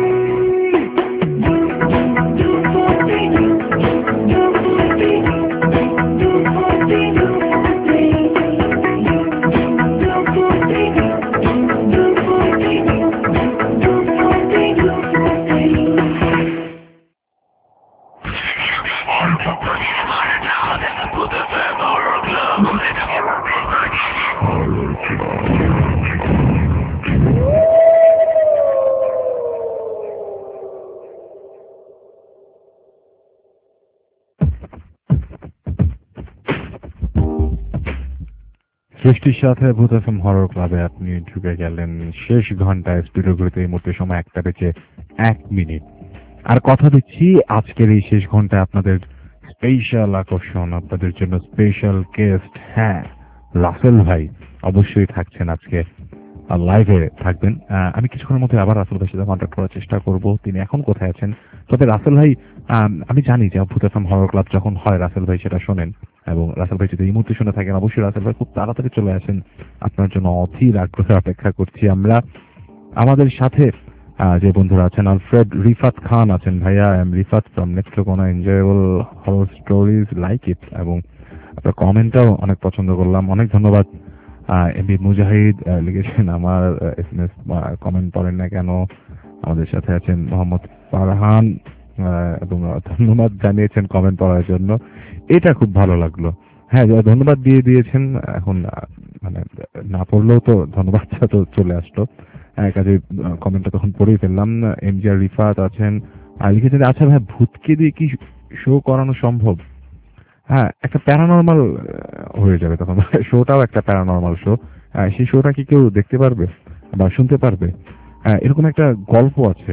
সৃষ্টির সাথে ভূত এফএম হরর ক্লাবে আপনি ঢুকে গেলেন শেষ ঘন্টায়। স্টুডিও ঘড়িতে এই মুহূর্তে সময় 1টা বেজে 1 মিনিট। আর কথা দিচ্ছি আজকের এই শেষ ঘন্টায় আপনাদের স্পেশাল আকর্ষণ, আপনাদের জন্য স্পেশাল গেস্ট। হ্যাঁ, রাসেল ভাই অবশ্যই থাকছেন আজকে, লাইভে থাকবেন। আমি কিছুক্ষণের মধ্যে আবার রাসেল ভাইয়ের সাথে কন্ট্যাক্ট করার চেষ্টা করব, তিনি এখন কোথায় আছেন। তবে রাসেল ভাই, আমি জানি যে ভূত এফএম হরর ক্লাব যখন হয় রাসেল ভাই সেটা শোনেন, এবং রাসেল ভাই যদি এই মুহূর্তে শুনে থাকেন অবশ্যই রাসেল ভাই খুব তাড়াতাড়ি চলে আসেন, আপনার জন্য অধীর আগ্রহে অপেক্ষা করছি আমরা। আমাদের সাথে যে বন্ধুরা আছেন, আলফ্রেড রিফাত খান আছেন। ভাইয়া, I am Rifat from Netrokona, enjoyable horror stories like it, এবং আপনার কমেন্টটাও অনেক পছন্দ করলাম, অনেক ধন্যবাদ। এমবি মুজাহিদ লিখেছেন আমার এসএমএস কমেন্ট পড়েন না কেন। আমাদের সাথে আছেন মোহাম্মদ ফারহান, এবং ধন্যবাদ জানিয়েছেন কমেন্ট পড়ার জন্য, এটা খুব ভালো লাগলো। হ্যাঁ, ধন্যবাদ দিয়ে দিয়েছেন, এখন মানে না পড়লেও তো ধন্যবাদটা তো চলে আসলো, কাজে কমেন্টটা তখন পড়েই ফেললাম। এমজিআর রিফাত আছেন, লিখেছেন আচ্ছা ভাই ভূতকে দিয়ে কি শো করানো সম্ভব? হ্যাঁ, একটা প্যারানর্মাল হয়ে যাবে তখন, শোটাও একটা প্যারানর্মাল শো। সেই শোটা কি কেউ দেখতে পারবে বা শুনতে পারবে? এরকম একটা গল্প আছে,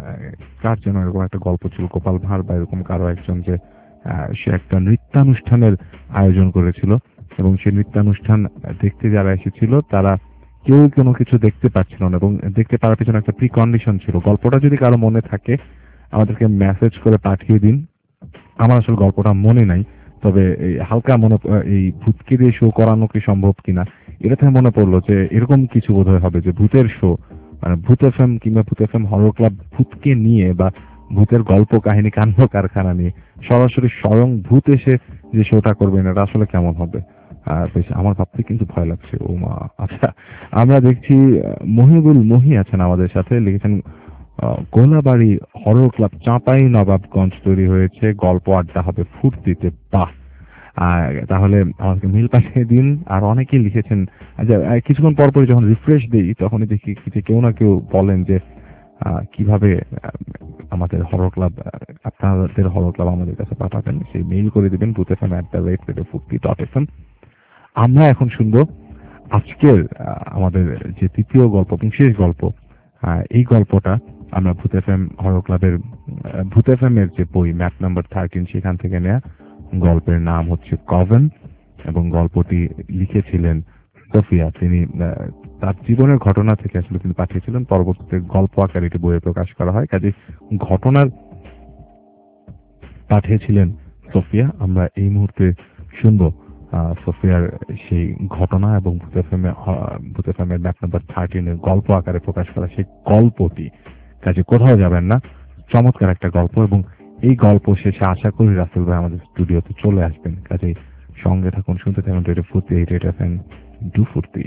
কার যেন এরকম একটা গল্প ছিল, গোপাল ভাঁড় বা এরকম কারো একজন, যে সে একটা নৃত্যানুষ্ঠানের আয়োজন করেছিল, এবং সেই নৃত্যানুষ্ঠান দেখতে যারা এসেছিল তারা কেউ কোনো কিছু দেখতে পাচ্ছিল না, এবং দেখতে পারার পিছনে একটা প্রি কন্ডিশন ছিল। গল্পটা যদি কারো মনে থাকে আমাদেরকে মেসেজ করে পাঠিয়ে দিন। আমার আসলে গল্পটা মনে নাই, তবে হালকা মনে, এই ভূতকে দিয়ে শো করানো কি সম্ভব কিনা এটা থেকে মনে পড়লো যে এরকম কিছু বোধহয় হবে, যে ভূতের শো, মানে ভূত এফএম কিংবা ভূত এফএম হরর ক্লাব ভূতকে নিয়ে বা ভূতের গল্প কাহিনী কাণ্ড কারখানা নিয়ে সরাসরি স্বয়ং ভূত এসে যে শোটা করবেন, এটা আসলে কেমন হবে? বেশ আমার ভাবতে কিন্তু ভয় লাগছে। ও মা, আচ্ছা আমরা দেখছি মহিবুল মহি আছেন আমাদের সাথে, লিখেছেন গোলাবাড়ি হরর ক্লাব চাঁপাই নবাবগঞ্জ তৈরি হয়েছে, গল্প আড্ডা হবে ফুর্তিতে। বাহ, তাহলে আমাকে মিল পাঠিয়ে দিন। আর অনেকেই লিখেছেন, কিছুক্ষণ পরপরই যখন রিফ্রেশ দিই তখনই দেখি যে কেউ না কেউ বলেন যে কিভাবে আমাদের হরর ক্লাব, আপনাদের হরর ক্লাব আমাদের কাছে পাঠাবেন, সেই মেইল করে দিবেন boothfm@futti.fm। আমরা এখন শুনবো আজকের আমাদের যে তৃতীয় গল্প এবং শেষ গল্প। এই গল্পটা আমরা ভূত এফএম হরর ক্লাবের ভূত এফএম এর যে বই ম্যাপ নাম্বার 13 সেখান থেকে নেয়া। গল্পের নাম হচ্ছে কভেন এবং গল্পটি লিখেছিলেন সোফিয়া। তিনি তার জীবনের ঘটনা থেকে আসলে তিনি পাঠিয়েছিলেন, পরবর্তীতে গল্প আকারে এটি বইয়ে প্রকাশ করা হয়। কাজে ঘটনার পাঠিয়েছিলেন সোফিয়া। আমরা এই মুহূর্তে শুনবো সোফিয়ার সেই ঘটনা এবং ভূত এফএম এর ম্যাপ নাম্বার 13 এর গল্প আকারে প্রকাশ করা সেই গল্পটি। কাজে কোথাও যাবেন না, চমৎকার একটা গল্প। এবং এই গল্প শেষে আশা করি রাসেল ভাই আমাদের স্টুডিওতে চলে আসবেন। কাজে সঙ্গে থাকুন, শুনতে থাকুন radio Foorti, radio FM, do ফুর্তি।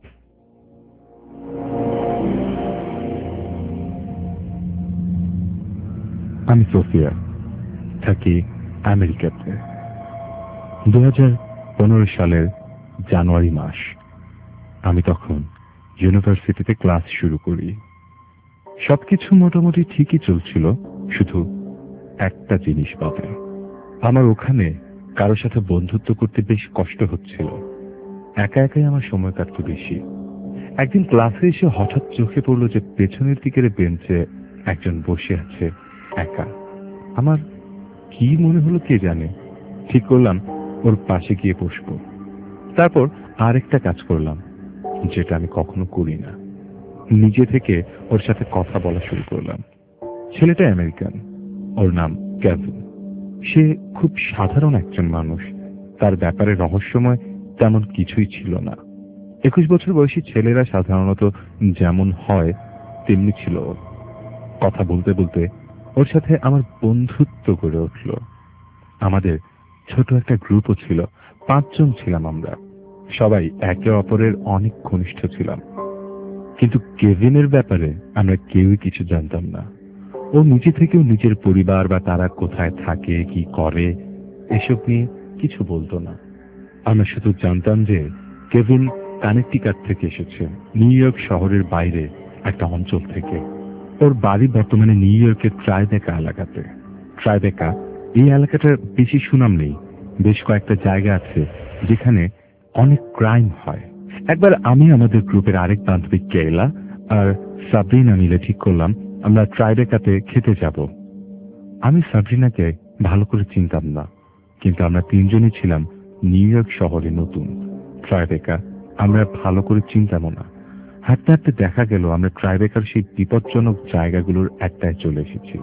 আমি সোফিয়া, থাকি আমেরিকাতে। 2015 সালের জানুয়ারি মাস। আমি তখন ইউনিভার্সিটিতে ক্লাস শুরু করি। সবকিছু মোটামুটি ঠিকই চলছিল, শুধু একটা জিনিস বাদে। আমার ওখানে কারোর সাথে বন্ধুত্ব করতে বেশ কষ্ট হচ্ছিল। একা একাই আমার সময় কাটত বেশি। একদিন ক্লাসে এসে হঠাৎ চোখে পড়লো যে পেছনের দিকের বেঞ্চে একজন বসে আছে একা। আমার কি মনে হলো কে জানে, ঠিক করলাম ওর পাশে গিয়ে বসবো। তারপর আরেকটা কাজ করলাম যেটা আমি কখনো করি না, নিজে থেকে ওর সাথে কথা বলা শুরু করলাম। ছেলেটা আমেরিকান, ওর নাম কেভিন। সে খুব সাধারণ একজন মানুষ, তার ব্যাপারে রহস্যময় তেমন কিছুই ছিল না। 21 বছর বয়সী ছেলেরা সাধারণত যেমন হয় তেমনি ছিল ওর। কথা বলতে বলতে ওর সাথে আমার বন্ধুত্ব গড়ে উঠল। আমাদের ছোট একটা গ্রুপও ছিল, 5 জন ছিলাম আমরা। সবাই একে অপরের অনেক ঘনিষ্ঠ ছিলাম। কিন্তু কেভিনের ব্যাপারে আমরা কেউই কিছু জানতাম না। ও নিজে থেকেও নিজের পরিবার বা তারা কোথায় থাকে, কি করে, এসব নিয়ে কিছু বলতো না। আমরা শুধু জানতাম যে কেভিন কানেকটিকাট থেকে এসেছে, নিউ ইয়র্ক শহরের বাইরে একটা অঞ্চল থেকে। ওর বাড়ি বর্তমানে নিউ ইয়র্কের ট্রাইবেকা এলাকাতে। ট্রাইবেকা এই এলাকাটার বেশি সুনাম নেই, বেশ কয়েকটা জায়গা আছে যেখানে অনেক ক্রাইম হয়। একবার আমি আমাদের গ্রুপের আরেক বান্ধবী কেলা আর সাবরিনা মিলে ঠিক করলাম আমরা ট্রাইবেকাতে খেতে যাব। আমি সাবরিনাকে ভালো করে চিনতাম না, কিন্তু আমরা 3 জনই ছিলাম নিউ ইয়র্ক শহরে নতুন। ট্রাইবেকা আমরা ভালো করে চিনতামও না। হাঁটতে হাঁটতে দেখা গেল আমরা ট্রাইবেকার সেই বিপজ্জনক জায়গাগুলোর একটায় চলে এসেছি।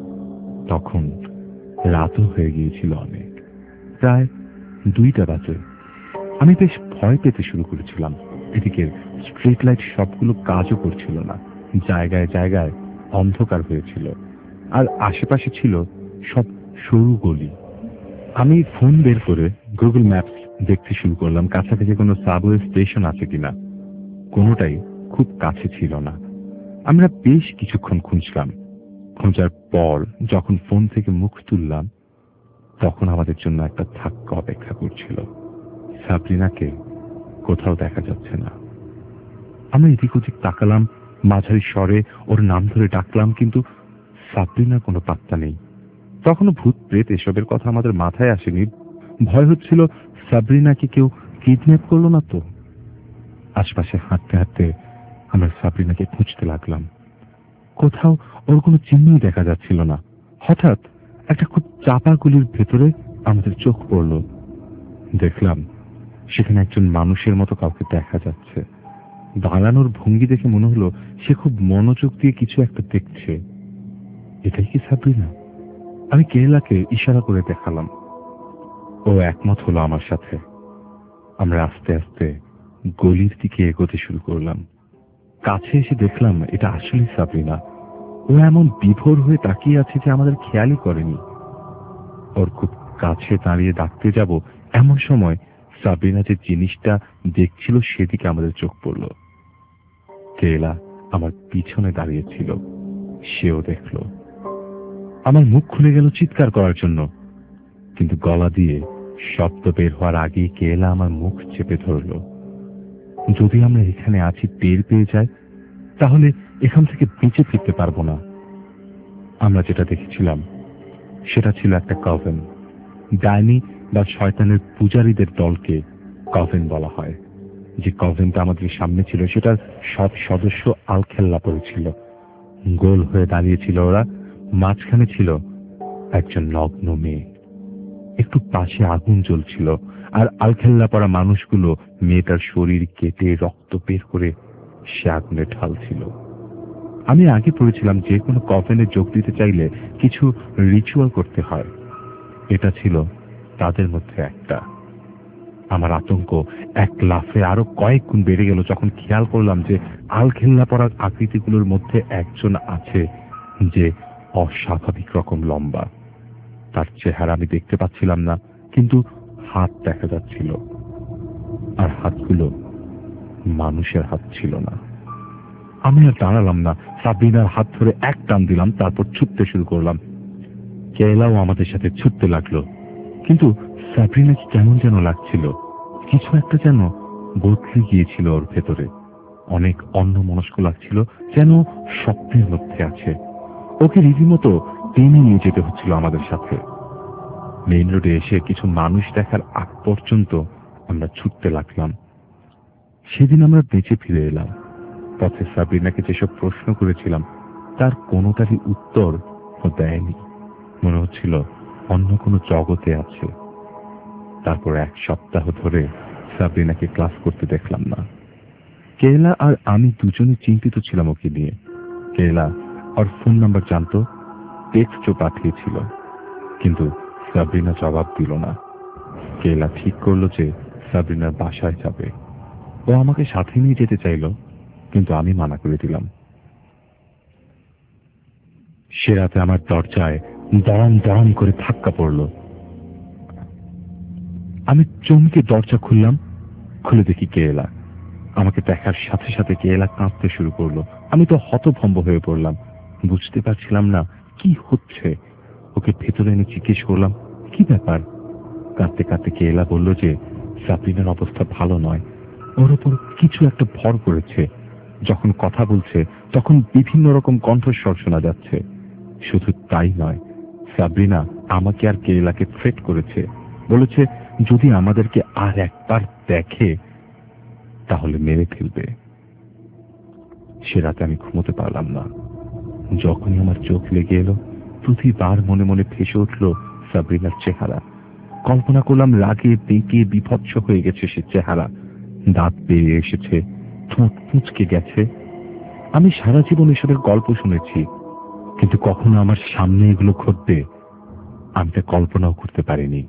তখন রাতও হয়ে গিয়েছিল অনেক, প্রায় 2টা বাজে। আমি বেশ ভয় পেতে শুরু করেছিলাম। এদিকে স্ট্রিট লাইট সবগুলো কাজও করছিল না, জায়গায় জায়গায় অন্ধকার হয়েছিল, আর আশেপাশে ছিল সব সরু গলি। আমি ফোন বের করে গুগল ম্যাপস দেখতে শুরু করলাম কাছাকাছি কোনো সাবওয়ে স্টেশন আছে কিনা। কোনোটাই খুব কাছে ছিল না। আমরা বেশ কিছুক্ষণ খুঁজলাম। খোঁজার পর যখন ফোন থেকে মুখ তুললাম তখন আমাদের জন্য একটা ধাক্কা অপেক্ষা করছিল। সাবরিনাকে কোথাও দেখা যাচ্ছে না। আমরা এদিক ওদিক তাকালাম, মাঝারি স্বরে ওর নাম ধরে ডাকলাম, কিন্তু সাবরিনার কোনো পাত্তা নেই। তখনও ভূত প্রেত এসবের কথা আমাদের মাথায় আসেনি। ভয় হচ্ছিল সাবরিনাকে কেউ কিডন্যাপ করলো না তো। আশপাশে হাঁটতে হাঁটতে আমরা সাবরিনাকে খুঁজতে লাগলাম। কোথাও ওর কোনো চিহ্নই দেখা যাচ্ছিল না। হঠাৎ একটা খুব চাপা গুলির ভেতরে আমাদের চোখ পড়ল। দেখলাম সেখানে একজন মানুষের মতো কাউকে দেখা যাচ্ছে। দাঁড়ানোর ভঙ্গি দেখে মনে হলো সে খুব মনোযোগ দিয়ে কিছু একটা দেখছে। এটাই কি সাবরিনা? আমি কেলাকে ইশারা করে দেখালাম। ও একমত হলো আমার সাথে। আমরা আস্তে আস্তে গলির দিকে এগোতে শুরু করলাম। কাছে এসে দেখলাম এটা আসলে সাবরিনা। ও এমন বিভোর হয়ে তাকিয়ে আছে যে আমাদের খেয়ালই করেনি। ওর খুব কাছে দাঁড়িয়ে ডাকতে যাব এমন সময় সাবরিনা যে জিনিসটা দেখছিল সেদিকে আমাদের চোখ পড়ল। কেলা আমার পিছনে দাঁড়িয়েছিল, সেও দেখল। আমার মুখ খুলে গেল চিৎকার করার জন্য, কিন্তু গলা দিয়ে শব্দ বের হওয়ার আগেই কেলা আমার মুখ চেপে ধরল। যদি আমরা এখানে আছি টের পেয়ে যাই তাহলে এখান থেকে বেঁচে ফিরতে পারবো না। আমরা যেটা দেখেছিলাম সেটা ছিল একটা কভেন। ডাইনি বা শয়তানের পূজারীদের দলকে কভেন বলা হয়। যে কভেনটা আমাদের সামনে ছিল সেটার সব সদস্য আলখেল্লা পড়েছিল, গোল হয়ে দাঁড়িয়েছিল ওরা। মাঝখানে ছিল একজন নগ্ন মেয়ে, একটু পাশে আগুন জ্বলছিল, আর আলখেল্লা পড়া মানুষগুলো মেয়েটার শরীর কেটে রক্ত বের করে সে আগুনে ঢালছিল। আমি আগে পড়েছিলাম যে কোনো কফেনে যোগ দিতে চাইলে কিছু রিচুয়াল করতে হয়, এটা ছিল তাদের মধ্যে একটা। আমার আতঙ্ক এক লাফে আরো কয়েক গুণ বেড়ে গেল যখন খেয়াল করলাম যে আলখেল্লা পড়া আকৃতিগুলোর মধ্যে একজন আছে যে অস্বাভাবিক রকম লম্বা। তার চেহারা আমি দেখতে পাচ্ছিলাম না, কিন্তু হাত দেখা যাচ্ছিল, আর হাতগুলো মানুষের হাত ছিল না। আমি আর দাঁড়ালাম না, সাবরিনার হাত ধরে এক টান দিলাম, তারপর ছুটতে শুরু করলাম। কেলাও আমাদের সাথে ছুটতে লাগলো, কিন্তু সাবরিনাকে কেমন যেন লাগছিল, কিছু একটা যেন বদলে গিয়েছিল ওর ভেতরে। অনেক অন্যমনস্ক লাগছিল, যেন স্বপ্নের মধ্যে আছে। ওকে রীতিমতো টেনে নিয়ে যেতে হচ্ছিল আমাদের সাথে। মেইন রোডে এসে কিছু মানুষ দেখার আগ পর্যন্ত আমরা ছুটতে লাগলাম। সেদিন আমরা বেঁচে ফিরে এলাম। পথে সাবরিনাকে যেসব প্রশ্ন করেছিলাম তার কোনোটারই উত্তর ও দেয়নি। মনে হচ্ছিল অন্য কোনো জগতে আছে। তারপর এক সপ্তাহ ধরে সাবরিনাকে ক্লাস করতে দেখলাম না। কেলা আর আমি দুজনে চিন্তিত ছিলাম ওকে নিয়ে। কেলা ওর ফোন নাম্বার জানতো, টেক্সটও পাঠিয়েছিল, কিন্তু সাবরিনা জবাব দিল না। কেলা ঠিক করলো যে সাবরিনার বাসায় যাবে। ও আমাকে সাথে নিয়ে যেতে চাইল, কিন্তু আমি মানা করে দিলাম। সে রাতে আমার দরজায় দড়াম দড়াম করে ধাক্কা পড়ল। আমি চমকে দরজা খুললাম, খুলে দেখি কেলা। আমাকে দেখার সাথে সাথে কেলা কাঁদতে শুরু করলো। আমি তো হতভম্ব হয়ে পড়লাম, বুঝতে পারছিলাম না কি হচ্ছে। ওকে ভেতরে এনে জিজ্ঞেস করলাম কি ব্যাপার। কাঁদতে কাঁদতে কেলা বলল যে সাবরিনার অবস্থা ভালো নয়, ওর ওপর কিছু একটা ভর করেছে। যখন কথা বলছে তখন বিভিন্ন রকম কণ্ঠস্বর শোনা যাচ্ছে। শুধু তাই নয়, সাবরিনা আমাকে আর কেলাকে থ্রেট করেছে, বলেছে যদি আমাদেরকে আর একবার দেখে তাহলে মেরে ফেলবে। সে রাতে আমি ঘুমোতে পারলাম না। যখনই আমার চোখ লেগে এলো প্রতিবার মনে মনে ভেসে উঠল সাবরিনার চেহারা। কল্পনা করলাম রাগে বেঁকে বিভৎস হয়ে গেছে সে চেহারা, দাঁত বেরিয়ে এসেছে, ঠোঁট পুঁচকে গেছে। আমি সারা জীবন এসবের গল্প শুনেছি, কিন্তু কখনো আমার সামনে এগুলো ঘটবে আমি তা কল্পনাও করতে পারিনি।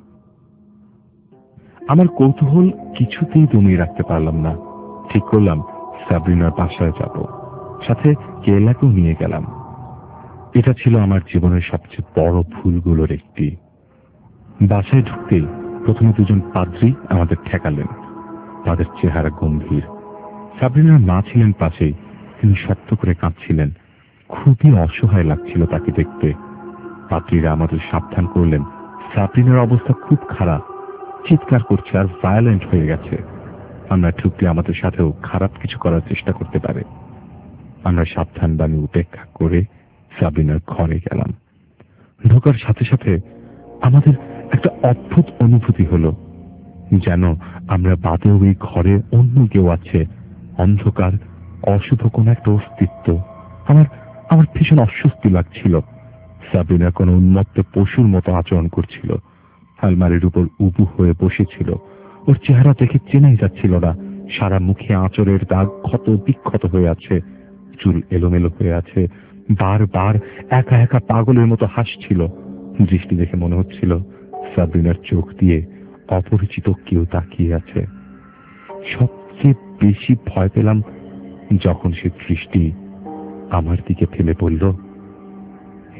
আমার কৌতূহল কিছুতেই দমিয়ে রাখতে পারলাম না। ঠিক করলাম সাবরিনার বাসায় যাব, সাথে কেলাকেও নিয়ে গেলাম। এটা ছিল আমার জীবনের সবচেয়ে বড় ভুলগুলোর একটি। বাসায় ঢুকতেই প্রথমে দুজন পাদ্রী আমাদের ঠেকালেন। তাদের চেহারা গম্ভীর। সাবরিনার মা ছিলেন পাশেই, তিনি শক্ত করে কাঁদছিলেন। খুবই অসহায় লাগছিল তাকে দেখতে। পাদ্রীরা আমাদের সাবধান করলেন সাবরিনার অবস্থা খুব খারাপ, চিৎকার করছে আর ভায়োলেন্ট হয়ে গেছে। আমরা ঢুকলে আমাদের সাথেও খারাপ কিছু করার চেষ্টা করতে পারে। আমরা সাবধান বাণী উপেক্ষা করে সাবরিনার ঘরে গেলাম। ঢোকার সাথে সাথে আমাদের একটা অদ্ভুত অনুভূতি হলো, যেন আমরা বাদেও এই ঘরে অন্য কেউ আছে, অন্ধকার, অশুভ কোন একটা অস্তিত্ব। আমার ভীষণ অস্বস্তি লাগছিল। সাবরিনা কোনো উন্মত্ত পশুর মতো আচরণ করছিল, আলমারির উপর উবু হয়ে বসেছিল। ওর চেহারা দেখে চেনাই যাচ্ছিল না। সারা মুখে আঁচড়ের দাগ ক্ষত বিক্ষত হয়ে আছে, চুল এলোমেলো হয়ে আছে। বারবার একা একা পাগলের মতো হাসছিল। দৃষ্টি দেখে মনে হচ্ছিল সাবরিনার চোখ দিয়ে অপরিচিত কেউ তাকিয়ে আছে। সবচেয়ে বেশি ভয় পেলাম যখন সে দৃষ্টি আমার দিকে ফেলে বলল,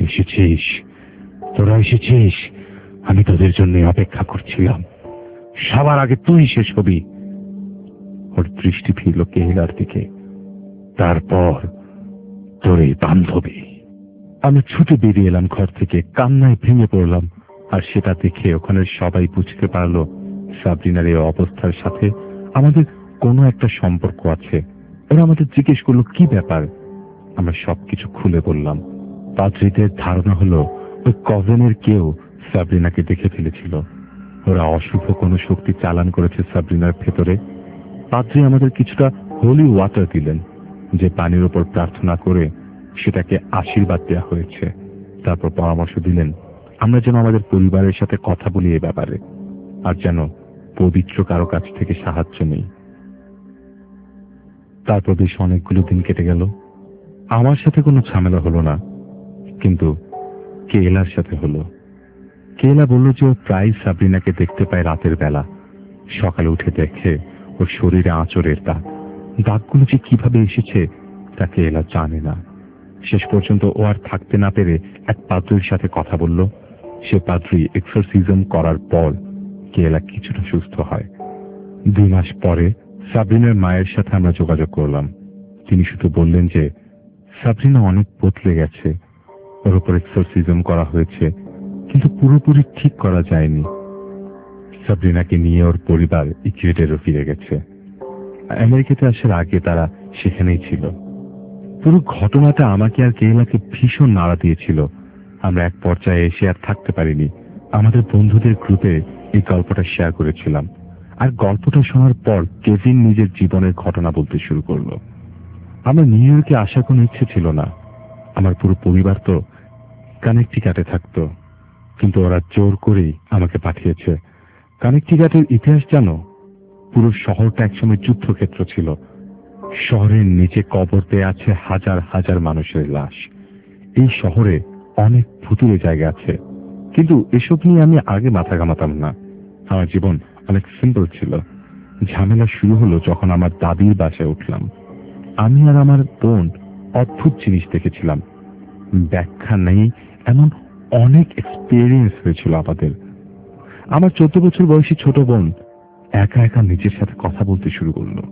এসেছিস, তোরা এসেছিস। আমি তোদের জন্য অপেক্ষা করছিলাম। সবার আগে তুই শেষ হবি। ওর দৃষ্টি ফিরল কেহেলার দিকে। তারপর তোর এই বান্ধবী। আমি ছুটে বেরিয়ে এলাম ঘর থেকে, কান্নায় ভেঙে পড়লাম। আর সেটা দেখে ওখানে সবাই বুঝতে পারলো সাবরিনার এই অবস্থার সাথে আমাদের কোনো একটা সম্পর্ক আছে। ওরা আমাদের জিজ্ঞেস করলো কি ব্যাপার। আমরা সবকিছু খুলে বললাম। পাদ্রীদের ধারণা হলো ওই কভেনের কেউ সাবরিনাকে দেখে ফেলেছিল। ওরা অশুভ কোনো শক্তি চালান করেছে সাবরিনার ভেতরে। পাদ্রী আমাদের কিছুটা হোলি ওয়াটার দিলেন, যে পানির উপর প্রার্থনা করে সেটাকে আশীর্বাদ দেওয়া হয়েছে। তারপর পরামর্শ দিলেন আমরা যেন আমাদের পরিবারের সাথে কথা বলি এ ব্যাপারে, আর যেন পবিত্র কারো কাছ থেকে সাহায্য নেই। তারপর বেশ অনেকগুলো দিন কেটে গেল। আমার সাথে কোনো ঝামেলা হলো না, কিন্তু কেলার সাথে হলো। কেলা বলল যে ও প্রায় সাবরিনাকে দেখতে পায় রাতের বেলা। সকালে উঠে দেখে ওর শরীরে আঁচড়ের দাগ। দাগগুলো যে কিভাবে এসেছে তা কেলা জানে না। শেষ পর্যন্ত ও আর থাকতে না পেরে এক পাদ্রীর সাথে কথা বলল। সে পাদ্রী এক্সরসিজম করার পর কেলা কিছুটা সুস্থ হয়। 2 মাস পরে সাবরিনার মায়ের সাথে আমরা যোগাযোগ করলাম। তিনি শুধু বললেন যে সাবরিনা অনেক বদলে গেছে। ওর উপর এক্সরসিজম করা হয়েছে, কিন্তু পুরোপুরি ঠিক করা যায়নি। সাবরিনাকে নিয়ে ওর পরিবার ইকুয়েডরে ফিরে গেছে। আমেরিকাতে আসার আগে তারা সেখানেই ছিল। পুরো ঘটনাটা আমাকে আর কেলাকে ভীষণ নাড়া দিয়েছিল। আমরা এক পর্যায়ে এসে আর থাকতে পারিনি। আমাদের বন্ধুদের গ্রুপে এই গল্পটা শেয়ার করেছিলাম। আর গল্পটা শোনার পর কেভিন নিজের জীবনের ঘটনা বলতে শুরু করলো। আমার নিউ ইয়র্কে আসার কোনো ইচ্ছে ছিল না। আমার পুরো পরিবার তো কানেকটিকাটে থাকতো, কিন্তু ওরা জোর করেই আমাকে পাঠিয়েছে। কানেকটিকাটের ইতিহাস জানো? পুরো শহরটা একসময় যুদ্ধক্ষেত্র ছিল। শহরের নিচে কবর পেয়ে আছে হাজার হাজার মানুষের লাশ। এই শহরে অনেক ভুতুড়ে জায়গা আছে, কিন্তু এসব নিয়ে আমি আগে মাথা ঘামাতাম না। আমার জীবন অনেক সিম্পল ছিল। ঝামেলা শুরু হলো যখন আমার দাদির বাসায় উঠলাম। আমি আর আমার বোন অদ্ভুত জিনিস দেখেছিলাম। ব্যাখ্যা নেই এমন অনেক এক্সপেরিয়েন্স হয়েছিল আমাদের। আমার 14 বছর বয়সী ছোট বোন একা একা নিজের সাথে কথা বলতে শুরু করলো।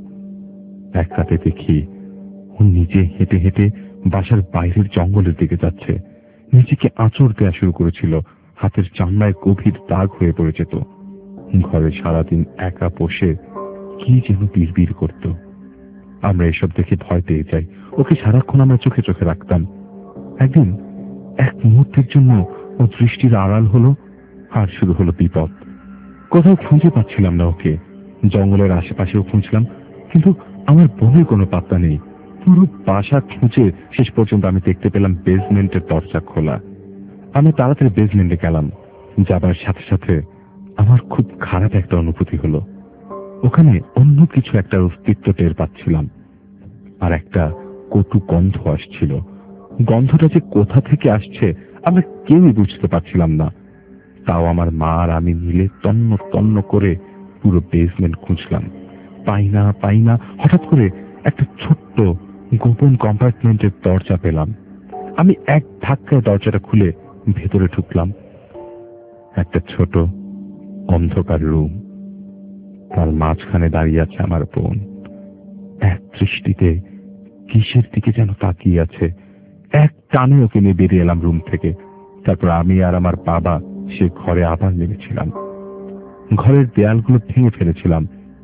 এক রাতে দেখি ও নিজে হেঁটে হেঁটে বাসার বাইরের জঙ্গলের দিকে যাচ্ছে। নিজেকে আঁচড় দেওয়া শুরু করেছিল। হাতের চামড়ায় গভীর দাগ হয়ে পড়ে যেত। ঘরে সারাদিন একা বসে কি যেন বিড়বিড় করত। আমরা এসব দেখে ভয় পেয়ে যাই। ওকে সারাক্ষণ আমরা চোখে চোখে রাখতাম। একদিন এক মুহূর্তের জন্য ও দৃষ্টির আড়াল হলো, আর শুরু হলো বিপদ। কোথাও খুঁজে পাচ্ছিলাম না ওকে। জঙ্গলের আশেপাশেও খুঁজলাম, কিন্তু আমার বোনের কোনো পাত্তা নেই। পুরো বাসা খুঁজে শেষ পর্যন্ত আমি দেখতে পেলাম বেসমেন্টের দরজা খোলা। আমি তাড়াতাড়ি বেসমেন্টে গেলাম। যাবার সাথে সাথে আমার খুব খারাপ একটা অনুভূতি হলো। ওখানে অন্য কিছু একটা অস্তিত্ব টের পাচ্ছিলাম, আর একটা কটু গন্ধ আসছিল। গন্ধটা যে কোথা থেকে আসছে আমরা কেউই বুঝতে পারছিলাম না। তাও আমার মা আর আমি মিলে তন্ন তন্ন করে পুরো বেসমেন্ট খুঁজলাম। পাই না। হঠাৎ করে একটা ছোট্ট গোপন কম্পার্টমেন্টের দরজা পেলাম। আমি এক ধাক্কায় দরজাটা খুলে ভেতরে ঢুকলাম। একটা ছোট অন্ধকার রুম। তার মাঝখানে দাঁড়িয়ে আছে আমার বোন। এক দৃষ্টিতে কিসের দিকে যেন তাকিয়ে আছে। এক টানে ওকে নিয়ে বেরিয়ে এলাম রুম থেকে। তারপর আমি আর আমার বাবা সে ঘরে আবার নেমেছিলাম। ঘরের দেয়ালগুলো ভেঙে ফেলেছিলাম।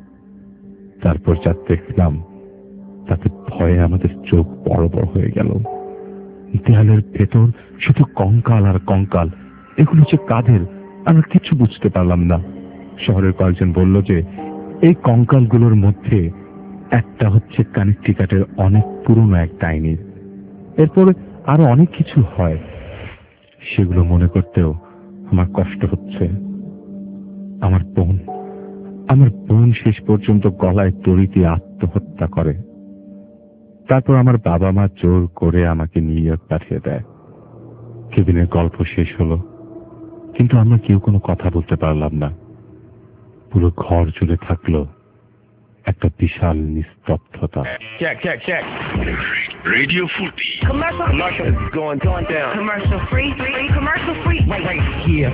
তারপর যা দেখলাম তাতে ভয়ে আমাদের চোখ বড় বড় হয়ে গেল। দেয়ালের ভেতর শুধু কঙ্কাল আর কঙ্কাল। এগুলো যে কাদের আমরা কিছু বুঝতে পারলাম না। শহরের কয়েকজন বলল যে এই কঙ্কালগুলোর মধ্যে একটা হচ্ছে কানেকটিকাটের অনেক পুরনো এক ডাইনির। এরপরে আরো অনেক কিছু হয়, সেগুলো মনে করতেও আমার কষ্ট হচ্ছে। আমার বোন শেষ পর্যন্ত গলায় দড়ি দিয়ে আত্মহত্যা করে। তারপর আমার বাবা মা জোর করে আমাকে নিউ ইয়র্ক পাঠিয়ে দেয়। কেবিনের গল্প শেষ হলো, কিন্তু আমরা কেউ কোনো কথা বলতে পারলাম না। পুরো ঘর জুড়ে থাকলো একটা বিশাল নিস্তব্ধতা। Check. Radio 40. Commercial Going down. Commercial free. Right here.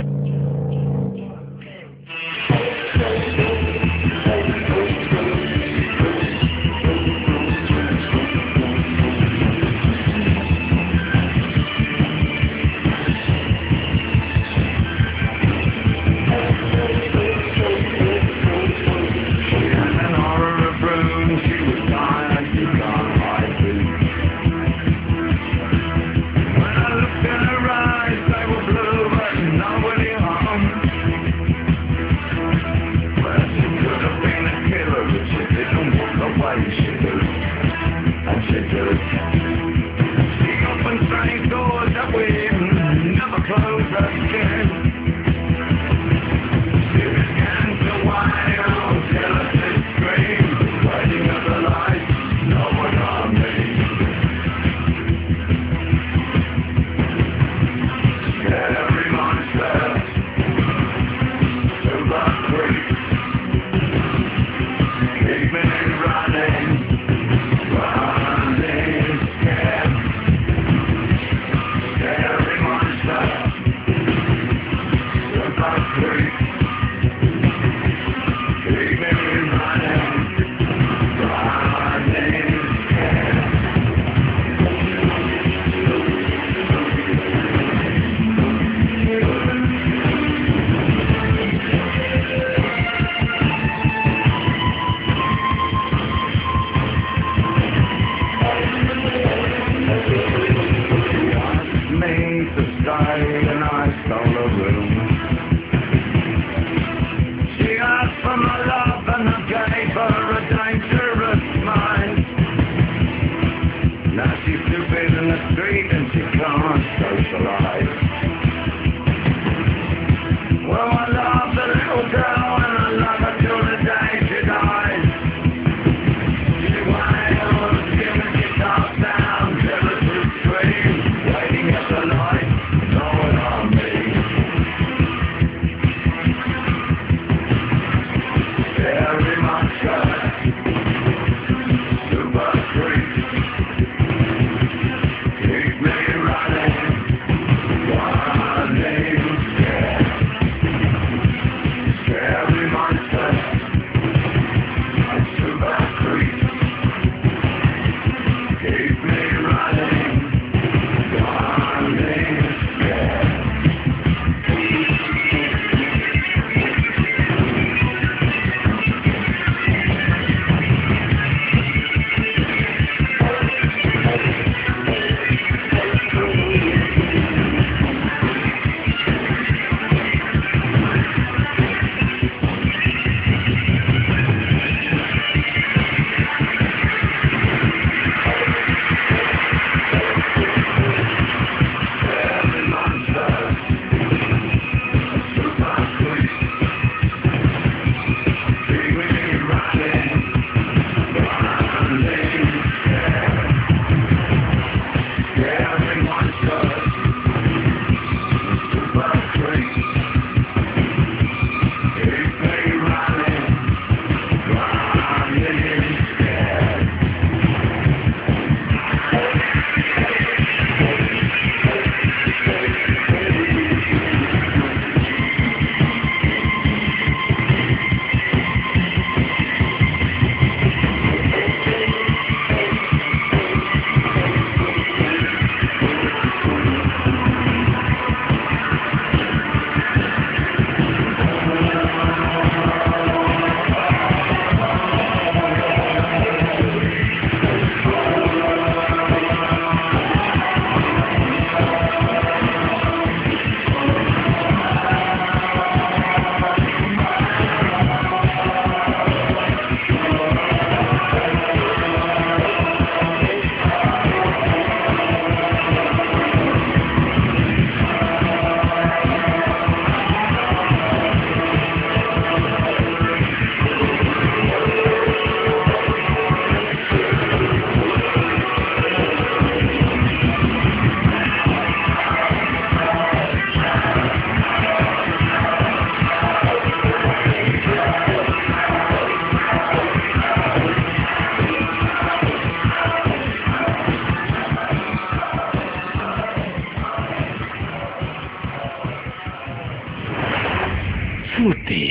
ফুর্তি।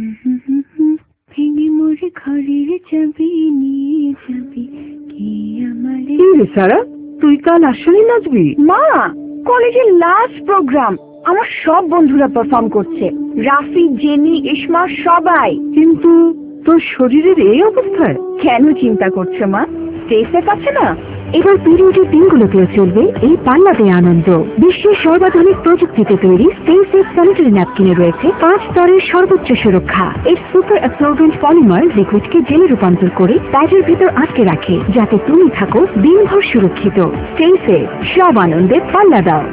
ভেঙে মোরে ঘরের চাবি নিয়ে যাবি কি আমারে। কি রে সারা, তুই কাল আসলে নাচবি? মা, কলেজের লাস্ট প্রোগ্রাম, আমার সব বন্ধুরা পারফর্ম করছে, রাফি, জেনি, ইসমা সবাই। কিন্তু তোর শরীরের এই অবস্থায়? কেন চিন্তা করছো মা? স্টে সেফ আছে না? এবার পিরিয়ডের দিনগুলোতেও চলবে এই পাল্লাতে আনন্দ। বিশ্বের সর্বাধুনিক প্রযুক্তিতে তৈরি স্পেসের স্যানিটারি ন্যাপকিনে রয়েছে 5 স্তরের সর্বোচ্চ সুরক্ষা। এর সুপার অ্যাবসর্বেন্ট পলিমার লিকুইডকে জেলে রূপান্তর করে প্যাডের ভিতর আটকে রাখে, যাতে তুমি থাকো দিনভর সুরক্ষিত। স্টে সেফ, সব আনন্দে পাল্লা দাও।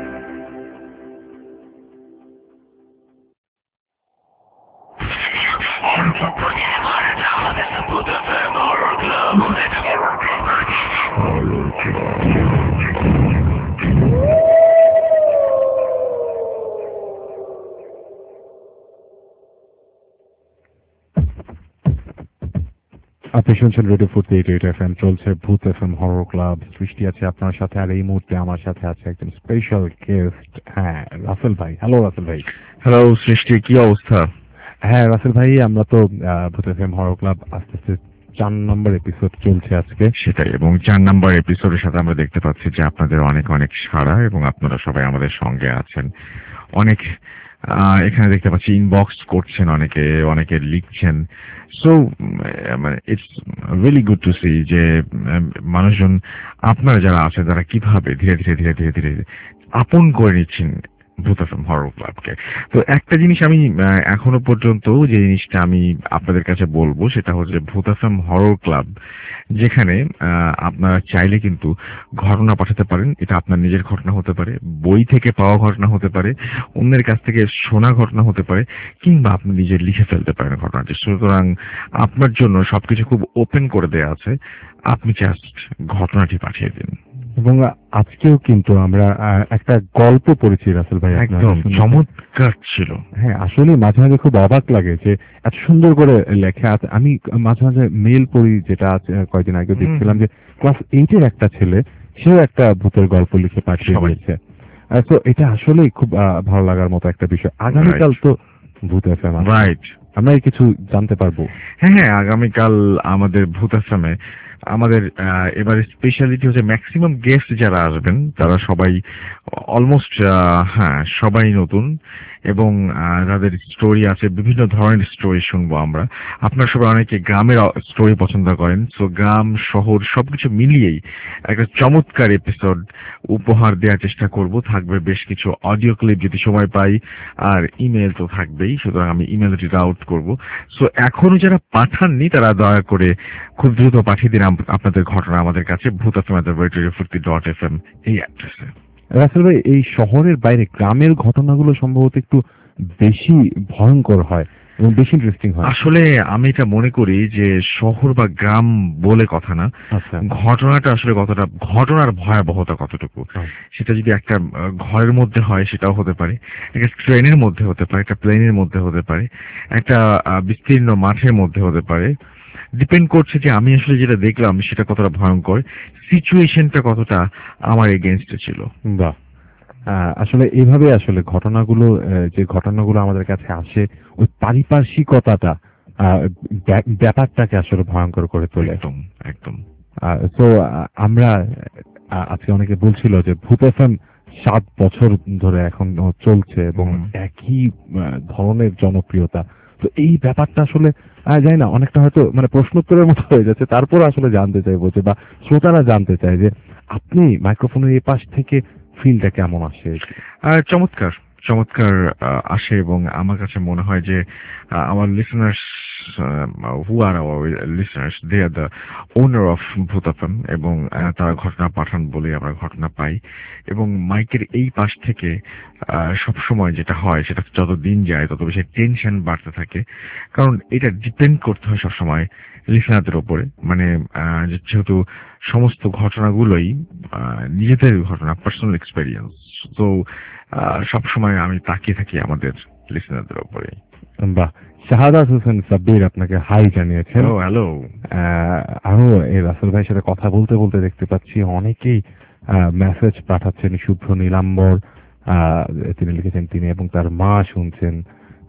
আপনি শুনছেন রেডিও 48 FM, চলছে ভূত FM হরর ক্লাব। সৃষ্টি আছে আপনার সাথে, আর এই মুহূর্তে আমার সাথে আছে একজন স্পেশাল গেস্ট, হ্যাঁ রাসেল ভাই। হ্যালো রাসেল ভাই। হ্যালো সৃষ্টি, কি অবস্থা? হ্যাঁ রাসেল ভাই, আমরা তো ভূত FM হরর ক্লাব আস্তে আস্তে 4 নম্বর এপিসোড চলছে আজকে। সেটাই, এবং 4 নম্বর এপিসোডের সাথে আমরা দেখতে পাচ্ছি যে আপনাদের অনেক অনেক সাড়া, এবং আপনারা সবাই আমাদের সঙ্গে আছেন। অনেক এখানে দেখতে পাচ্ছি ইনবক্স করছেন, অনেকে লিখছেন। সো মানে it's really good to see যে মানুষজন, আপনারা যারা আছেন তারা কিভাবে ধীরে ধীরে ধীরে ধীরে ধীরে আপন করে নিচ্ছেন ভূত FM হরর ক্লাবকে। তো একটা জিনিস আমি এখনো পর্যন্ত যে জিনিসটা আমি আপনাদের কাছে বলবো সেটা হচ্ছে ভূত FM হরর ক্লাব, যেখানে আপনারা চাইলে কিন্তু ঘটনা পাঠাতে পারেন। এটা আপনার নিজের ঘটনা হতে পারে, বই থেকে পাওয়া ঘটনা হতে পারে, অন্যের কাছ থেকে শোনা ঘটনা হতে পারে, কিংবা আপনি নিজে লিখে ফেলতে পারেন ঘটনাটি। সুতরাং আপনার জন্য সবকিছু খুব ওপেন করে দেওয়া আছে, আপনি জাস্ট ঘটনাটি পাঠিয়ে দিন। এবং আজকেও কিন্তু আমরা একটা গল্প পড়েছি রাসেল ভাই, একদম চমৎকার ছিল। হ্যাঁ আসলে মাঝে মাঝে খুব অবাক লাগে যে এত সুন্দর করে লেখা আছে। আমি মাঝে মাঝে মেল পড়ি, যেটা কয়েকদিন আগে দেখছিলাম যে ক্লাস 8-এর একটা ছেলে, সেও একটা ভূতের গল্প লিখে পাঠিয়ে দিয়েছে। তো এটা আসলেই খুব ভালো লাগার মতো একটা বিষয়। আগামীকাল তো ভূত FM, রাইট, আমরা কিছু জানতে পারবো। হ্যাঁ, আগামীকাল আমাদের ভূত FM আমাদের এবারে স্পেশালিটি হচ্ছে ম্যাক্সিমাম গেস্ট যারা আসবেন তারা সবাই অলমোস্ট সবাই নতুন, এবং যাদের স্টোরি আছে, বিভিন্ন ধরনের স্টোরি শুনবো আমরা। আপনারা সবাই অনেকে গ্রামের স্টোরি পছন্দ করেন, সো গ্রাম শহর সবকিছু মিলিয়েই একটা চমৎকার এপিসোড উপহার দেওয়ার চেষ্টা করব। থাকবে বেশ কিছু অডিও ক্লিপ যদি সময় পাই, আর ইমেল তো থাকবেই, সুতরাং আমি ইমেল রিড আউট করবো। সো এখনো যারা পাঠাননি তারা দয়া করে খুব দ্রুত পাঠিয়ে দিন আপনাদের ঘটনা আমাদের কাছে bhutfm@radio40.fm এই অ্যাড্রেসে। রাসেল ভাই, এই শহরের বাইরে গ্রামের ঘটনাগুলো সম্ভবত একটু বেশি ভয়ঙ্কর হয় এবং বেশি ইন্টারেস্টিং হয়। আসলে আমি এটা মনে করি যে শহর বা গ্রাম বলে কথা না, ঘটনাটা আসলে কতটা, ঘটনার ভয়াবহতা কতটুকু, সেটা যদি একটা ঘরের মধ্যে হয় সেটাও হতে পারে, একটা ট্রেনের মধ্যে হতে পারে, একটা প্লেনের মধ্যে হতে পারে, একটা বিস্তীর্ণ মাঠের মধ্যে হতে পারে। ডিপেন্ড করছে যে আমি আসলে যেটা দেখলাম সেটা কতটা ভয়ঙ্কর, সিচুয়েশনটা কতটা আমার এগেইনস্টে ছিল। বাহ, আসলে এইভাবে আসলে ঘটনাগুলো, যে ঘটনাগুলো আমাদের কাছে আসে, ওই পারিপার্শ্বিকতাটা ব্যাপারটাকে আসলে ভয়ঙ্কর করে তোলে। একদম একদম। তো আমরা আজকে অনেকে বলছিল যে ভূত FM 7 বছর ধরে এখন চলছে এবং একই ধরনের জনপ্রিয়তা। তো এই ব্যাপারটা আসলে জানি না, অনেকটা হয়তো মানে প্রশ্নোত্তরের মতো হয়ে যাচ্ছে। তারপর আসলে জানতে চাইবো যে, বা শ্রোতারা জানতে চায় যে আপনি মাইক্রোফোনের এই পাশ থেকে ফিলটা কেমন আসে? চমৎকার চমৎকার আসে, এবং আমার কাছে মনে হয় যে আমার listeners, who are our listeners, they are the owner of Bhoot FM, এবং তারা ঘটনা পাঠান বলে আমরা ঘটনা পাই। এবং মাইকের এই পাশ থেকে সবসময় যেটা হয়, সেটা যত দিন যায় তত বেশি টেনশন বাড়তে থাকে, কারণ এটা ডিপেন্ড করতে হয় সবসময় লিসনারদের ওপরে। মানে যেহেতু সমস্ত ঘটনাগুলোই নিজেদের ঘটনা, পার্সোনাল এক্সপেরিয়েন্স, তো সবসময় আমি তাকিয়ে থাকি আমাদের লিসনারদের ওপরে। বাহ, শাহাদাত হোসেন সাব্বির আপনাকে হাই জানিয়েছেন। হ্যালো। আরো এই রাসেল ভাইয়ের সাথে কথা বলতে বলতে দেখতে পাচ্ছি অনেকেই মেসেজ পাঠাচ্ছেন। শুভ্র নীলাম্বর তিনি লিখেছেন তিনি এবং তার মা শুনছেন।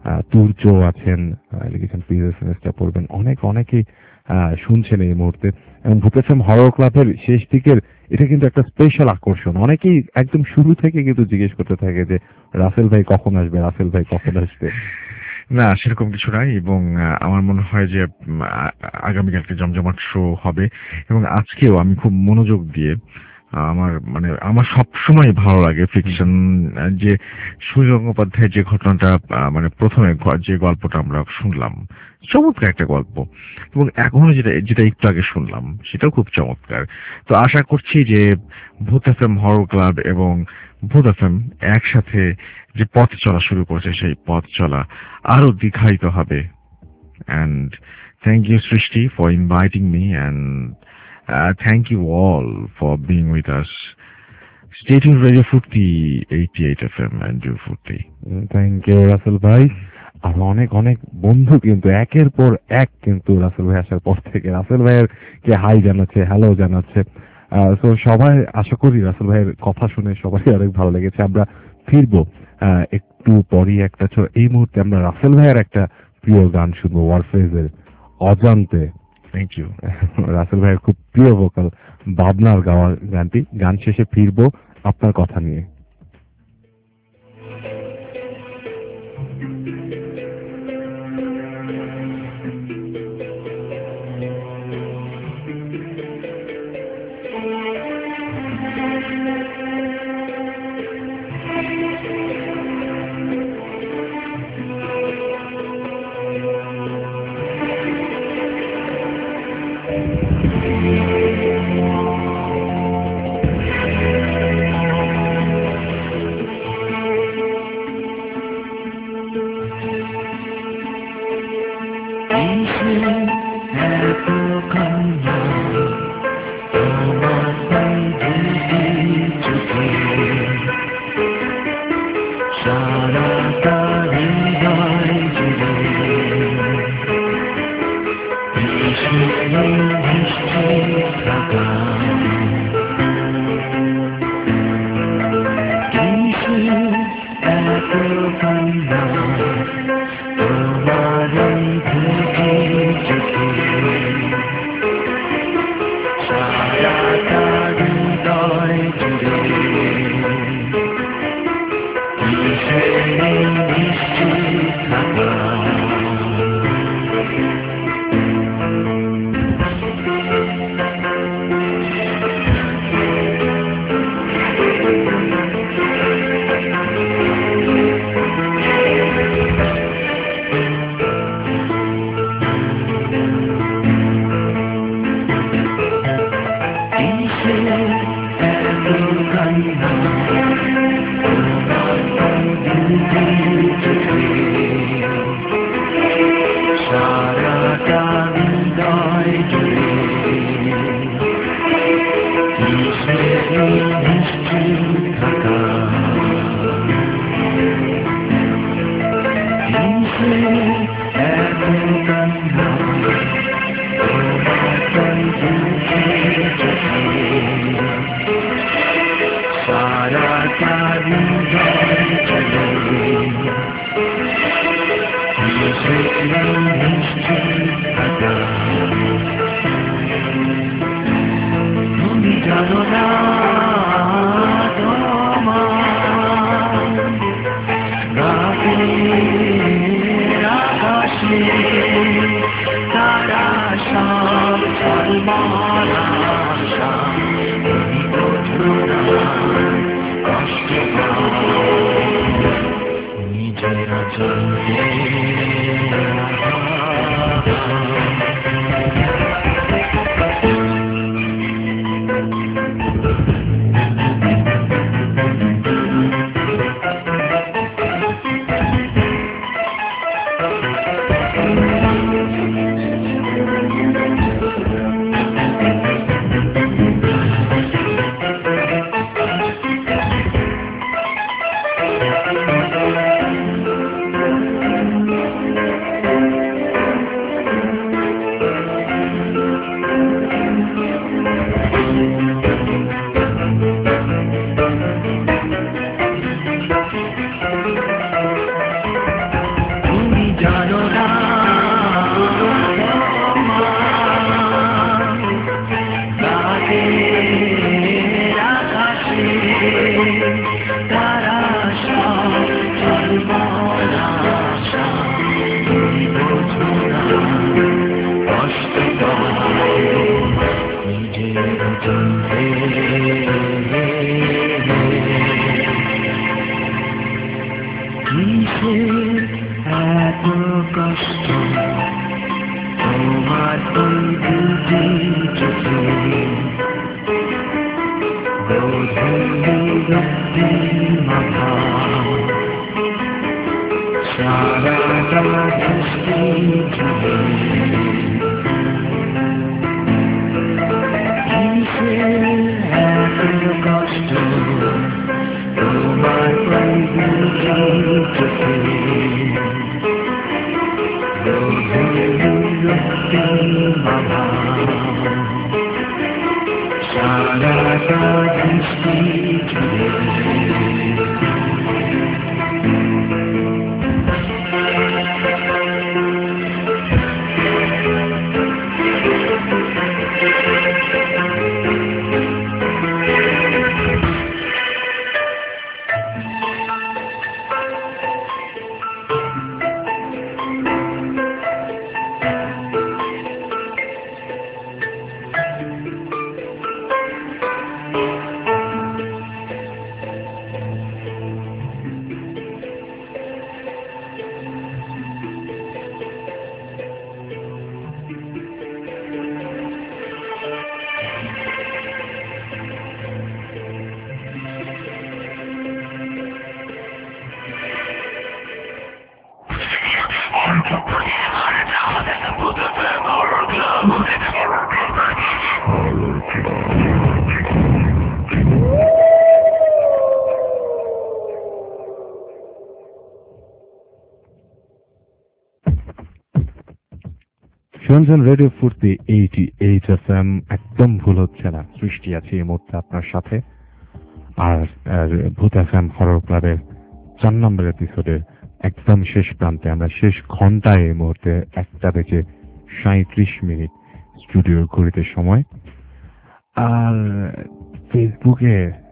তুর্য আছেন, লিখেছেন প্লিজ এসএমএসটা পড়বেন। অনেকেই শুনছেন এই মুহূর্তে। এবং ভূত এফএম হরর ক্লাবের শেষ দিকের এটা কিন্তু একটা স্পেশাল আকর্ষণ। অনেকেই একদম শুরু থেকে কিন্তু জিজ্ঞেস করতে থাকে যে রাসেল ভাই কখন আসবে, রাসেল ভাই কখন আসবে। না, সেরকম কিছু নাই। এবং আমার মনে হয় যে আগামীকালকে জমজমাট শো হবে। এবং আজকেও আমি খুব মনোযোগ দিয়ে আমার সবসময় ভালো লাগে ফিকশন, যে সুনীল গঙ্গোপাধ্যায়ের যে ঘটনাটা প্রথমে যে গল্পটা আমরা শুনলাম, চমৎকার একটা গল্প। এবং এখনো যেটা একটু আগে শুনলাম সেটাও খুব চমৎকার। তো আশা করছি যে ভূত এফএম হরর ক্লাব এবং ভূত এফএম একসাথে যে পথ চলা শুরু করেছে সেই পথ চলা আরো দীর্ঘায়িত হবে। And thank you Srishti for inviting me, and thank you all for being with us. Stay tuned Radio Furti 88 FM and Do Furti. Thank you Rasel ভাই। আর অনেক বন্ধু কিন্তু একের পর এক কিন্তু রাসেল ভাই আসার পর থেকে রাসেল ভাইয়ের কে হাই জানাচ্ছে, হ্যালো জানাচ্ছে। তো সবাই আশা করি রাসেল ভাইয়ের কথা শুনে সবাই অনেক ভালো লেগেছে। আমরা ফিরবো একটু পরই একটা এই মুহূর্তে আমরা রাসেল ভাইয়ের একটা প্রিয় গান শুনবো, ওয়ারফেজের অজান্তে। Thank you. রাসেল ভাইয়ের খুব প্রিয় ভোকাল ভাবনার গাওয়া গানটি। গান শেষে ফিরবো আপনার কথা নিয়ে। কষ্ট পাই নিজের জানতে কিসের এত কষ্ট তোমার ওই দুটি চোখে বোঝে মাথা সারাটা দৃষ্টি জুড়ে কিসের এত কষ্ট তোমার ওই দুটি চোখে মাথা সারাটা দৃষ্টি জুড়ে শুনছেন রেডিও ফুর্তি 88 FM, একদম ভুল হচ্ছে না। সৃষ্টি আছে এই মুহূর্তে আপনার সাথে। আর ভূত FM হরর ক্লাবের 4 নম্বর এপিসোডের একদম শেষ প্রান্তে, আমরা শেষ ঘন্টায় এই মুহূর্তে 1:37 স্টুডিওর ঘড়িতে সময়। আর ফেসবুকে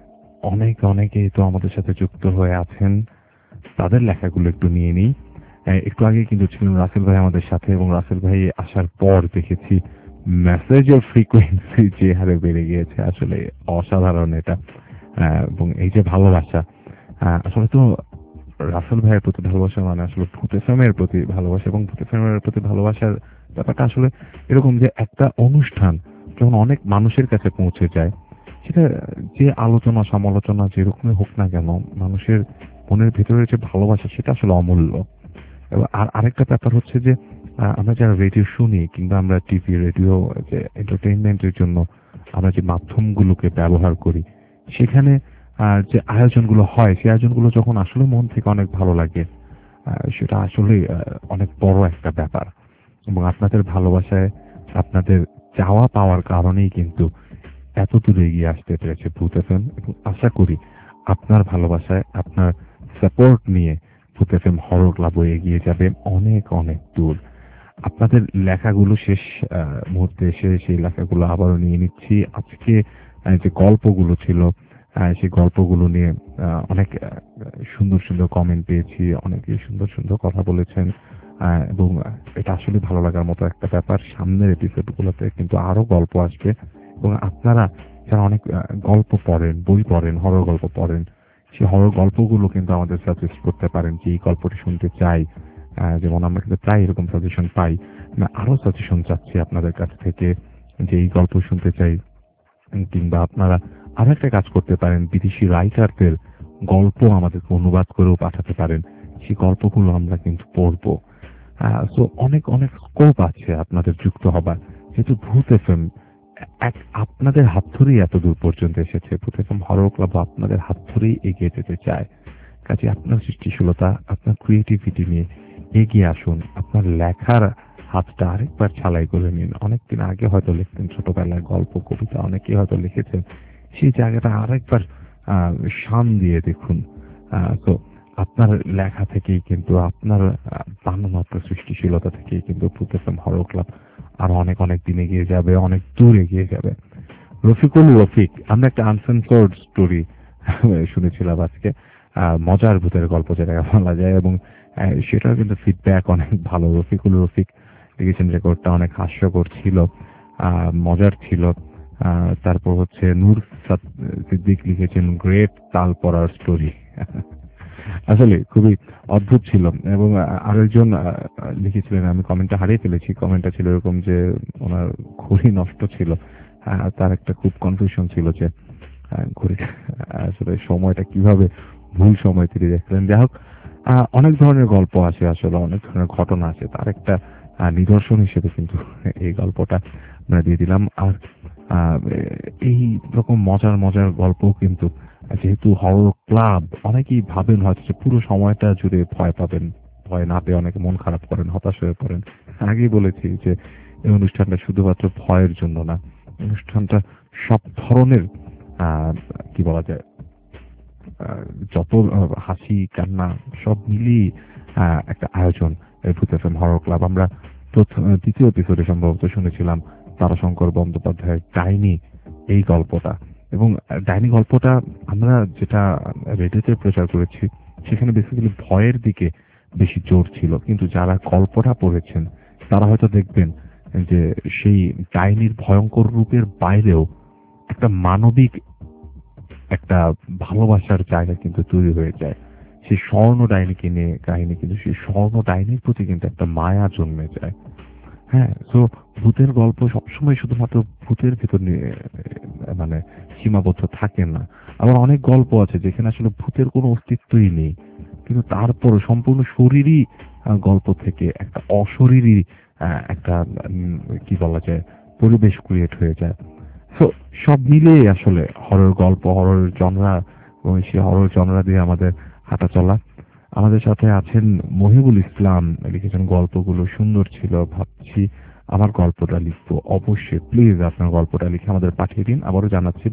অনেকেই তো আমাদের সাথে যুক্ত হয়ে আছেন, তাদের লেখাগুলো একটু নিয়ে নিই। একটু আগে কিন্তু ছিলেন রাসেল ভাই আমাদের সাথে, এবং রাসেল ভাই আসার পর দেখেছি মেসেজের ফ্রিকোয়েন্সি যে হারে বেড়ে গিয়েছে, আসলে অসাধারণ এটা। এবং এই যে ভালোবাসা, আসলে তো রাসেল ভাইয়ের প্রতি ভালোবাসা মানে আসলে ভূত এফএমের প্রতি ভালোবাসা, এবং ভূত এফএমের প্রতি ভালোবাসার ব্যাপারটা আসলে এরকম যে একটা অনুষ্ঠান যখন অনেক মানুষের কাছে পৌঁছে যায়, সেটা যে আলোচনা সমালোচনা যেরকমই হোক না কেন, মানুষের মনের ভিতরে যে ভালোবাসা সেটা আসলে অমূল্য। আর আরেকটা ব্যাপার হচ্ছে যে আমরা যারা রেডিও শুনি কিংবা আমরা টিভি রেডিও যে এন্টারটেইনমেন্টের জন্য আমরা যে মাধ্যমগুলোকে ব্যবহার করি, সেখানে যে আয়োজনগুলো হয়, সেই আয়োজনগুলো যখন আসলে মন থেকে অনেক ভালো লাগে, সেটা আসলে অনেক বড় একটা ব্যাপার। এবং আপনাদের ভালোবাসায়, আপনাদের চাওয়া পাওয়ার কারণেই কিন্তু এত দূরে এগিয়ে আসতে পেরেছে ভূত এফএম। এবং আশা করি আপনার ভালোবাসায়, আপনার সাপোর্ট নিয়ে ভূত এফএম হরর ক্লাবও এগিয়ে যাবে অনেক অনেক দূর। আপনাদের লেখাগুলো শেষ মুহূর্তে এসে সেই লেখাগুলো আবারও নিয়ে নিচ্ছি। আজকে যে গল্পগুলো ছিল, সেই গল্পগুলো নিয়ে অনেক সুন্দর সুন্দর কমেন্ট পেয়েছি, অনেকে সুন্দর সুন্দর কথা বলেছেন, এবং এটা আসলে ভালো লাগার মতো একটা ব্যাপার। সামনের এপিসোডগুলোতে কিন্তু আরো গল্প আসবে, এবং আপনারা যারা অনেক গল্প পড়েন, বই পড়েন, হরর গল্প পড়েন, সেই হরর গল্পগুলো কিন্তু আমাদের সাজেস্ট করতে পারেন যে এই গল্পটি শুনতে চাই। যেমন আমরা কিন্তু প্রায় এরকম সাজেশন পাই, আরো সাজেশন চাচ্ছি আপনাদের কাছ থেকে যে এই গল্প শুনতে চাই। কিংবা আপনারা আরো একটা কাজ করতে পারেন, বিদেশি রাইটারদের গল্প আমাদেরকে অনুবাদ করেও পাঠাতে পারেন, সেই গল্পগুলো আমরা কিন্তু পড়বো। সো অনেক অনেক স্কোপ আছে আপনাদের যুক্ত হবার, যেহেতু ভূত এফএম আপনাদের হাত ধরেই এত দূর পর্যন্ত এসেছে। ভূত এফএম হরর ক্লাব আপনাদের হাত ধরেই এগিয়ে যেতে চায়। কাজে আপনার সৃষ্টিশীলতা, আপনার ক্রিয়েটিভিটি নিয়ে এগিয়ে আসুন। আপনার লেখার হাতটা আরেকবার ছালাই করে নিন। অনেকদিন আগে হয়তো লিখতেন ছোটবেলায় গল্প, কবিতা, অনেকে হয়তো লিখেছেন, সেই জায়গাটা আরেকবার শান দিয়ে দেখুন। তো আপনার লেখা থেকেই কিন্তু, আপনার বানানোমাত্র সৃষ্টিশীলতা থেকেই কিন্তু ভূত এফএম হরর ক্লাব আরো অনেক অনেক দিন এগিয়ে যাবে, অনেক দূর এগিয়ে যাবে। রফিক, আমরা একটা আনসেন্সর্ড স্টোরি শুনেছিলাম আজকে, মজার ভূতের গল্প যেটাকে বলা যায়, এবং সেটাও কিন্তু ফিডব্যাক অনেক ভালো। রফিক লিখেছেন রেকর্ডটা অনেক হাস্যকর ছিল, মজার ছিল। তারপর হচ্ছে নূর সিদ্দিক লিখেছেন গ্রেট তাল পড়ার স্টোরি। আসলে খুবই অদ্ভুত ছিল। এবং আরেকজন লিখেছিলেন, আমি কমেন্টটা হারিয়ে ফেলেছি, কমেন্টটা ছিল এরকম যে ওনার ঘড়ি নষ্ট ছিল, তার একটা খুব কনফিউশন ছিল যে ঘড়িটা আসলে সময়টা কিভাবে ভুল সময় তিনি দেখছিলেন। যাই হোক, অনেক ধরনের গল্প আছে, আসলে অনেক ধরনের ঘটনা আছে, তার একটা নিদর্শন হিসেবে কিন্তু এই গল্পটা আমরা দিয়ে দিলাম। আর এই রকম মজার মজার গল্প কিন্তু যেহেতু হরর ক্লাব, অনেকেই ভাবেন হয়তো যে পুরো সময়টা জুড়ে ভয় পাবেন, ভয় না পেয়ে অনেকে মন খারাপ করেন, হতাশ হয়ে পড়েন। আগেই বলেছি যে এই অনুষ্ঠানটা শুধুমাত্র ভয়ের জন্য না, অনুষ্ঠানটা সব ধরনের কি বলা যায়, যত হাসি কান্না সব মিলিয়ে একটা আয়োজন ভূত এফএম হরর ক্লাব। আমরা দ্বিতীয় এপিসোডে সম্ভবত শুনেছিলাম তারাশঙ্কর বন্দ্যোপাধ্যায়ের ডাইনি এই গল্পটা, এবং ডাইনি গল্পটা আমরা যেটা রেডিওতে প্রচার করেছি সেখানে বেসিক্যালি ভয়ের দিকে বেশি জোর ছিল, কিন্তু যারা গল্পটা পড়েছেন তারা হয়তো দেখবেন যে সেই ডাইনির ভয়ঙ্কর রূপের বাইরেও একটা মানবিক একটা ভালোবাসার জায়গা কিন্তু তৈরি হয়ে যায়। সেই স্বর্ণ ডাইনিকে নিয়ে কাহিনী, কিন্তু সেই স্বর্ণ ডাইনির প্রতি কিন্তু একটা মায়া জন্মে যায়। হ্যাঁ, তো ভূতের গল্প সবসময় শুধুমাত্র ভূতের ভিতর নিয়ে মানে সীমাবদ্ধ থাকে না। আবার অনেক গল্প আছে যেখানে আসলে ভূতের কোনো অস্তিত্বই নেই, কিন্তু তারপর সম্পূর্ণ শরীরই গল্প থেকে একটা অশরীরী একটা কি বলা যায় পরিবেশ ক্রিয়েট হয়ে যায়। তো সব মিলিয়ে আসলে হরর গল্প, হরর জনরা, এবং সেই হরর জনরা দিয়ে আমাদের হাঁটা চলা। আমাদের সাথে আছেন মহিবুল ইসলাম, লিখেছেন গল্পগুলো সুন্দর ছিল, ভাবছি আমার গল্পটা লিখবো। অবশ্যই প্লিজ আপনার গল্পটা লিখে আমাদের পাঠিয়ে দিন। আবারও জানাচ্ছি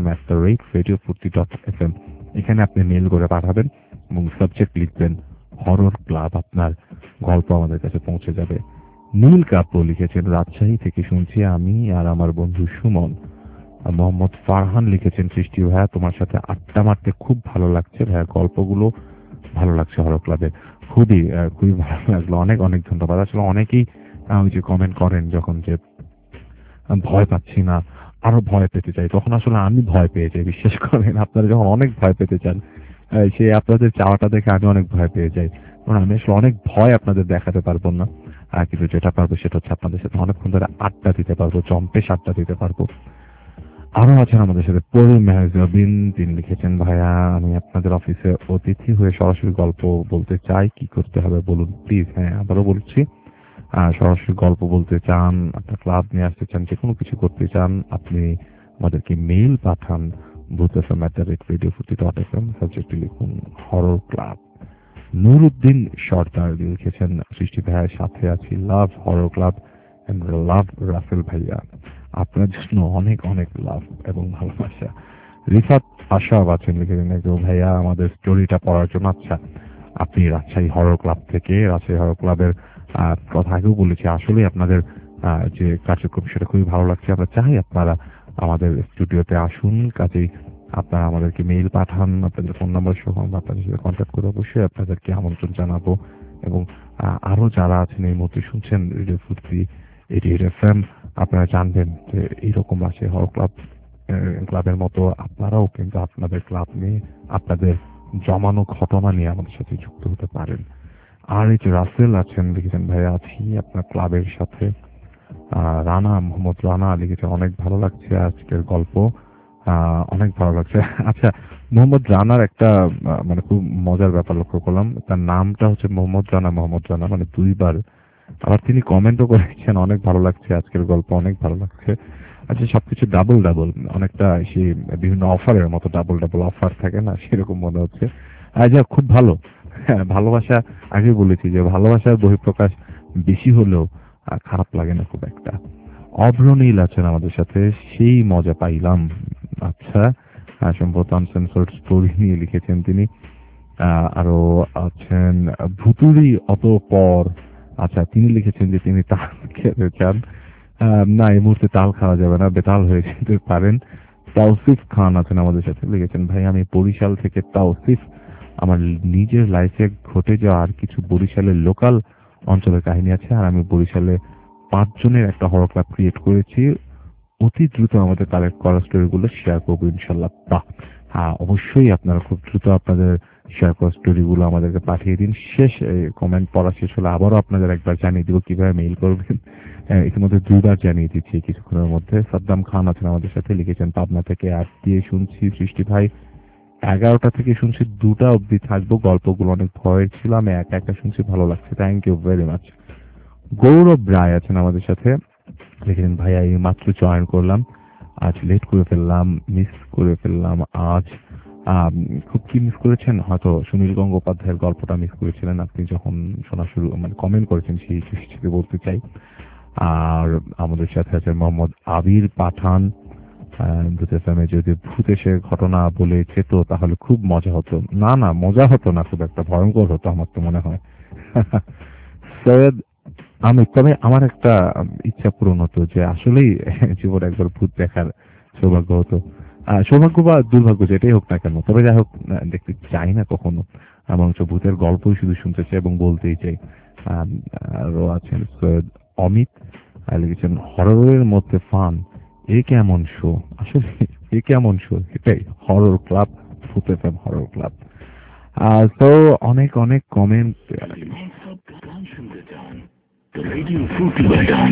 boothfm@radiofurti.fm, এখানে আপনি মেইল করে পাঠাবেন এবং সাবজেক্ট লিখবেন হরর ক্লাব, আপনার গল্প আমাদের কাছে পৌঁছে যাবে। নীল কাপড় লিখেছেন রাজশাহী থেকে শুনছি আমি আর আমার বন্ধু সুমন। মোহাম্মদ ফারহান লিখেছেন সৃষ্টি ভাইয়া তোমার সাথে আড্ডা মারতে খুব ভালো লাগছে ভাইয়া, গল্পগুলো ভালো লাগছে হরর ক্লাবে, খুবই ভালো লাগলো, অনেক অনেক ধন্যবাদ। আসলে অনেকেই ওই যে কমেন্ট করেন যখন যে ভয় পাচ্ছি না, আরো ভয় পেতে চাই, তখন আসলে আমি ভয় পেয়ে যাই। বিশ্বাস করেন, আপনারা যখন অনেক ভয় পেতে চান, সেই আপনাদের চাওয়াটা দেখে আমি অনেক ভয় পেয়ে যাই, কারণ আমি আসলে অনেক ভয় আপনাদের দেখাতে পারবো না, কিন্তু যেটা পারবো সেটা হচ্ছে আপনাদের সাথে অনেকক্ষণ ধরে আড্ডা দিতে পারবো, চম্পেশ আড্ডা দিতে পারবো। আরো আছেন আমাদের সাথে পরি মেহজাবিন, তিনি লিখেছেন ভাইয়া আমি আপনাদের অফিসে অতিথি হয়ে সরাসরি গল্প বলতে চাই, কি করতে হবে বলুন প্লিজ। হ্যাঁ, আবারও বলছি, সরাসরি গল্প বলতে চান, আপনার ক্লাব নিয়ে আসতে চান, যে কোনো কিছু করতে চান, আপনি আমাদেরকে মেইল পাঠান boothfm@radiofurti.fm, সাবজেক্টে লিখুন হরর ক্লাব। নুরুদ্দিন সর্দার লিখেছেন সৃষ্টি ভাইয়ার সাথে আছি, love horror club and love Rasel ভাইয়া, আপনার জন্য অনেক অনেক লাভ এবং ভালোবাসা। রিফাত আশাব আছেন, লিখেছেন ভাইয়া আমাদের স্টোরিটা পড়ার জন্য। আচ্ছা, আপনি রাজশাহী হরর ক্লাব থেকে, রাজশাহী হরর ক্লাবের কথা আগেও বলেছি, আসলে আপনাদের যে কার্যক্রম সেটা খুবই ভালো লাগছে। আমরা চাই আপনারা আমাদের স্টুডিওতে আসুন, কাজেই আপনারা আমাদেরকে মেইল পাঠান আপনাদের ফোন নাম্বার সহ, আমরা আপনাদের সাথে কন্ট্যাক্ট করে অবশ্যই আপনাদেরকে আমন্ত্রণ জানাবো। এবং আরো যারা আছেন এই মুহূর্তে শুনছেন রেডিও ফুর্তি, রেডিও এফএম, আপনারা জানবেন যে এইরকম আছে হরর ক্লাবের মতো আপনারাও কিন্তু আপনাদের ক্লাব নিয়ে, আপনাদের জমানো ঘটনা নিয়ে আমাদের সাথে যুক্ত হতে পারেন। আর এই যে রাসেল আছেন, লিখেছেন ভাইয়া আছি আপনার ক্লাবের সাথে। রানা, মোহাম্মদ রানা লিখেছেন অনেক ভালো লাগছে আজকের গল্প, অনেক ভালো লাগছে। আচ্ছা, মোহাম্মদ রানার একটা মানে খুব মজার ব্যাপার লক্ষ্য করলাম, তার নামটা হচ্ছে মোহাম্মদ রানা মানে দুইবার, আবার তিনি কমেন্টও করেছেন অনেক ভালো লাগছে আজকের গল্প, অনেক ভালো লাগছে। আচ্ছা, সবকিছু ডাবল ডাবল, অনেকটা সেই বিভিন্ন অফারের মতো ডাবল ডাবল অফার থাকে না, সেরকম মনে হচ্ছে। যা খুব ভালো। হ্যাঁ, ভালোবাসা, আগে বলেছি যে ভালোবাসার বহিঃপ্রকাশ বেশি হলেও খারাপ লাগে না খুব একটা। অভ্রনীল আছেন আমাদের সাথে, সেই মজা পাইলাম। আচ্ছা, সম্ভবত আনসেন্সর্ড স্টোরি নিয়ে লিখেছেন তিনি। আরো আছেন ভুতুরি অতঃপর, আচ্ছা তিনি লিখেছেন যে তিনি তাল খেতে চান। না, এই মুহূর্তে তাল খাওয়া যাবে না, বেতাল হয়ে যেতে পারেন। তাওসিফ খান আছেন আমাদের সাথে, লিখেছেন ভাই আমি বরিশাল থেকে তাওসিফ, আমার নিজের লাইফে ঘটে যাওয়া আর কিছু বরিশালের লোকাল অঞ্চলের কাহিনী আছে, আর আমি বরিশালে 5 জনের একটা হরর ক্লাব ক্রিয়েট করেছি। অতি দ্রুত আমাদের কালেক্ট করা স্টোরিগুলো শেয়ার করবো ইনশাল্লাহ। হ্যাঁ, অবশ্যই আপনারা খুব দ্রুত আপনাদের শেয়ার করা স্টোরিগুলো আমাদেরকে পাঠিয়ে দিন। শেষ কমেন্ট পড়া শেষ হলে আবারও আপনাদের একবার জানিয়ে দিব কিভাবে মেইল করবেন। ইতিমধ্যে 2বার জানিয়ে দিচ্ছি কিছুক্ষণের মধ্যে। সাদ্দাম খান আছেন আমাদের সাথে, লিখেছেন পাবনা থেকে। 8 দিয়ে শুনছি সৃষ্টি ভাই, 11টা থেকে শুনছি, 2টা অবধি থাকবো। গল্পগুলো অনেক ভয়ের ছিল, আমি একা একা শুনছি, ভালো লাগছে, thank you very much. Gourab Roy আছেন আমাদের সাথে, লিখেছেন ভাইয়া এই মাত্র জয়েন করলাম, আজ লেট করে ফেললাম, মিস করে ফেললাম আজ। খুব কি মিস করেছেন? হয়তো সুনীল গঙ্গোপাধ্যায়ের গল্পটা মিস করেছিলেন আপনি যখন শোনা শুরু কমেন্ট করেছেন, সেই হিসেবে বলতে চাই। আর আমাদের সাথে আছে মোহাম্মদ আবির পাঠান। ভূত এফএমে যদি ভূত এসে ঘটনা বলে যেত তাহলে খুব মজা হতো। না না, মজা হতো না, খুব একটা ভয়ঙ্কর হতো আমার তো মনে হয়। সৈয়দ আমি, তবে আমার একটা ইচ্ছা পূরণ হতো যে আসলেই জীবনে একবার ভূত দেখার সৌভাগ্য হতো। সৌভাগ্য বা দুর্ভাগ্য যেটাই হোক না কেন, তবে যাই হোক দেখতে চাই না কখনো, বরঞ্চ ভূতের গল্পই শুধু শুনতে চাই এবং বলতেই চাই। আরো আছেন সৈয়দ অমিত, লিখেছেন হররের মধ্যে ফান, এ কেমন শো? আসলে এ কেমন শো, এটাই horror club, Bhoot FM horror club. তো অনেক অনেক কমেন্ট। রেডিও ফুটি বাজান।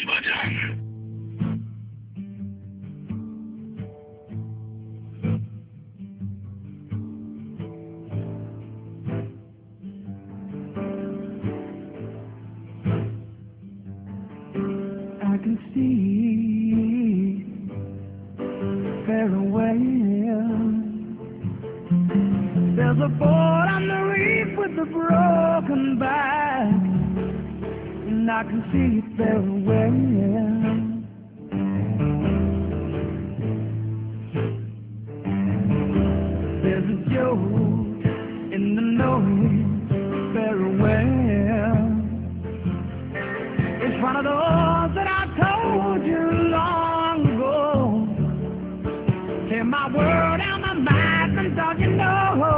I can see farewell. There's a boat on the reef with a broken back, and I can see it farewell. There's a joke in the noise farewell. It's one of those that I told you long ago. Tear my world out my back and don't you know?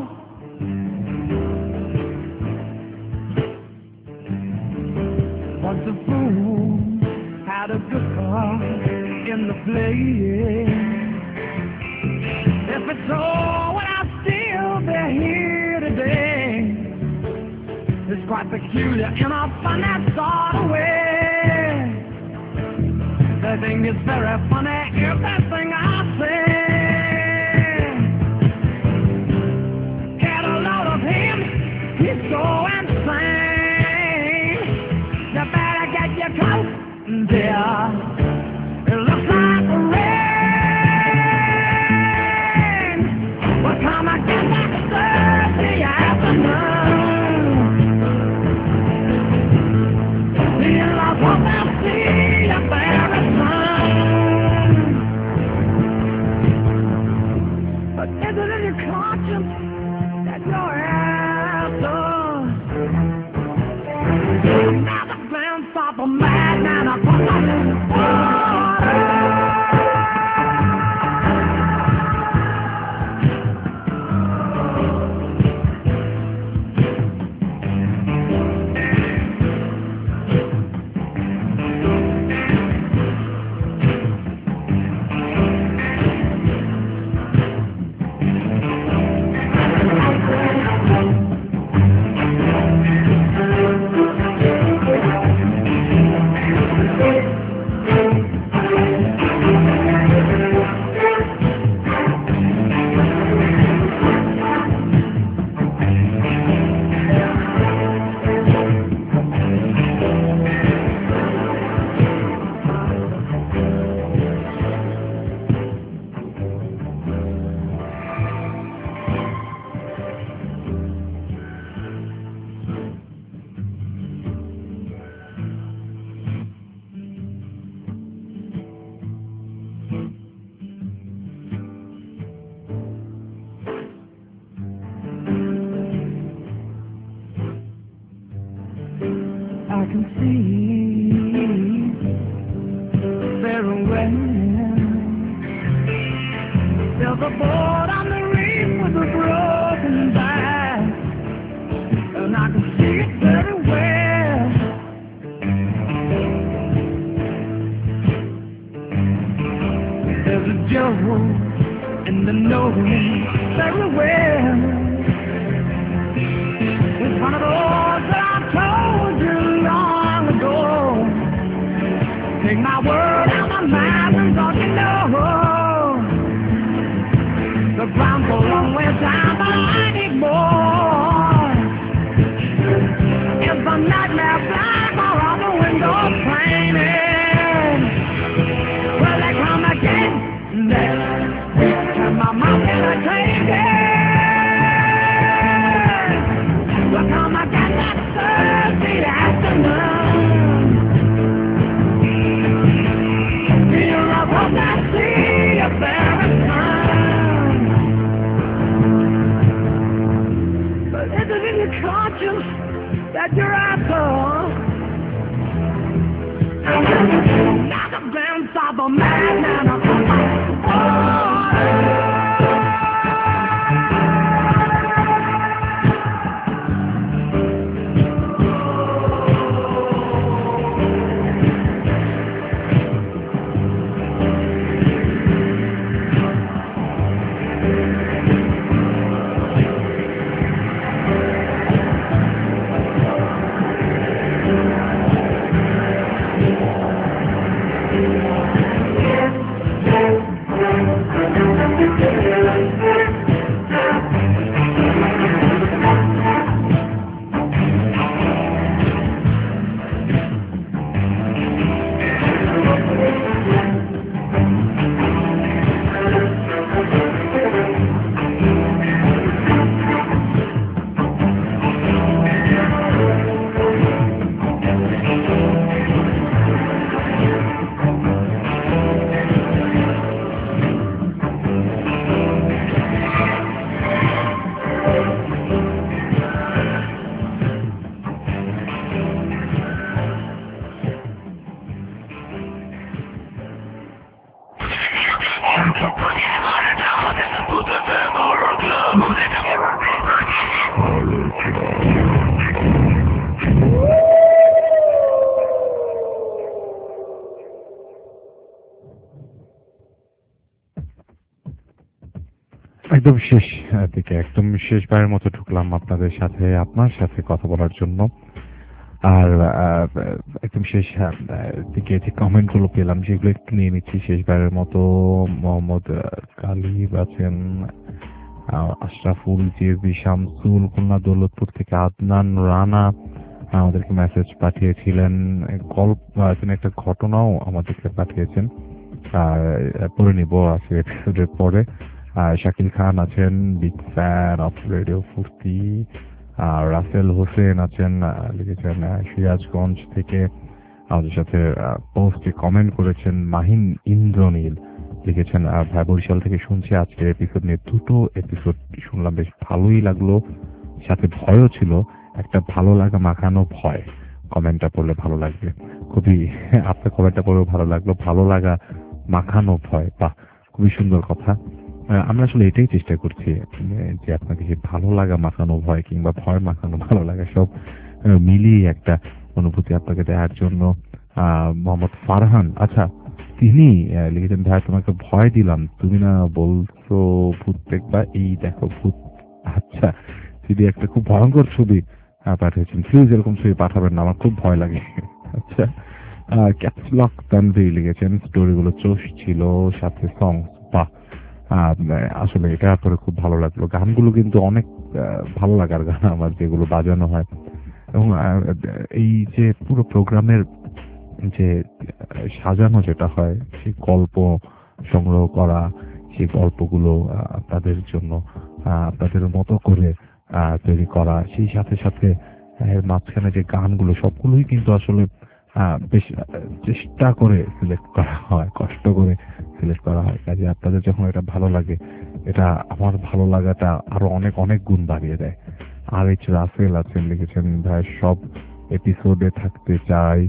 Once a fool had a good heart in the play. If it's so, would I still be here today? It's quite peculiar in a fun that sort of way. The thing is very funny, everything I say. Get a load of him, he's so insane. You better get your coat, dear. It looks like rain. What time I get back to Thursday afternoon? But is it in your conscience that you're after? Now the plans stop a madman upon the water. I can see farewell. There's a boat on the reef with a broken back, and I can see it very well. Joe and the know very well. It's one of those that I told you long ago. Take my word out my mouth and don't you know the ground's a long way down, but I need more. It's a nightmare black or on the window painted. Well, they come again. Turn my mouth and I take it. Well, come again that Thursday afternoon. Feel up on that sea of very time. But is it in your conscience that you're after? Now the glance of a man and a একদম শেষ দিকে একদম শেষবারের মতো ঢুকলাম আপনাদের সাথে আপনার সাথে কথা বলার জন্য। আর একদম শেষ দিকে যে কমেন্ট গুলো পেলাম সেগুলো একটু নিয়ে নিচ্ছি শেষবারের মতো। মোহাম্মদ কালিব আছেন, আশরাফুল, জিবি, শামসুল, খুলনা দৌলতপুর থেকে আদনান রানা আমাদেরকে মেসেজ পাঠিয়েছিলেন, গল্প একটা ঘটনাও আমাদেরকে পাঠিয়েছেন, পড়ে নিব আজকে এপিসোডের পরে। শাকিল খান আছেন, বিগ ফ্যান অফ রেডিও ফুর্তি। রাসেল হোসেন আছেন, লিখেছেন সিরাজগঞ্জ থেকে, আমাদের সাথে পোস্টে কমেন্ট করেছেন। মাহিন ইন্দ্রনীল লিখেছেন, ভাই বরিশাল থেকে শুনছি আজকের এপিসোড নিয়ে, দুটো এপিসোড শুনলাম, বেশ ভালোই লাগলো, সাথে ভয়ও ছিল, একটা ভালো লাগা মাখানো ভয়। কমেন্টটা পড়লে ভালো লাগবে, খুবই আপনার কমেন্টটা পড়লেও ভালো লাগলো, ভালো লাগা মাখানো ভয়, বাহ খুবই সুন্দর কথা। আমরা আসলে এটাই চেষ্টা করছি যে আপনাকে ভালো লাগা মাখানো ভয় কিংবা ভয় মাখানো ভালো লাগা সব মিলিয়ে একটা অনুভূতি আপনাকে দেওয়ার জন্য। মোহাম্মদ ফারহান, আচ্ছা তিনি লিখেছেন, ভাই তোমাকে ভয় দিলাম, তুমি না বলছো ভূত দেখবা, এই দেখো ভূত। আচ্ছা যদি একটা খুব ভয়ঙ্কর ছবি পাঠিয়েছেন, প্লিজ এরকম ছবি পাঠাবেন না, আমার খুব ভয় লাগে। আচ্ছা ক্যাপসলক তানভীর লিখেছেন, স্টোরিগুলো চোশ ছিল, সাথে সং, বাহ আসলে এটা পরে খুব ভালো লাগলো। গানগুলো কিন্তু অনেক ভালো লাগার গান আমার, যেগুলো বাজানো হয়, এবং এই যে পুরো প্রোগ্রামের যে সাজানো যেটা হয়, সেই গল্প সংগ্রহ করা, সেই গল্পগুলো আপনাদের জন্য আপনাদের মতো করে তৈরি করা, সেই সাথে সাথে মাঝখানে যে গানগুলো সবগুলোই কিন্তু আসলে বেশ চেষ্টা করে সিলেক্ট করা হয়, কষ্ট করে সিলেক্ট করা হয়। কাজে আপনাদের যখন এটা ভালো লাগে, এটা আমার ভালো লাগাটা আরো অনেক অনেক গুণ বাড়িয়ে দেয়। আর এইচ রাসেল আছেন, লিখেছেন, ভাই সব এপিসোডে থাকতে চাই।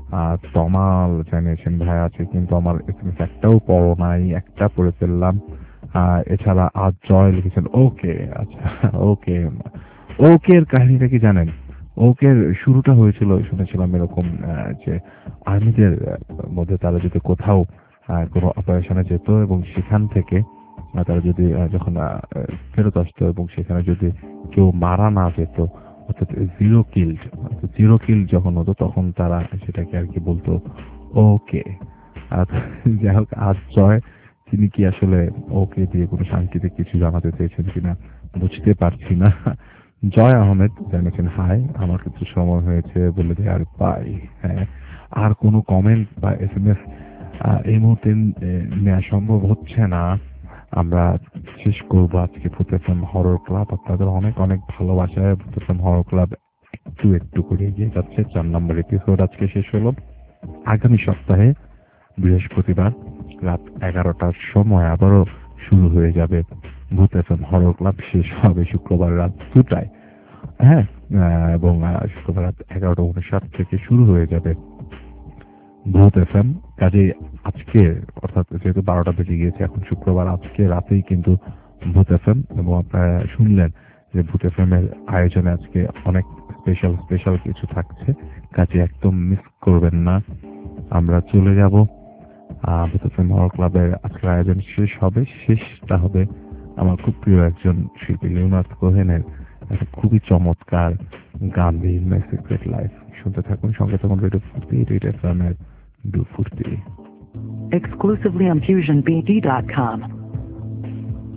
তমাল জানিয়েছেন, ভাই আছে কিন্তু আমার এসএমএস একটাও পড়ো নাই, একটা পড়ে ফেললাম। এছাড়া আজ জয় লিখেছেন, ওকে, আচ্ছা ওকে, ওকে এর কাহিনীটা কি জানেন? ওকের শুরুটা হয়েছিল শুনেছিলাম এরকম যে আর্মিদের মধ্যে তারা যদি কোথাও কোনো অপারেশনে যেত এবং সেখান থেকে তারা যদি যখন ফেরত আসতো এবং সেখানে যদি কেউ মারা না যেত, অর্থাৎ জিরো কিল যখন হতো তখন তারা সেটাকে আর কি বলতো ওকে। যাই হোক, আজ জয় তিনি কি আসলে ওকে দিয়ে কোনো সাংকেতিক কিছু জানাতে চেয়েছেন কিনা বুঝতে পারছি না। জয় আহমেদ জানিয়েছেন হাই, আমার কিছু সময় হয়েছে বলে দেওয়ার পাই। হ্যাঁ, আর কোনো কমেন্ট বা SMS এই মুহূর্তে নেওয়া সম্ভব হচ্ছে না। আমরা শেষ করবো আজকে ভূত এফএম হরর ক্লাব। আপনাদের অনেক অনেক ভালোবাসায় ভূত এফএম হরর ক্লাব একটু একটু করে এগিয়ে যাচ্ছে। 4 নম্বর এপিসোড আজকে শেষ হলো। আগামী সপ্তাহে বৃহস্পতিবার রাত 11টার সময় আবারও শুরু হয়ে যাবে ভূত এফএম হরর ক্লাব। শেষ হবে শুক্রবার রাত 2টায়। হ্যাঁ, এবং শুক্রবার রাত 11:59 থেকে শুরু হয়ে যাবে ভূত এফএম। কাজে আজকে অর্থাৎ যেহেতু 12টা বেজে গিয়েছে, এখন শুক্রবার আজকে রাতেই কিন্তু ভূত এফএম, এবং আপনারা শুনলেন যে ভূত এফএম এর আয়োজনে আজকে অনেক স্পেশাল কিছু থাকছে। কাজে একদম মিস করবেন না। আমরা চলে যাব ভূত এফএম হরর ক্লাবের আজকের আয়োজন শেষ হবে। শেষটা হবে আমার খুব প্রিয় একজন শিল্পী লিওনার্দ কোহেনের একটা খুবই চমৎকার গান, মাই সিক্রেট লাইফ। শুনতে থাকুন, সঙ্গে থাকুন রেডিও ফুর্তি, রেডিও এফএম এর ডু ফুর্তি। Exclusively on FusionBD.com.